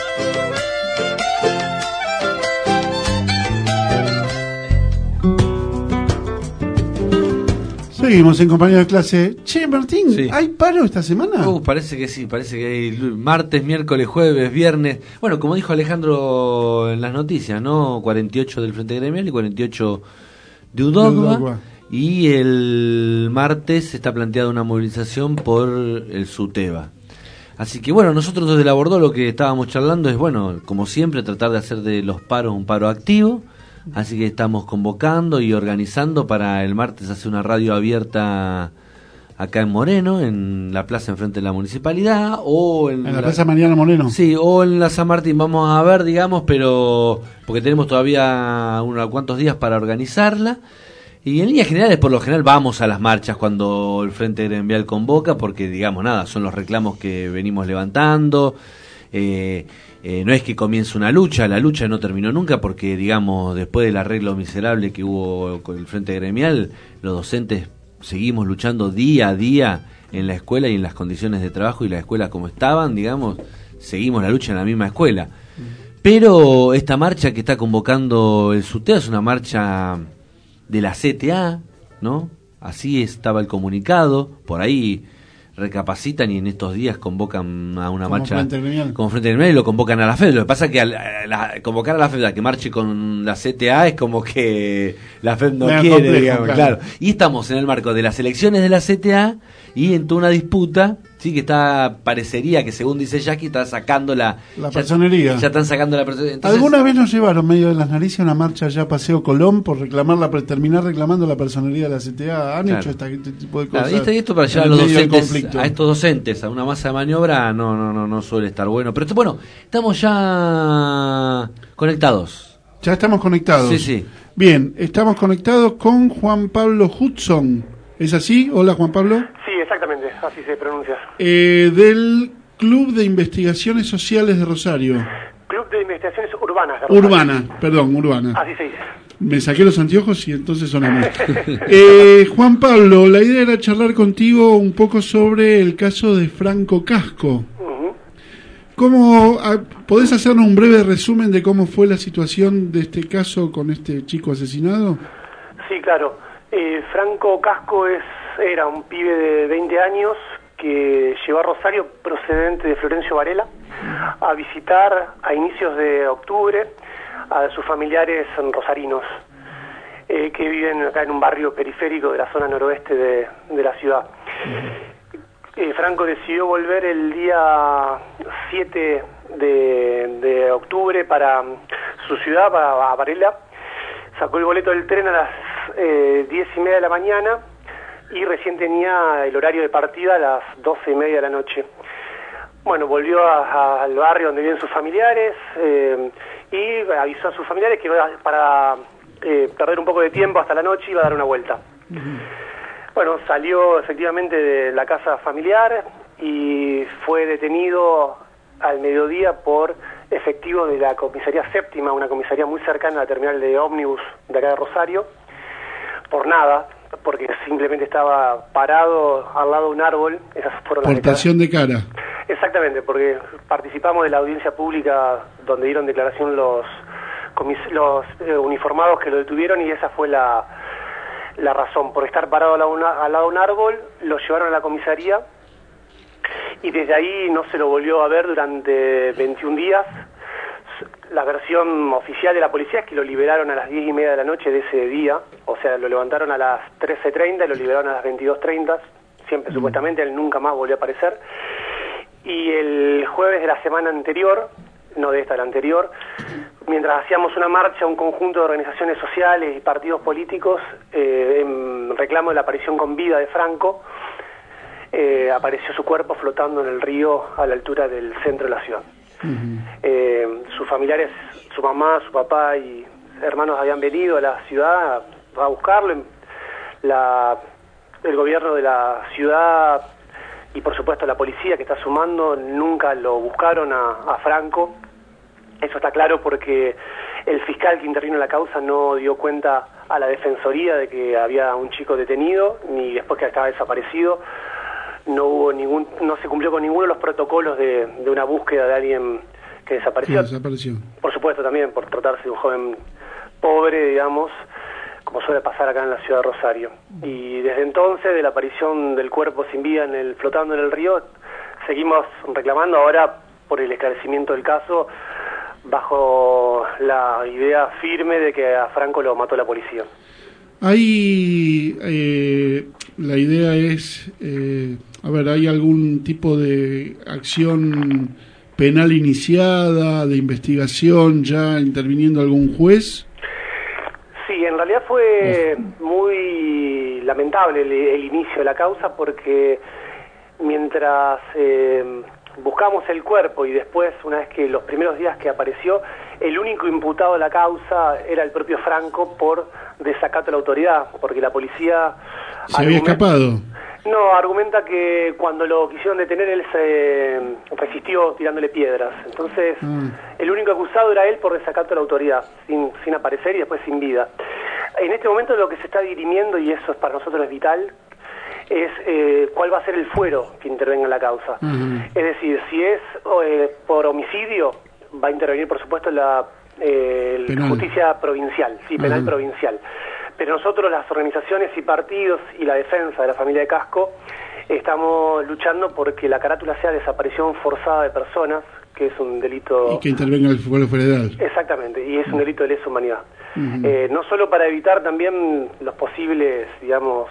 Seguimos en Compañeros de Clase. Che, Martín, Sí. ¿hay paro esta semana? Uh, parece que sí, parece que hay martes, miércoles, jueves, viernes. Bueno, como dijo Alejandro en las noticias, ¿no? cuarenta y ocho del Frente Gremial y cuarenta y ocho de Udogba. De Udogba. Y el martes está planteada una movilización por el SUTEBA. Así que bueno, nosotros desde la Bordó lo que estábamos charlando es, bueno, como siempre, tratar de hacer de los paros un paro activo. Así que estamos convocando y organizando para el martes hacer una radio abierta acá en Moreno, en la plaza enfrente de la municipalidad, o en, En la Plaza Mariano Moreno. Sí, o en la San Martín, vamos a ver, digamos, pero porque tenemos todavía unos cuantos días para organizarla. Y en líneas generales, por lo general, vamos a las marchas cuando el Frente Gremial convoca, porque, digamos, nada, son los reclamos que venimos levantando. Eh, eh, no es que comience una lucha, la lucha no terminó nunca, porque, digamos, después del arreglo miserable que hubo con el Frente Gremial, los docentes seguimos luchando día a día en la escuela y en las condiciones de trabajo y la escuela como estaban, digamos, seguimos la lucha en la misma escuela. Pero esta marcha que está convocando el SUTEBA es una marcha de la C T A, ¿no? Así estaba el comunicado, por ahí recapacitan y en estos días convocan a una Como marcha Frente Gremial. como Frente Gremial y lo convocan a la F E D. Lo que pasa es que al, a la, convocar a la F E D a que marche con la C T A es como que la F E D no Medio quiere, complejo, digamos, claro. claro. Y estamos en el marco de las elecciones de la C T A y en toda una disputa, sí, que está, parecería que según dice Jackie, está sacando la... La ya- personería. Ya están sacando la personería. Entonces, ¿Alguna vez nos llevaron medio de las narices a una marcha allá a Paseo Colón por reclamar la, terminar reclamando la personería de la C T A? ¿Han Claro. hecho esta- este tipo de cosas? Claro, y esto, y esto para en llevar a el los medio del docentes, conflicto? a estos docentes, a una masa de maniobra, no, no, no, no suele estar bueno. Pero esto, bueno, estamos ya conectados. Ya estamos conectados. Sí, sí. Bien, estamos conectados con Juan Pablo Hudson. ¿Es así? Hola, Juan Pablo. Sí, exactamente, así se pronuncia. Eh, del Club de Investigaciones Sociales de Rosario. Club de Investigaciones Urbanas. de Rosario. Urbana, perdón, Urbana. Así se dice. Me saqué los anteojos y entonces sonamos. eh, Juan Pablo, la idea era charlar contigo un poco sobre el caso de Franco Casco. ¿Cómo, a- ¿Podés hacernos un breve resumen de cómo fue la situación de este caso con este chico asesinado? Sí, claro. Eh, Franco Casco es era un pibe de veinte años que llegó a Rosario procedente de Florencio Varela a visitar a inicios de octubre a sus familiares rosarinos eh, que viven acá en un barrio periférico de la zona noroeste de, de la ciudad. Eh, Franco decidió volver el día siete de, de octubre para su ciudad, para Varela. Sacó el boleto del tren a las eh, diez y media de la mañana y recién tenía el horario de partida a las doce y media de la noche. Bueno, volvió a, a, al barrio donde viven sus familiares eh, y avisó a sus familiares que para eh, perder un poco de tiempo hasta la noche iba a dar una vuelta. Uh-huh. Bueno, salió efectivamente de la casa familiar y fue detenido al mediodía por efectivos de la comisaría séptima, una comisaría muy cercana a la terminal de ómnibus de acá de Rosario, por nada, porque simplemente estaba parado al lado de un árbol. Esas fueron las portación de cara. Exactamente, porque participamos de la audiencia pública donde dieron declaración los, comis- los eh, uniformados que lo detuvieron, y esa fue la, la razón. Por estar parado al lado, una, al lado de un árbol, lo llevaron a la comisaría y desde ahí no se lo volvió a ver durante veintiún días. La versión oficial de la policía es que lo liberaron a las diez y media de la noche de ese día, o sea, lo levantaron a las trece treinta y lo liberaron a las veintidós treinta, siempre mm. supuestamente. Él nunca más volvió a aparecer. Y el jueves de la semana anterior, no de esta, la anterior, mientras hacíamos una marcha, un conjunto de organizaciones sociales y partidos políticos, eh, en reclamo de la aparición con vida de Franco, eh, apareció su cuerpo flotando en el río a la altura del centro de la ciudad. Uh-huh. Eh, sus familiares, su mamá, su papá y hermanos habían venido a la ciudad a, a buscarlo. La, el gobierno de la ciudad y por supuesto la policía que está sumando nunca lo buscaron a, a Franco. Eso está claro porque el fiscal que intervino en la causa no dio cuenta a la defensoría de que había un chico detenido, ni después que estaba desaparecido. No hubo ningún, no se cumplió con ninguno de los protocolos de, de una búsqueda de alguien que desapareció. Sí, desapareció. Por supuesto también por tratarse de un joven pobre, digamos, como suele pasar acá en la ciudad de Rosario. Y desde entonces, de la aparición del cuerpo sin vida en el, flotando en el río, seguimos reclamando ahora por el esclarecimiento del caso, bajo la idea firme de que a Franco lo mató la policía. Hay, eh, la idea es, eh, a ver, ¿hay algún tipo de acción penal iniciada, de investigación, ya interviniendo algún juez? Sí, en realidad fue muy lamentable el, el inicio de la causa, porque mientras eh, buscamos el cuerpo y después, una vez que los primeros días que apareció, el único imputado de la causa era el propio Franco por desacato a la autoridad, porque la policía... ¿Se había escapado? No, argumenta que cuando lo quisieron detener él se resistió tirándole piedras. Entonces, ah. el único acusado era él por desacato a la autoridad, sin, sin aparecer y después sin vida. En este momento lo que se está dirimiendo, y eso es para nosotros es vital, es eh, cuál va a ser el fuero que intervenga en la causa. Uh-huh. Es decir, si es eh, por homicidio, va a intervenir, por supuesto, la eh, justicia provincial, sí, penal uh-huh. provincial. Pero nosotros, las organizaciones y partidos y la defensa de la familia de Casco, estamos luchando porque la carátula sea desaparición forzada de personas, que es un delito... Y que intervenga el fuero federal. Exactamente, y es un delito de lesa humanidad. Uh-huh. Eh, no solo para evitar también los posibles, digamos,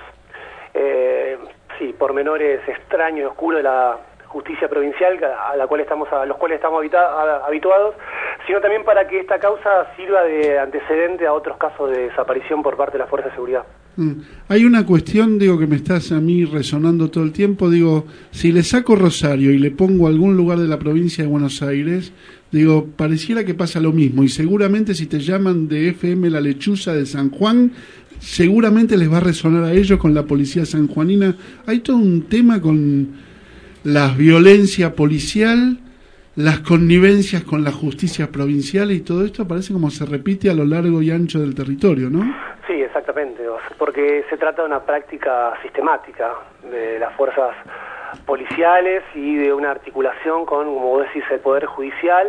eh, sí, pormenores extraños y oscuros de la justicia provincial a la cual estamos a los cuales estamos habita, a, habituados, sino también para que esta causa sirva de antecedente a otros casos de desaparición por parte de las fuerzas de seguridad. Mm. Hay una cuestión, digo, que me estás a mí resonando todo el tiempo. Digo, si le saco Rosario y le pongo algún lugar de la provincia de Buenos Aires, digo, pareciera que pasa lo mismo, y seguramente si te llaman de F M La Lechuza de San Juan, seguramente les va a resonar a ellos con la policía sanjuanina. Hay todo un tema con la violencia policial, las connivencias con la justicia provincial, y todo esto parece como se repite a lo largo y ancho del territorio, ¿no? Sí, exactamente, porque se trata de una práctica sistemática de las fuerzas policiales y de una articulación con, como vos decís, el Poder Judicial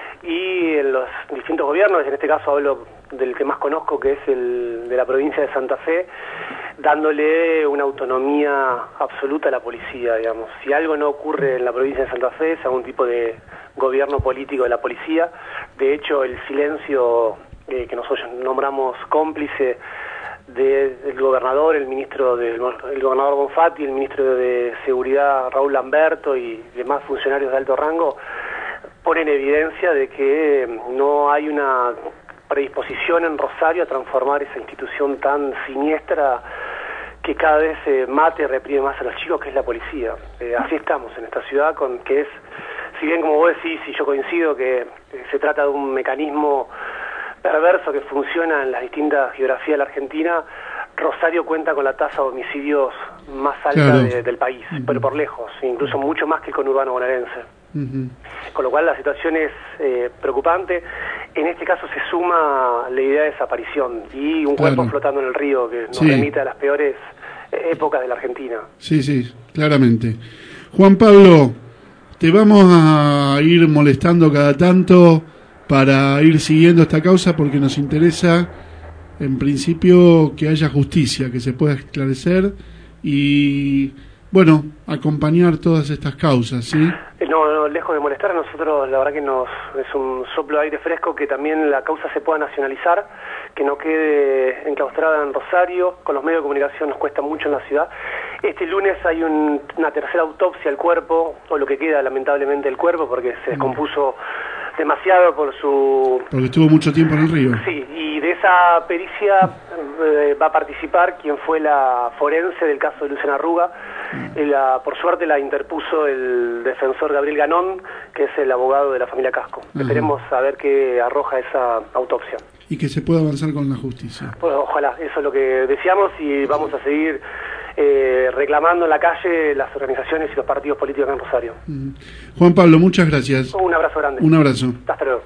y en los distintos gobiernos. En este caso hablo del que más conozco, que es el de la provincia de Santa Fe, dándole una autonomía absoluta a la policía, digamos. Si algo no ocurre en la provincia de Santa Fe, es algún tipo de gobierno político de la policía. De hecho, el silencio eh, que nosotros nombramos cómplice de, del gobernador, el ministro del el gobernador Bonfatti, el ministro de Seguridad Raúl Lamberto y demás funcionarios de alto rango, pone en evidencia de que no hay una predisposición en Rosario a transformar esa institución tan siniestra que cada vez eh, mate y reprime más a los chicos, que es la policía. Eh, así estamos en esta ciudad, con que es, si bien como vos decís, y yo coincido que eh, se trata de un mecanismo perverso que funciona en las distintas geografías de la Argentina, Rosario cuenta con la tasa de homicidios más alta claro. de, del país, uh-huh. pero por lejos, incluso mucho más que el conurbano bonaerense. Uh-huh. Con lo cual la situación es eh, preocupante. En este caso se suma la idea de desaparición y un cuerpo claro. flotando en el río que nos sí. remite a las peores eh, épocas de la Argentina. Sí, sí, claramente. Juan Pablo, te vamos a ir molestando cada tanto para ir siguiendo esta causa porque nos interesa, en principio, que haya justicia, que se pueda esclarecer y, bueno, acompañar todas estas causas, ¿sí? No, no, lejos de molestar, a nosotros la verdad que nos es un soplo de aire fresco que también la causa se pueda nacionalizar, que no quede enclaustrada en Rosario. Con los medios de comunicación nos cuesta mucho en la ciudad. Este lunes hay un, una tercera autopsia al cuerpo, o lo que queda lamentablemente del cuerpo, porque se descompuso demasiado por su... Porque estuvo mucho tiempo en el río. Sí, y de esa pericia eh, va a participar quien fue la forense del caso de Luciana Arruga. Eh, la, por suerte la interpuso el defensor Gabriel Ganón, que es el abogado de la familia Casco. Ajá. Esperemos a ver qué arroja esa autopsia. Y que se pueda avanzar con la justicia. Bueno, ojalá, eso es lo que deseamos y vamos a seguir eh, reclamando en la calle las organizaciones y los partidos políticos acá en Rosario. Uh-huh. Juan Pablo, muchas gracias. Un abrazo grande. Un abrazo. Hasta luego.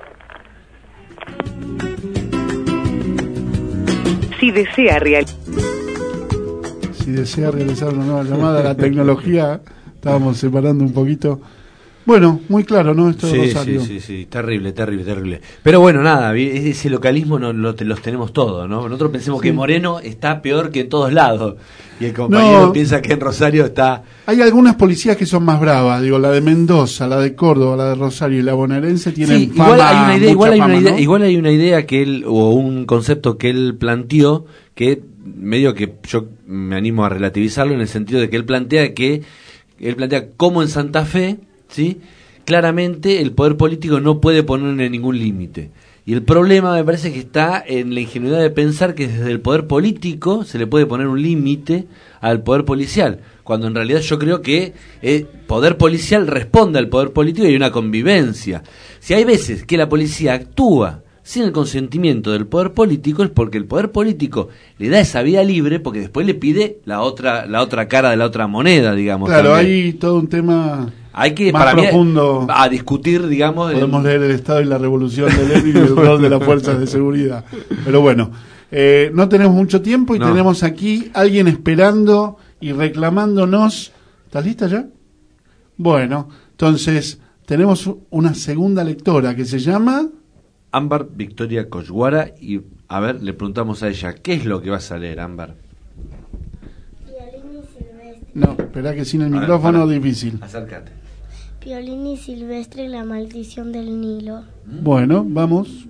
Si desea realizar Si desea realizar una nueva llamada, la tecnología, estábamos separando un poquito. Bueno, muy claro, ¿no? Esto sí, de Rosario. Sí, sí, sí, terrible, terrible, terrible. Pero bueno, nada, ese localismo no, lo, los tenemos todos, ¿no? Nosotros pensemos sí. que Moreno está peor que en todos lados. Y el compañero no, piensa que en Rosario está... Hay algunas policías que son más bravas, digo, la de Mendoza, la de Córdoba, la de Rosario y la bonaerense tienen sí, fama, igual hay una idea, igual hay fama, una idea, ¿no? igual hay una idea que él, o un concepto que él planteó, que medio que yo me animo a relativizarlo en el sentido de que él plantea que, él plantea como en Santa Fe, ¿sí?, claramente el poder político no puede ponerle ningún límite. Y el problema me parece que está en la ingenuidad de pensar que desde el poder político se le puede poner un límite al poder policial, cuando en realidad yo creo que el poder policial responde al poder político y hay una convivencia. Si hay veces que la policía actúa sin el consentimiento del poder político es porque el poder político le da esa vía libre, porque después le pide la otra la otra cara de la otra moneda, digamos. Claro, también. hay todo un tema... Hay que, más para profundo, mí, a discutir, digamos... Podemos el... leer el Estado y la Revolución de Lenin y el rol de las fuerzas de seguridad. Pero bueno, eh, no tenemos mucho tiempo y no. tenemos aquí alguien esperando y reclamándonos. ¿Estás lista ya? Bueno, entonces tenemos una segunda lectora que se llama... Ámbar Victoria Coyguara, y a ver, le preguntamos a ella, ¿qué es lo que vas a leer, Ámbar? Piolín y Silvestre. No, espera que sin el micrófono es difícil. Acércate. Piolín y Silvestre, la maldición del Nilo. Bueno, vamos.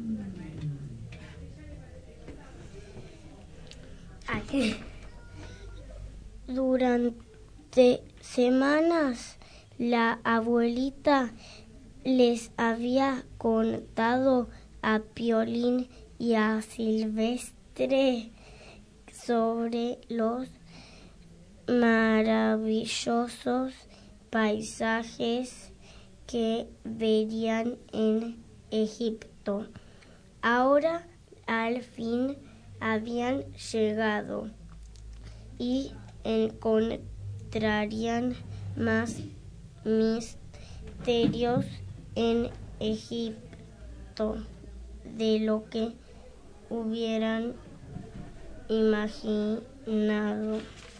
Aquí. Durante semanas, la abuelita les había contado a Piolín y a Silvestre sobre los maravillosos paisajes que verían en Egipto. Ahora al fin habían llegado y encontrarían más misterios en Egipto de lo que hubieran imaginado.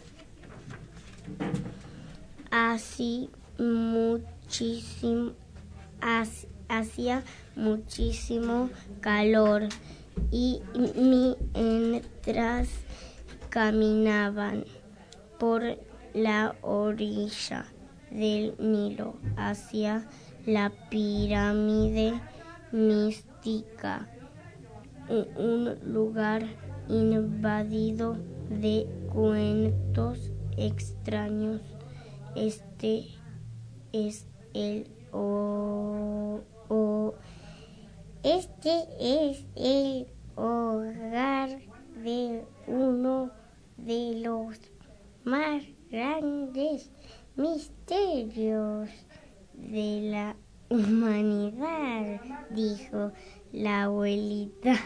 Así muchísimo, hacía muchísimo calor y mientras caminaban por la orilla del Nilo hacia la pirámide mística, un lugar invadido de cuentos extraños. Este es el o este es el hogar de uno de los más grandes misterios de la humanidad, dijo la abuelita.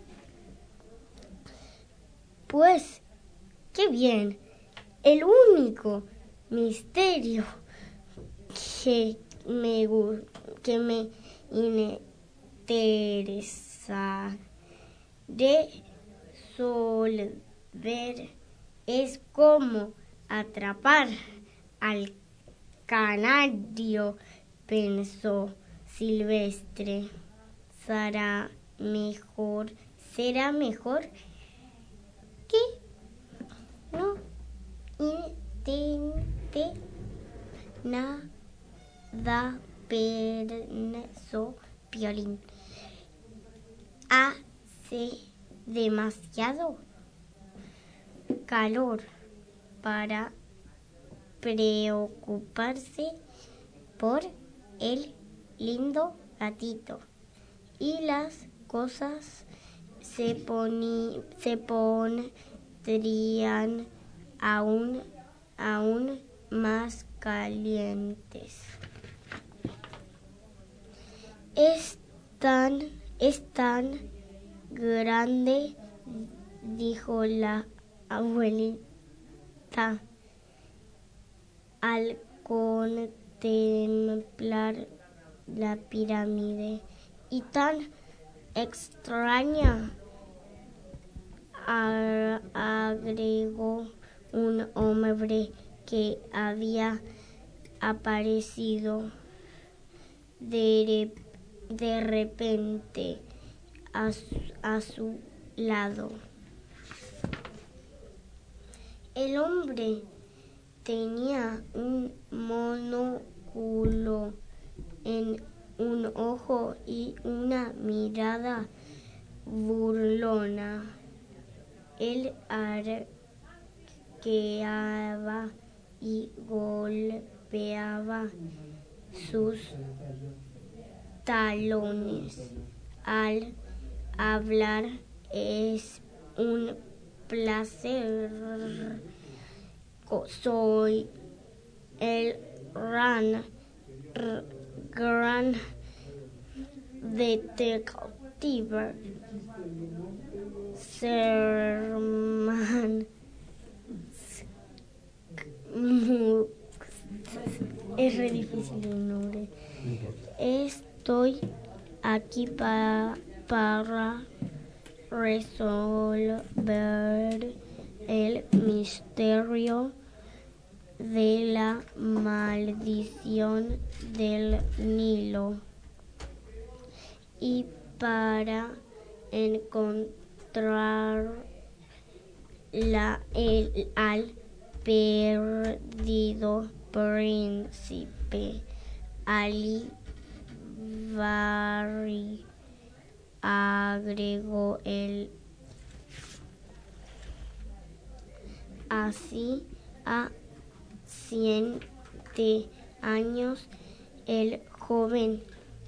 Pues, qué bien, el único misterio que me, que me interesa de resolver es cómo atrapar al canario, pensó Silvestre. Será mejor, será mejor que no intente nada, pensó Piolín. Hace demasiado calor para preocuparse por el lindo gatito, y las cosas se, poni, se pondrían aún, aún más calientes. Es tan, es tan grande, dijo la abuelita al contemplar la pirámide, y tan extraña, agregó un hombre que había aparecido de, de repente a su, a su lado. El hombre tenía un monóculo en un ojo y una mirada burlona. Él arqueaba y golpeaba sus talones al hablar. Es un placer. Soy el gran, gran detective Sherman. Es re difícil el nombre. Estoy aquí pa, para resolver el misterio de la maldición del Nilo y para encontrar la, el, al perdido príncipe Ali Barry, agregó él. Así, a siete años, el joven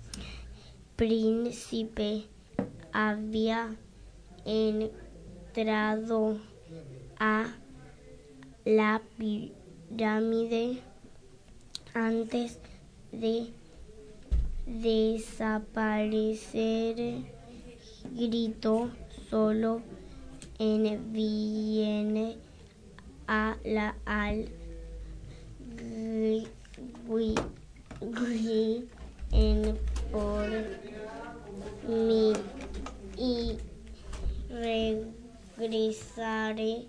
príncipe había entrado a la pirámide antes de desaparecer. Gritó solo en viene a la al gui, gui, en por mí y regresaré,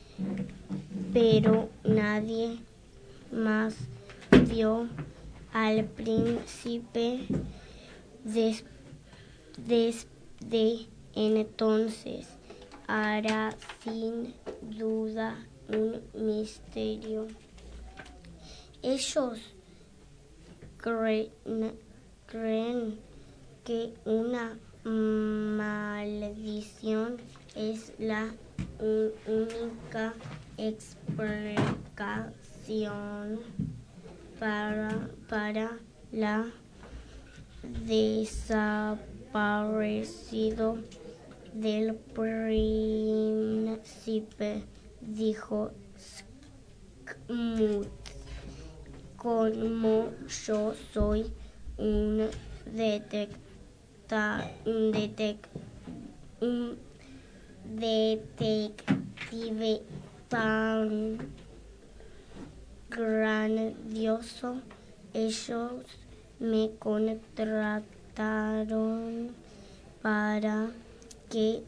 pero nadie más vio al príncipe des, desde entonces. Hará sin duda un misterio. Ellos creen, creen que una maldición es la única explicación para, para la desaparecido del príncipe, dijo Smut. Como yo soy un detecta, un detec, un detective tan grandioso, ellos me contrataron para que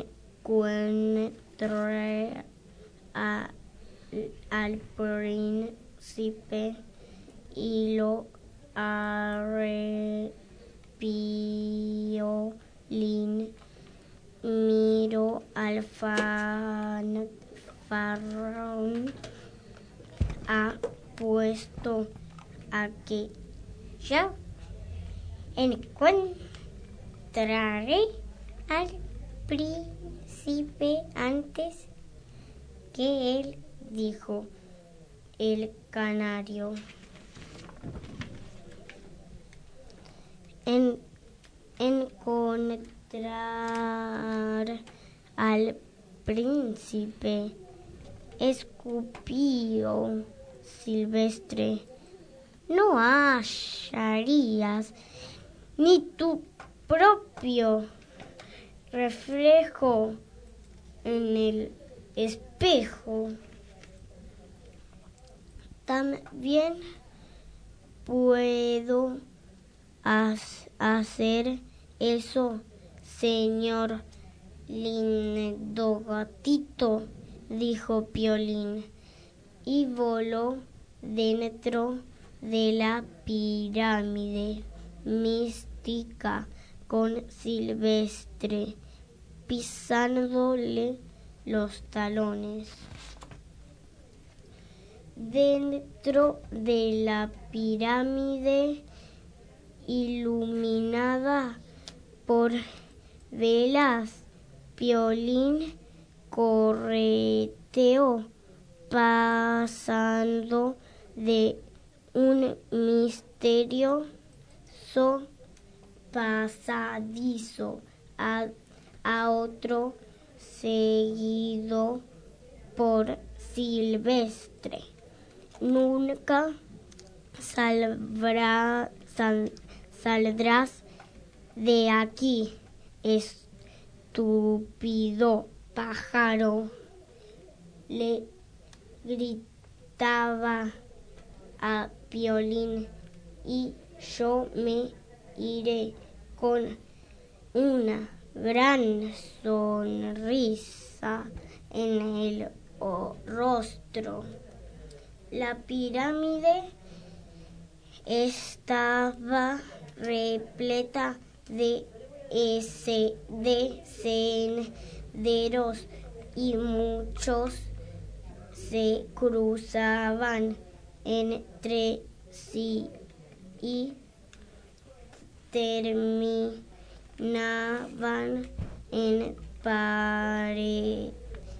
encuentre a, al príncipe y lo arre Piolín miró al fanfarrón apuesto a que yo encontraré al príncipe antes que él, dijo el canario. En, encontrar al príncipe, escupió Silvestre. No hallarías ni tu propio reflejo en el espejo. También puedo hacer eso, señor lindo gatito, dijo Piolín, y voló dentro de la pirámide mística con Silvestre pisándole los talones. Dentro de la pirámide, iluminada por velas, Piolín correteó pasando de un misterioso pasadizo a, a otro, seguido por Silvestre. Nunca saldrá, sal, saldrás de aquí, estúpido pájaro, le gritaba a Piolín, y yo me iré con una gran sonrisa en el rostro. La pirámide estaba repleta de, ese, de senderos y muchos se cruzaban entre sí y terminaban en paredes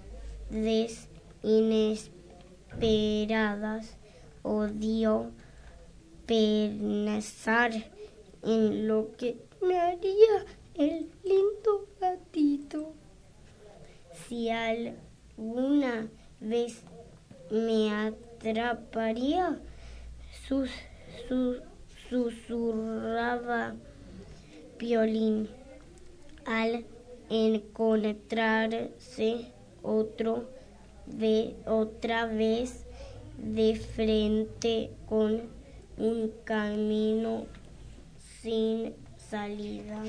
inesperadas. Odio pensar en lo que me haría el lindo gatito si alguna vez me atraparía, sus, sus, susurraba Piolín al encontrarse otro ve, otra vez de frente con un camino sin salida.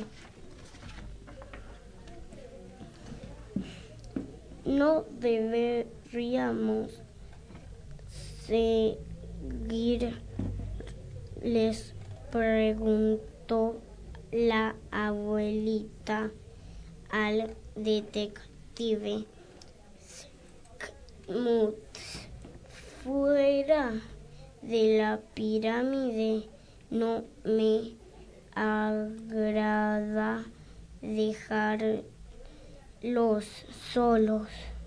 No deberíamos seguir, les preguntó la abuelita al detective. Smut. Fuera de la pirámide no me agrada dejarlos solos.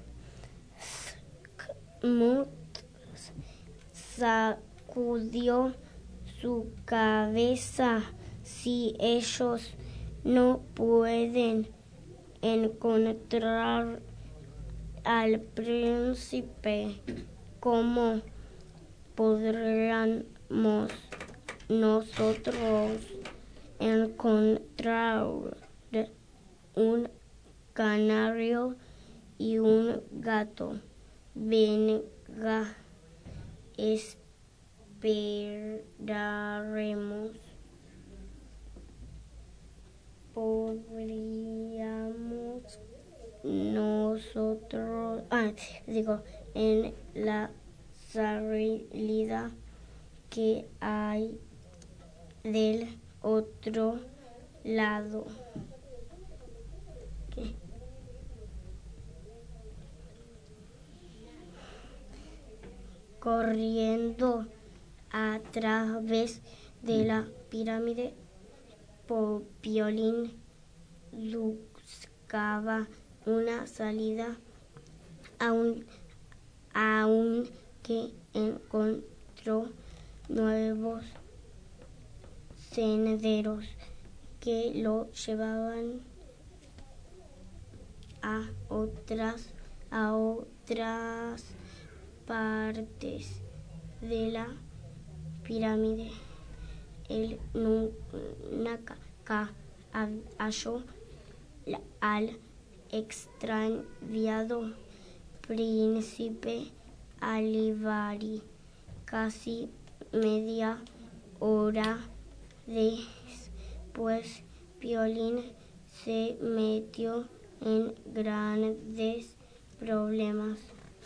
Smut sacudió su cabeza si ellos no pueden encontrar al príncipe, ¿cómo podríamos nosotros encontrar un canario y un gato? Venga, esperaremos. Podríamos nosotros, ah, digo, en la salida que hay del otro lado. ¿Qué? Corriendo a través de la pirámide, Piolín buscaba una salida, aun, aunque encontró nuevos senderos que lo llevaban a otras, a otras partes de la pirámide. Él nunca halló al extraviado príncipe Alivari. Casi media hora después, Piolín se metió en grandes problemas.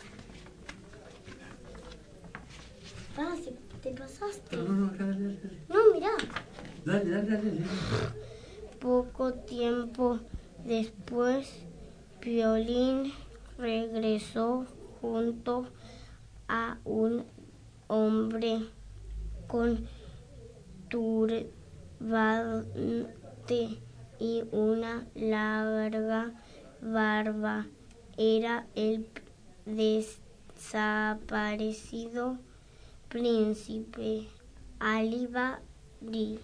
Ah, si te pasaste. No, no, dale, dale, dale. No, mirá. Dale, dale, dale, dale. Poco tiempo después, Piolín regresó junto a un hombre con turbante y una larga barba. Era el desaparecido príncipe Alivari.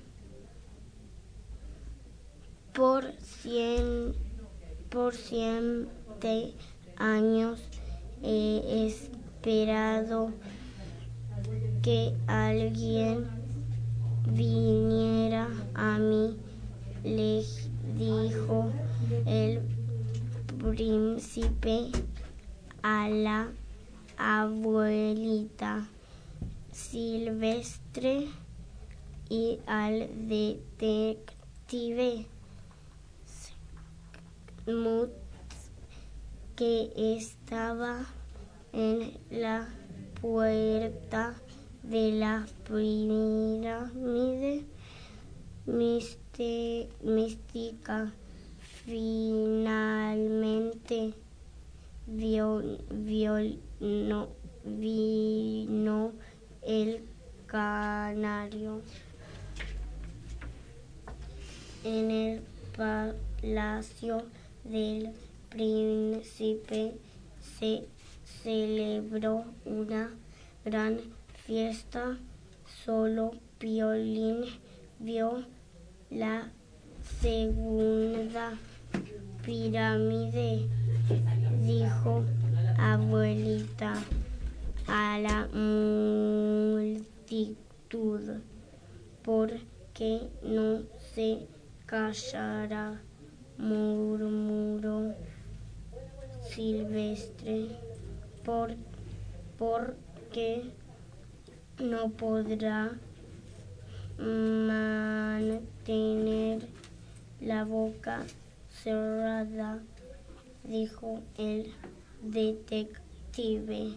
Por cien, por siete años he esperado que alguien viniera a mí, le dijo el príncipe a la abuelita Silvestre y al detective Mutz, que estaba en la puerta de la pirámide mística. Finalmente vio, vio, no, vino el canario. En el palacio del príncipe se celebró una gran fiesta. Solo Piolín vio la segunda pirámide, dijo abuelita a la multitud. ¿Por qué no se callará?, murmuró Silvestre. ¿Por, por qué no podrá mantener la boca cerrada?, dijo el detective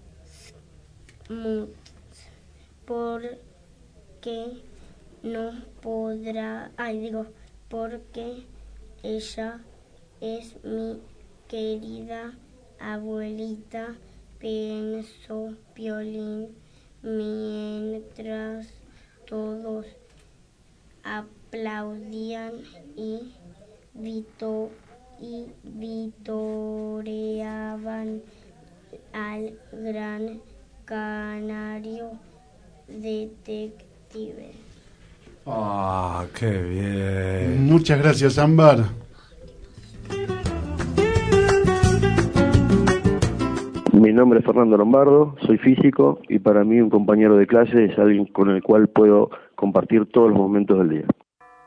Mutz. ¿Por qué no podrá? Ay, digo, porque ella es mi querida abuelita, pensó Piolín, mientras todos aplaudían y vito y vitoreaban al gran canario detective. Ah, qué bien. Muchas gracias, Ámbar. Mi nombre es Fernando Lombardo, soy físico y para mí un compañero de clase es alguien con el cual puedo compartir todos los momentos del día.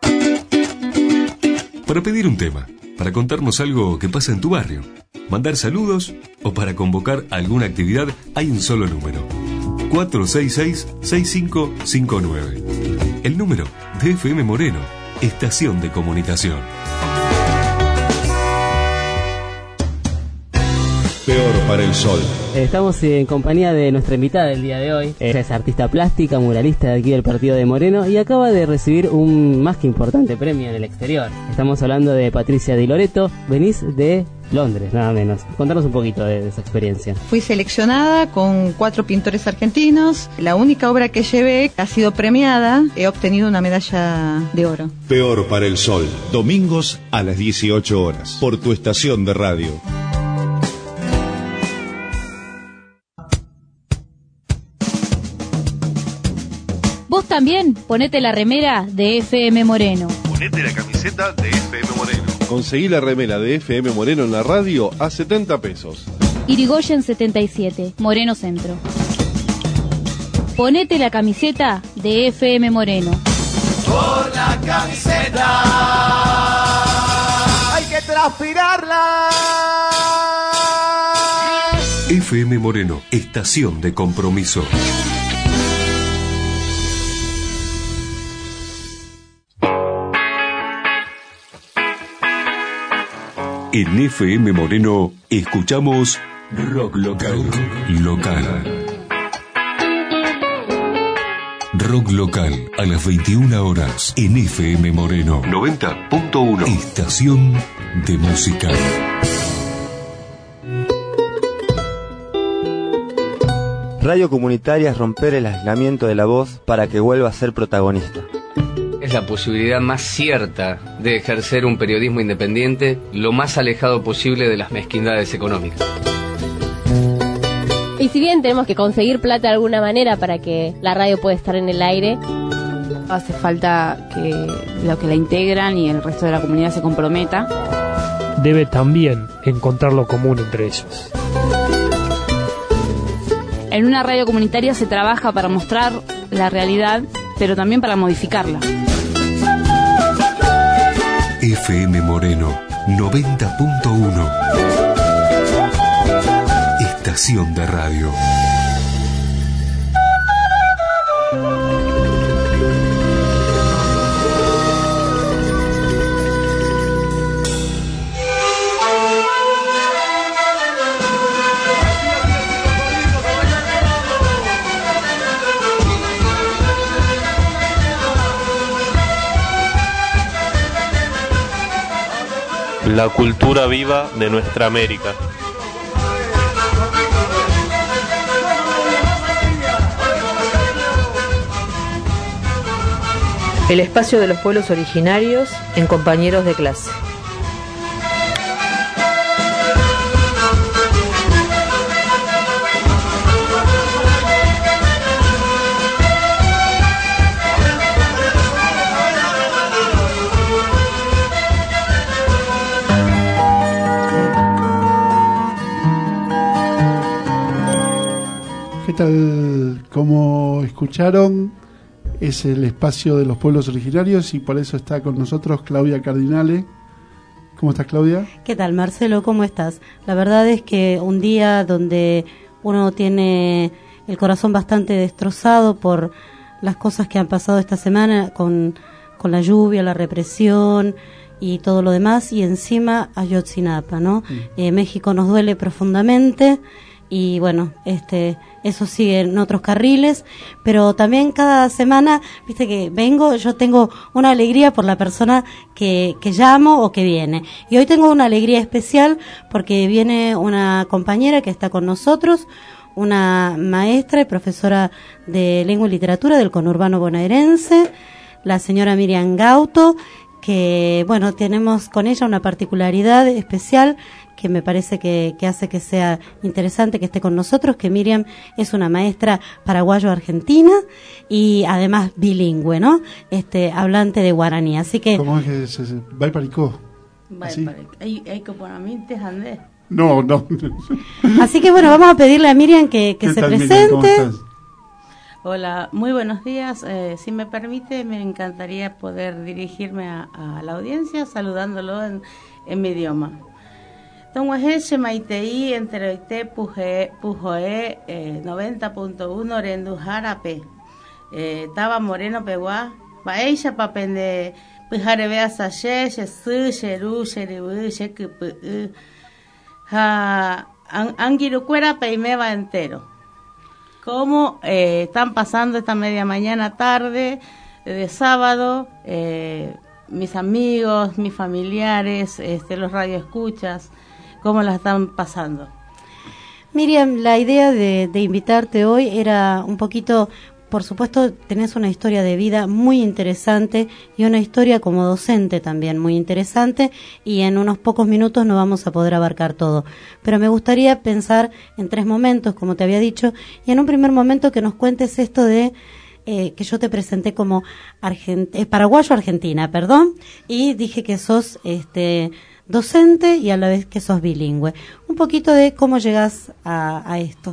Para pedir un tema, para contarnos algo que pasa en tu barrio, mandar saludos o para convocar alguna actividad, hay un solo número: cuatro seis seis, seis cinco cinco nueve. El número de F M Moreno, Estación de Comunicación. Peor para el sol. Estamos en compañía de nuestra invitada del día de hoy. Ella es artista plástica, muralista de aquí del partido de Moreno y acaba de recibir un más que importante premio en el exterior. Estamos hablando de Patricia Di Loreto. Venís de Londres, nada menos. Contanos un poquito de, de esa experiencia. Fui seleccionada con cuatro pintores argentinos. La única obra que llevé ha sido premiada. He obtenido una medalla de oro. Peor para el sol. Domingos a las dieciocho horas. Por tu estación de radio. Vos también ponete la remera de F M Moreno. Ponete la camiseta de F M Moreno. Conseguí la remera de F M Moreno en la radio a setenta pesos. Irigoyen setenta y siete, Moreno Centro. Ponete la camiseta de F M Moreno. Por la camiseta hay que transpirarla. F M Moreno, Estación de Compromiso. En F M Moreno escuchamos Rock Local. Local. Rock Local a las veintiuna horas en F M Moreno noventa punto uno. Estación de música. Radio comunitaria es romper el aislamiento de la voz para que vuelva a ser protagonista. Es la posibilidad más cierta de ejercer un periodismo independiente lo más alejado posible de las mezquindades económicas. Y si bien tenemos que conseguir plata de alguna manera para que la radio pueda estar en el aire, hace falta que los que la integran y el resto de la comunidad se comprometa. Debe también encontrar lo común entre ellos. En una radio comunitaria se trabaja para mostrar la realidad, pero también para modificarla. F M Moreno noventa punto uno. Estación de radio. La cultura viva de nuestra América. El espacio de los pueblos originarios en Compañeros de Clase. ¿Qué tal? Como escucharon, es el espacio de los pueblos originarios y por eso está con nosotros Claudia Cardinale. ¿Cómo estás, Claudia? ¿Qué tal, Marcelo? ¿Cómo estás? La verdad es que un día donde uno tiene el corazón bastante destrozado por las cosas que han pasado esta semana con, con la lluvia, la represión y todo lo demás, y encima Ayotzinapa, ¿no? Mm. Eh, México nos duele profundamente. Y bueno, este, eso sigue en otros carriles, pero también cada semana, viste que vengo, yo tengo una alegría por la persona que, que llamo o que viene. Y hoy tengo una alegría especial porque viene una compañera que está con nosotros, una maestra y profesora de lengua y literatura del conurbano bonaerense, la señora Miriam Gauto, que bueno, tenemos con ella una particularidad especial, que me parece que, que hace que sea interesante que esté con nosotros, que Miriam es una maestra paraguayo-argentina y además bilingüe, ¿no? Este, hablante de guaraní, así que... ¿Cómo es que se, se va y paricó? Hay, hay que poner te andé. No, no. Así que bueno, vamos a pedirle a Miriam que, que se tal, presente. Miriam, ¿cómo estás? Hola, muy buenos días. Eh, si me permite, me encantaría poder dirigirme a, a la audiencia saludándolo en, en mi idioma. Tonguajeche Maitei, Enteroite Puje, Pujoe, eh, noventa punto uno, Rendujarape. Taba Moreno Peguá, Baeisha Papende, Pijarevea Sache, Yesu, Yeru, Yeribu, Yekipu, Angirucuera Peimeba entero. ¿Cómo eh, están pasando esta media mañana tarde de sábado? Eh, mis amigos, mis familiares, este, los radioescuchas, ¿cómo la están pasando? Miriam, la idea de, de invitarte hoy era un poquito... Por supuesto, tenés una historia de vida muy interesante y una historia como docente también muy interesante, y en unos pocos minutos no vamos a poder abarcar todo. Pero me gustaría pensar en tres momentos, como te había dicho, y en un primer momento que nos cuentes esto de eh, que yo te presenté como argent- eh, paraguayo-argentina, perdón, y dije que sos este docente y a la vez que sos bilingüe. Un poquito de cómo llegás a, a esto.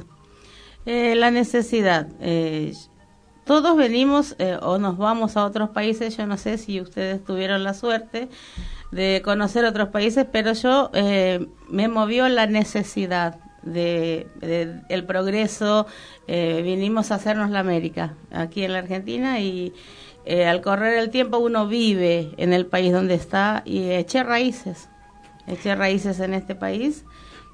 Eh, la necesidad. Eh, Todos venimos eh, o nos vamos a otros países. Yo no sé si ustedes tuvieron la suerte de conocer otros países, pero yo eh, me movió la necesidad de, de el progreso. Eh, vinimos a hacernos la América aquí en la Argentina y eh, al correr el tiempo uno vive en el país donde está y eché raíces, eché raíces en este país.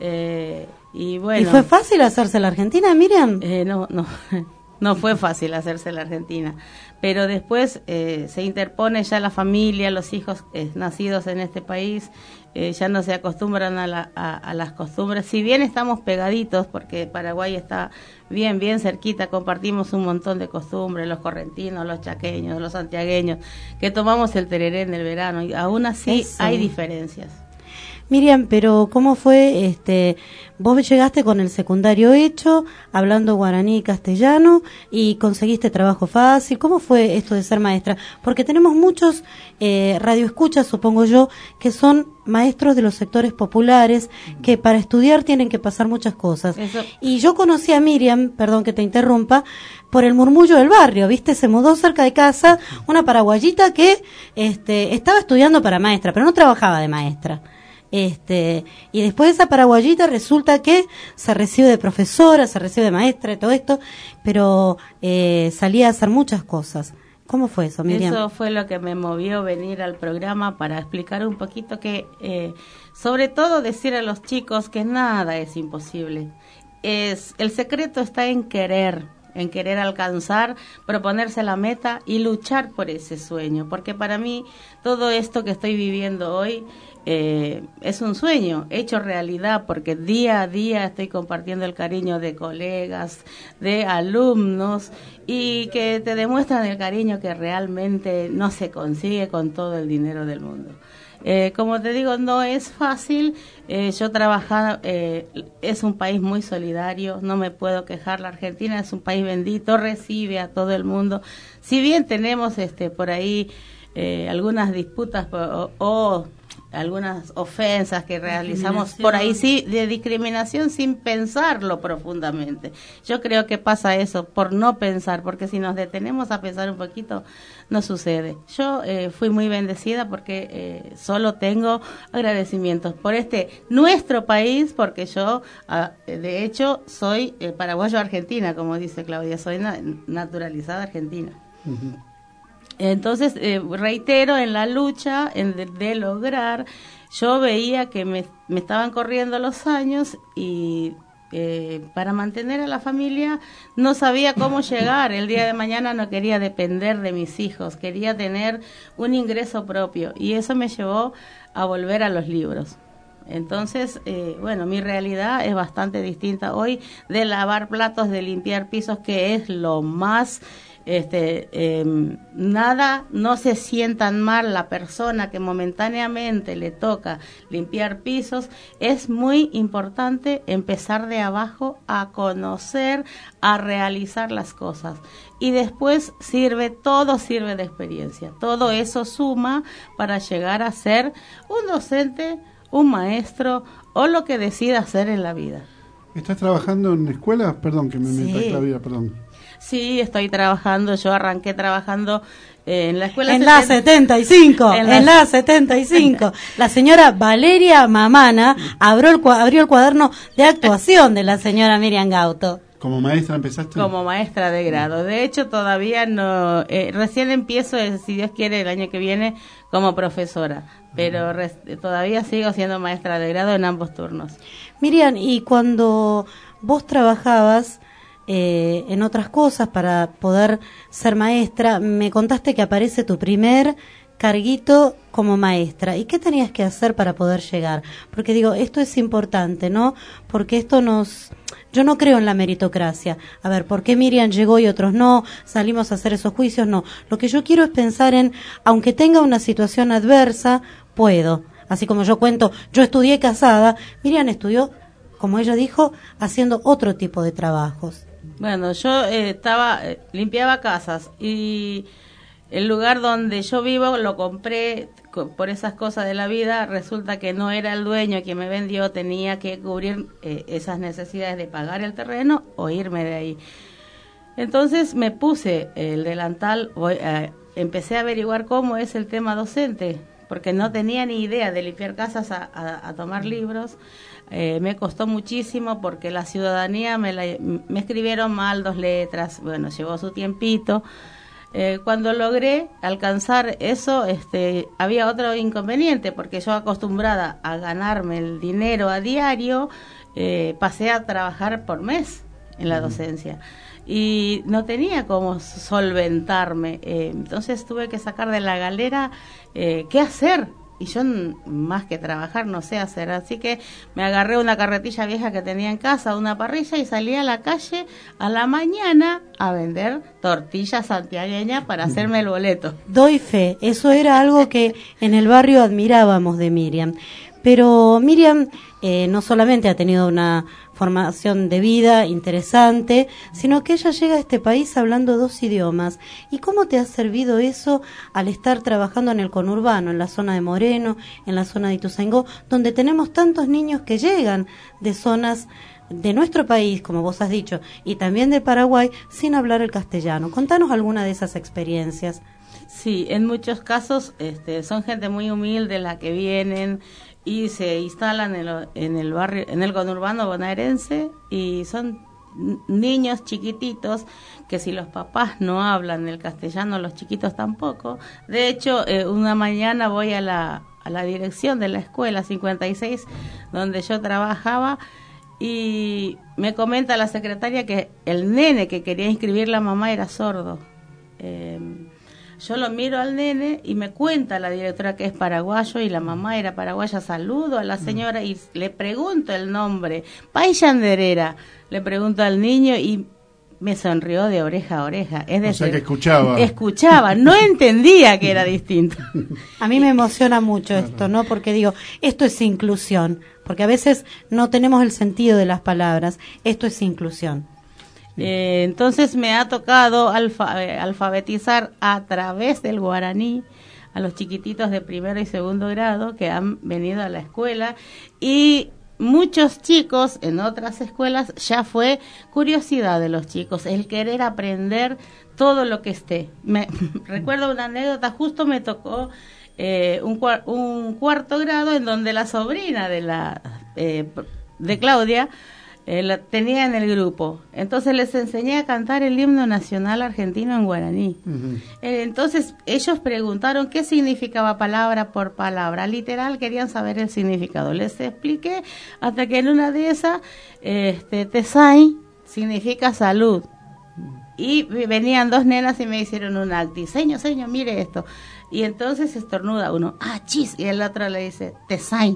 Eh, y bueno. ¿Y fue fácil hacerse la Argentina, Miriam? Eh, no, no. No fue fácil hacerse la Argentina, pero después eh, se interpone ya la familia, los hijos eh, nacidos en este país, eh, ya no se acostumbran a, la, a, a las costumbres. Si bien estamos pegaditos, porque Paraguay está bien, bien cerquita, compartimos un montón de costumbres, los correntinos, los chaqueños, los santiagueños, que tomamos el tereré en el verano, y aún así Eso. hay diferencias. Miriam, pero ¿cómo fue? Este, vos llegaste con el secundario hecho, hablando guaraní y castellano, y conseguiste trabajo fácil. ¿Cómo fue esto de ser maestra? Porque tenemos muchos eh, radioescuchas, supongo yo, que son maestros de los sectores populares, que para estudiar tienen que pasar muchas cosas. Eso. Y yo conocí a Miriam, perdón que te interrumpa, por el murmullo del barrio, ¿viste? Se mudó cerca de casa una paraguayita que este, estaba estudiando para maestra, pero no trabajaba de maestra. Este, y después de esa paraguayita resulta que se recibe de profesora, se recibe de maestra y todo esto, pero eh, salía a hacer muchas cosas. ¿Cómo fue eso, Miriam? Eso fue lo que me movió venir al programa para explicar un poquito que, eh, sobre todo decir a los chicos que nada es imposible. Es, el secreto está en querer, en querer alcanzar, proponerse la meta y luchar por ese sueño, porque para mí todo esto que estoy viviendo hoy Eh, es un sueño hecho realidad, porque día a día estoy compartiendo el cariño de colegas, de alumnos, y que te demuestran el cariño que realmente no se consigue con todo el dinero del mundo. Eh, como te digo, no es fácil. Eh, yo trabajaba, eh, es un país muy solidario, no me puedo quejar. La Argentina es un país bendito, recibe a todo el mundo. Si bien tenemos este por ahí eh, algunas disputas o, o algunas ofensas que realizamos por ahí, sí, de discriminación sin pensarlo profundamente. Yo creo que pasa eso por no pensar, porque si nos detenemos a pensar un poquito, no sucede. Yo eh, fui muy bendecida porque eh, solo tengo agradecimientos por este nuestro país, porque yo, ah, de hecho, soy eh, paraguayo-argentina, como dice Claudia, soy na- naturalizada argentina. Uh-huh. Entonces, eh, reitero, en la lucha en de, de lograr, yo veía que me, me estaban corriendo los años y eh, para mantener a la familia no sabía cómo llegar. El día de mañana no quería depender de mis hijos, quería tener un ingreso propio, y eso me llevó a volver a los libros. Entonces, eh, bueno, mi realidad es bastante distinta hoy de lavar platos, de limpiar pisos, que es lo más este, eh, nada, no se sientan mal la persona que momentáneamente le toca limpiar pisos. Es muy importante empezar de abajo a conocer, a realizar las cosas. Y después sirve, todo sirve de experiencia. Todo eso suma para llegar a ser un docente, un maestro o lo que decida hacer en la vida. ¿Estás trabajando en escuelas? Perdón, que me Sí. meta en la vida, perdón. Sí, estoy trabajando, yo arranqué trabajando eh, en la escuela... En la setenta y cinco, en, en la setenta y cinco. La señora Valeria Mamana abrió el, cua- abrió el cuaderno de actuación de la señora Miriam Gauto. ¿Como maestra empezaste? Como maestra de grado. De hecho, todavía no... Eh, recién empiezo, eh, si Dios quiere, el año que viene, como profesora. Pero res- todavía sigo siendo maestra de grado en ambos turnos. Miriam, y cuando vos trabajabas eh, en otras cosas para poder ser maestra, me contaste que aparece tu primer carguito como maestra. ¿Y qué tenías que hacer para poder llegar? Porque digo, esto es importante, ¿no? Porque esto nos... Yo no creo en la meritocracia. A ver, ¿por qué Miriam llegó y otros no? Salimos a hacer esos juicios, no. Lo que yo quiero es pensar en, aunque tenga una situación adversa, puedo. Así como yo cuento, yo estudié casada, Miriam estudió, como ella dijo, haciendo otro tipo de trabajos. Bueno, yo eh, estaba, eh, limpiaba casas y el lugar donde yo vivo lo compré co- por esas cosas de la vida. Resulta que no era el dueño quien me vendió, tenía que cubrir eh, esas necesidades de pagar el terreno o irme de ahí. Entonces me puse el delantal, voy, eh, empecé a averiguar cómo es el tema docente, porque no tenía ni idea de limpiar casas a, a, a tomar libros. Eh, me costó muchísimo porque la ciudadanía me, la, me escribieron mal dos letras, bueno, llevó su tiempito. Eh, cuando logré alcanzar eso, este, había otro inconveniente, porque yo acostumbrada a ganarme el dinero a diario, eh, pasé a trabajar por mes en la docencia y no tenía cómo solventarme. Eh, entonces tuve que sacar de la galera eh, qué hacer. Y yo, más que trabajar, no sé hacer. Así que me agarré una carretilla vieja que tenía en casa, una parrilla, y salí a la calle a la mañana a vender tortillas santiagueñas para hacerme el boleto. Doy fe, eso era algo que en el barrio admirábamos de Miriam. Pero Miriam eh, no solamente ha tenido una formación de vida interesante, sino que ella llega a este país hablando dos idiomas. ¿Y cómo te ha servido eso al estar trabajando en el conurbano, en la zona de Moreno, en la zona de Ituzaingó, donde tenemos tantos niños que llegan de zonas de nuestro país, como vos has dicho, y también de Paraguay, sin hablar el castellano? Contanos alguna de esas experiencias. Sí, en muchos casos este, son gente muy humilde la que vienen y se instalan en, lo, en el barrio, en el conurbano bonaerense, y son niños chiquititos que si los papás no hablan el castellano, los chiquitos tampoco. De hecho, eh, una mañana voy a la, a la dirección de la escuela cincuenta y seis donde yo trabajaba, y me comenta la secretaria que el nene que quería inscribir la mamá era sordo. Eh, Yo lo miro al nene y me cuenta la directora que es paraguayo y la mamá era paraguaya. Saludo a la señora y le pregunto el nombre. Payanderera, le pregunto al niño y me sonrió de oreja a oreja. Es decir, o sea que escuchaba. Escuchaba, no entendía que era distinto. A mí me emociona mucho esto, ¿no? Porque digo, esto es inclusión. Porque a veces no tenemos el sentido de las palabras. Esto es inclusión. Eh, entonces me ha tocado alfa, eh, alfabetizar a través del guaraní a los chiquititos de primero y segundo grado que han venido a la escuela, y muchos chicos en otras escuelas ya fue curiosidad de los chicos el querer aprender todo lo que esté. Me recuerdo una anécdota, justo me tocó eh, un, cuar, un cuarto grado en donde la sobrina de la eh, de Claudia Eh, la tenía en el grupo, entonces les enseñé a cantar el himno nacional argentino en guaraní. Uh-huh. eh, entonces ellos preguntaron qué significaba palabra por palabra, literal querían saber el significado. Les expliqué hasta que en una de esas este, Tesay significa salud, y venían dos nenas y me hicieron un acti, señor, señor, mire esto, y entonces estornuda uno, ah, chis, y el otro le dice Tesay.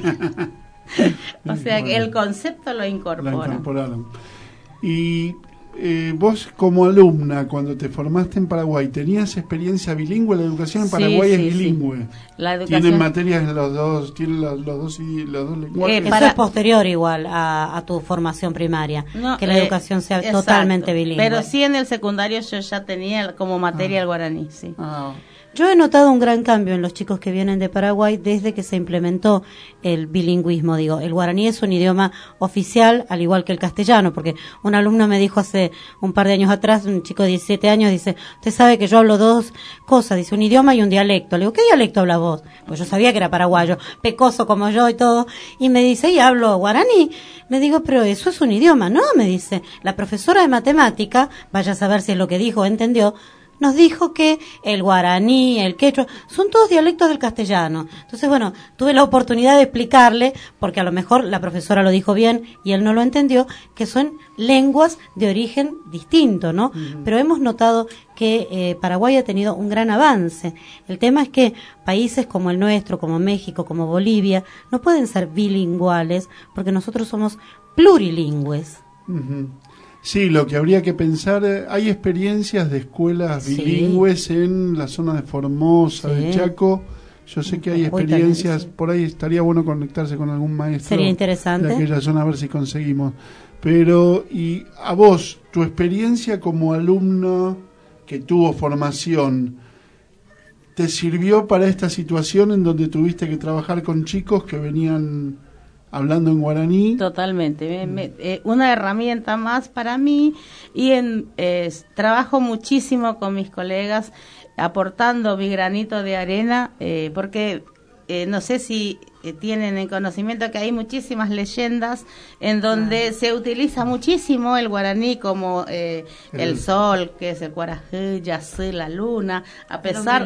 O sea, que el concepto lo incorporan. incorporaron. Y eh, vos como alumna, cuando te formaste en Paraguay, ¿tenías experiencia bilingüe? La educación en Paraguay sí, es sí, bilingüe. Sí. La educación... Tienen materias en los dos, tienen los, los dos y los dos lenguajes. Eh, para... Eso es posterior igual a, a tu formación primaria, no, que la eh, educación sea exacto, totalmente bilingüe. Pero sí en el secundario yo ya tenía como materia ah. el guaraní, sí. Ah. Yo he notado un gran cambio en los chicos que vienen de Paraguay desde que se implementó el bilingüismo. Digo, el guaraní es un idioma oficial, al igual que el castellano, porque un alumno me dijo hace un par de años atrás, un chico de diecisiete años, dice, usted sabe que yo hablo dos cosas, dice, un idioma y un dialecto. Le digo, ¿qué dialecto habla vos? Pues yo sabía que era paraguayo, pecoso como yo y todo, y me dice, y hablo guaraní. Le digo, pero eso es un idioma. No, me dice, la profesora de matemática, vaya a saber si es lo que dijo o entendió, nos dijo que el guaraní, el quechua, son todos dialectos del castellano. Entonces, bueno, tuve la oportunidad de explicarle, porque a lo mejor la profesora lo dijo bien y él no lo entendió, que son lenguas de origen distinto, ¿no? Uh-huh. Pero hemos notado que eh, Paraguay ha tenido un gran avance. El tema es que países como el nuestro, como México, como Bolivia, no pueden ser bilingüales porque nosotros somos plurilingües. Uh-huh. Sí, lo que habría que pensar, eh, hay experiencias de escuelas bilingües sí. en la zona de Formosa, sí. de Chaco. Yo sé que hay experiencias, por ahí estaría bueno conectarse con algún maestro. Sería interesante. De aquella zona a ver si conseguimos. Pero, y a vos, tu experiencia como alumno que tuvo formación, ¿te sirvió para esta situación en donde tuviste que trabajar con chicos que venían hablando en guaraní? Totalmente, me, me, eh, una herramienta más para mí y en eh, trabajo muchísimo con mis colegas aportando mi granito de arena eh, porque eh, no sé si eh, tienen en conocimiento que hay muchísimas leyendas en donde ah. se utiliza muchísimo el guaraní como eh, el, el sol, que es el cuarajú, yasí, la luna, a pesar...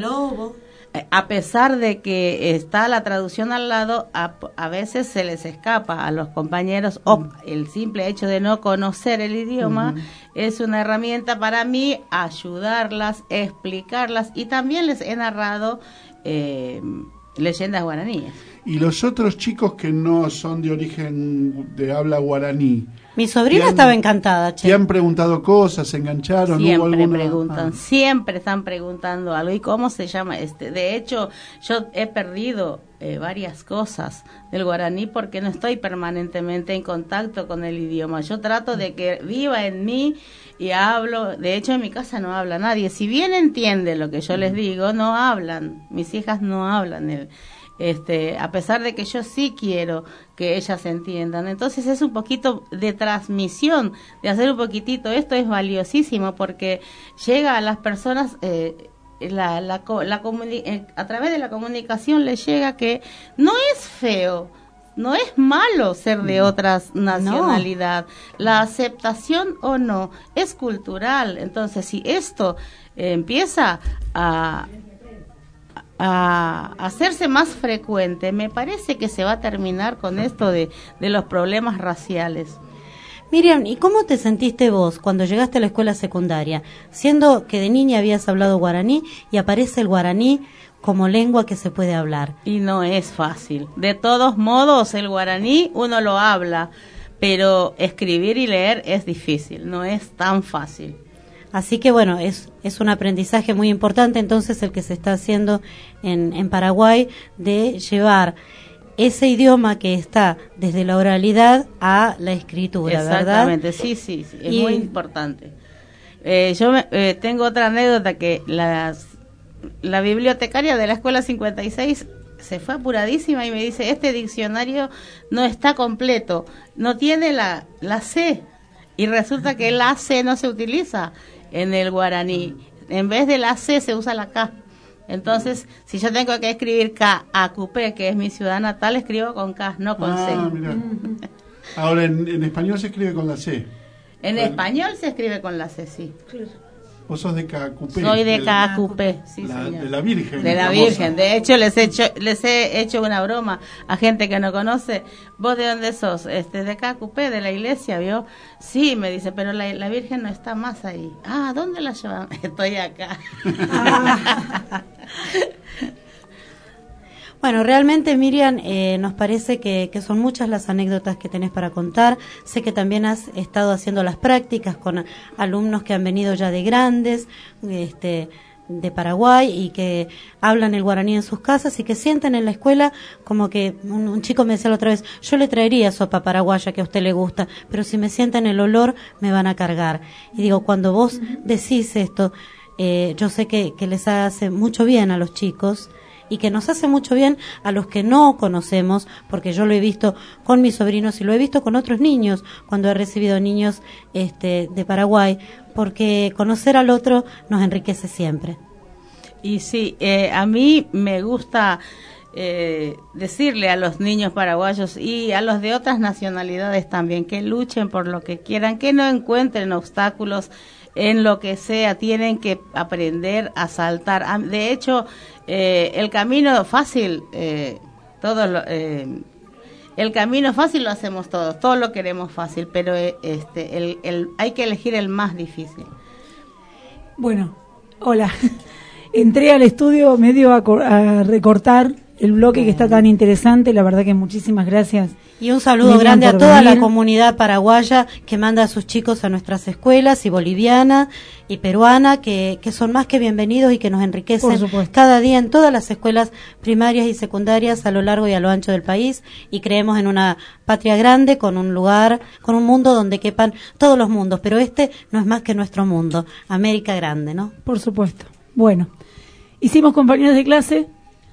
A pesar de que está la traducción al lado, a, a veces se les escapa a los compañeros, o mm. el simple hecho de no conocer el idioma mm. es una herramienta para mí, ayudarlas, explicarlas, y también les he narrado eh, leyendas guaraníes. Y los otros chicos que no son de origen de habla guaraní, mi sobrina han, estaba encantada, che. ¿Te han preguntado cosas, se engancharon? Siempre ¿Hubo alguna? preguntan, ah. siempre están preguntando algo. ¿Y cómo se llama este? De hecho, yo he perdido eh, varias cosas del guaraní porque no estoy permanentemente en contacto con el idioma. Yo trato de que viva en mí y hablo. De hecho, en mi casa no habla nadie. Si bien entienden lo que yo les digo, no hablan. Mis hijas no hablan el Este, a pesar de que yo sí quiero que ellas entiendan. Entonces es un poquito de transmisión, de hacer un poquitito. Esto es valiosísimo porque llega a las personas, eh, la, la, la comuni- eh, a través de la comunicación les llega que no es feo, no es malo ser de otra nacionalidad. No. La aceptación o no es cultural. Entonces si esto eh, empieza a a hacerse más frecuente, me parece que se va a terminar con esto de, de los problemas raciales. Miriam, ¿y cómo te sentiste vos cuando llegaste a la escuela secundaria, siendo que de niña habías hablado guaraní y aparece el guaraní como lengua que se puede hablar? Y no es fácil. De todos modos, el guaraní uno lo habla, pero escribir y leer es difícil, no es tan fácil. Así que bueno, es es un aprendizaje muy importante entonces el que se está haciendo en, en Paraguay, de llevar ese idioma que está desde la oralidad a la escritura, ¿verdad? Exactamente, sí, sí, sí, es y... muy importante. Eh, yo me, eh, tengo otra anécdota, que las, la bibliotecaria de la escuela cincuenta y seis se fue apuradísima y me dice, este diccionario no está completo, no tiene la, la C, y resulta que la C no se utiliza en el guaraní, en vez de la C se usa la K. Entonces, si yo tengo que escribir K, Acupé, que es mi ciudad natal, escribo con K, no con ah, C. Mirá. Ahora, en, en español se escribe con la C. En ¿Cuál? Español se escribe con la C, sí. Vos sos de Cacupé. Soy de Cacupé, sí, la, señor. De la Virgen. De la famosa. Virgen. De hecho, les he hecho, les he hecho una broma a gente que no conoce. ¿Vos de dónde sos? Este, de Cacupé, de la iglesia, ¿vio? Sí, me dice, pero la, la Virgen no está más ahí. Ah, ¿dónde la llevan? Estoy acá. Ah. Bueno, realmente Miriam, eh, nos parece que, que son muchas las anécdotas que tenés para contar. Sé que también has estado haciendo las prácticas con alumnos que han venido ya de grandes, este, de Paraguay, y que hablan el guaraní en sus casas y que sienten en la escuela como que un, un chico me decía la otra vez, yo le traería sopa paraguaya que a usted le gusta, pero si me sienten el olor me van a cargar. Y digo, cuando vos decís esto, eh, yo sé que, que les hace mucho bien a los chicos, y que nos hace mucho bien a los que no conocemos, porque yo lo he visto con mis sobrinos y lo he visto con otros niños cuando he recibido niños este, de Paraguay, porque conocer al otro nos enriquece siempre. Y sí, eh, a mí me gusta eh, decirle a los niños paraguayos y a los de otras nacionalidades también que luchen por lo que quieran, que no encuentren obstáculos en lo que sea, tienen que aprender a saltar. De hecho, eh, el camino fácil, eh, todo lo, eh, el camino fácil lo hacemos todos, todos lo queremos fácil, pero eh, este, el, el, hay que elegir el más difícil. Bueno, hola. Entré al estudio medio a, a recortar el bloque que está tan interesante, la verdad que muchísimas gracias. Y un saludo Miriam, grande a toda venir. la comunidad paraguaya que manda a sus chicos a nuestras escuelas, y boliviana y peruana, que, que son más que bienvenidos y que nos enriquecen cada día en todas las escuelas primarias y secundarias a lo largo y a lo ancho del país, y creemos en una patria grande, con un lugar, con un mundo donde quepan todos los mundos, pero este no es más que nuestro mundo, América grande, ¿no? Por supuesto. Bueno, hicimos compañeros de clase.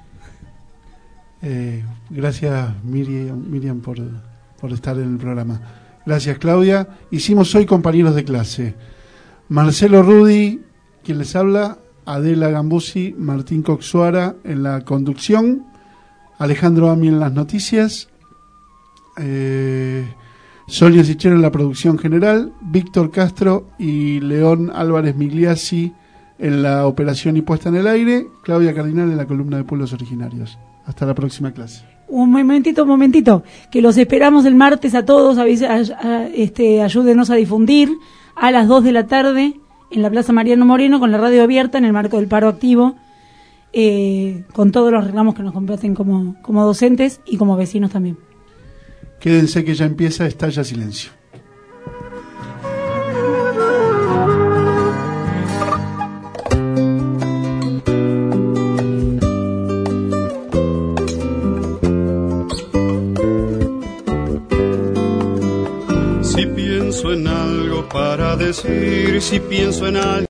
Eh, gracias Miriam, Miriam por, por estar en el programa. Gracias Claudia. Hicimos hoy compañeros de clase. Marcelo Rudi, quien les habla, Adela Gambusi, Martín Coxuara en la conducción, Alejandro Ami en las noticias, eh, Sonia Sichero en la producción general, Víctor Castro y León Álvarez Migliasi en la operación y puesta en el aire, Claudia Cardinal en la columna de Pueblos Originarios. Hasta la próxima clase. Un momentito, un momentito, que los esperamos el martes a todos, a, a, a, este, ayúdenos a difundir a las dos de la tarde en la Plaza Mariano Moreno con la radio abierta en el marco del paro activo, eh, con todos los reclamos que nos competen como, como docentes y como vecinos también. Quédense que ya empieza Estalla Silencio. Si pienso en algo para decir, si pienso en algo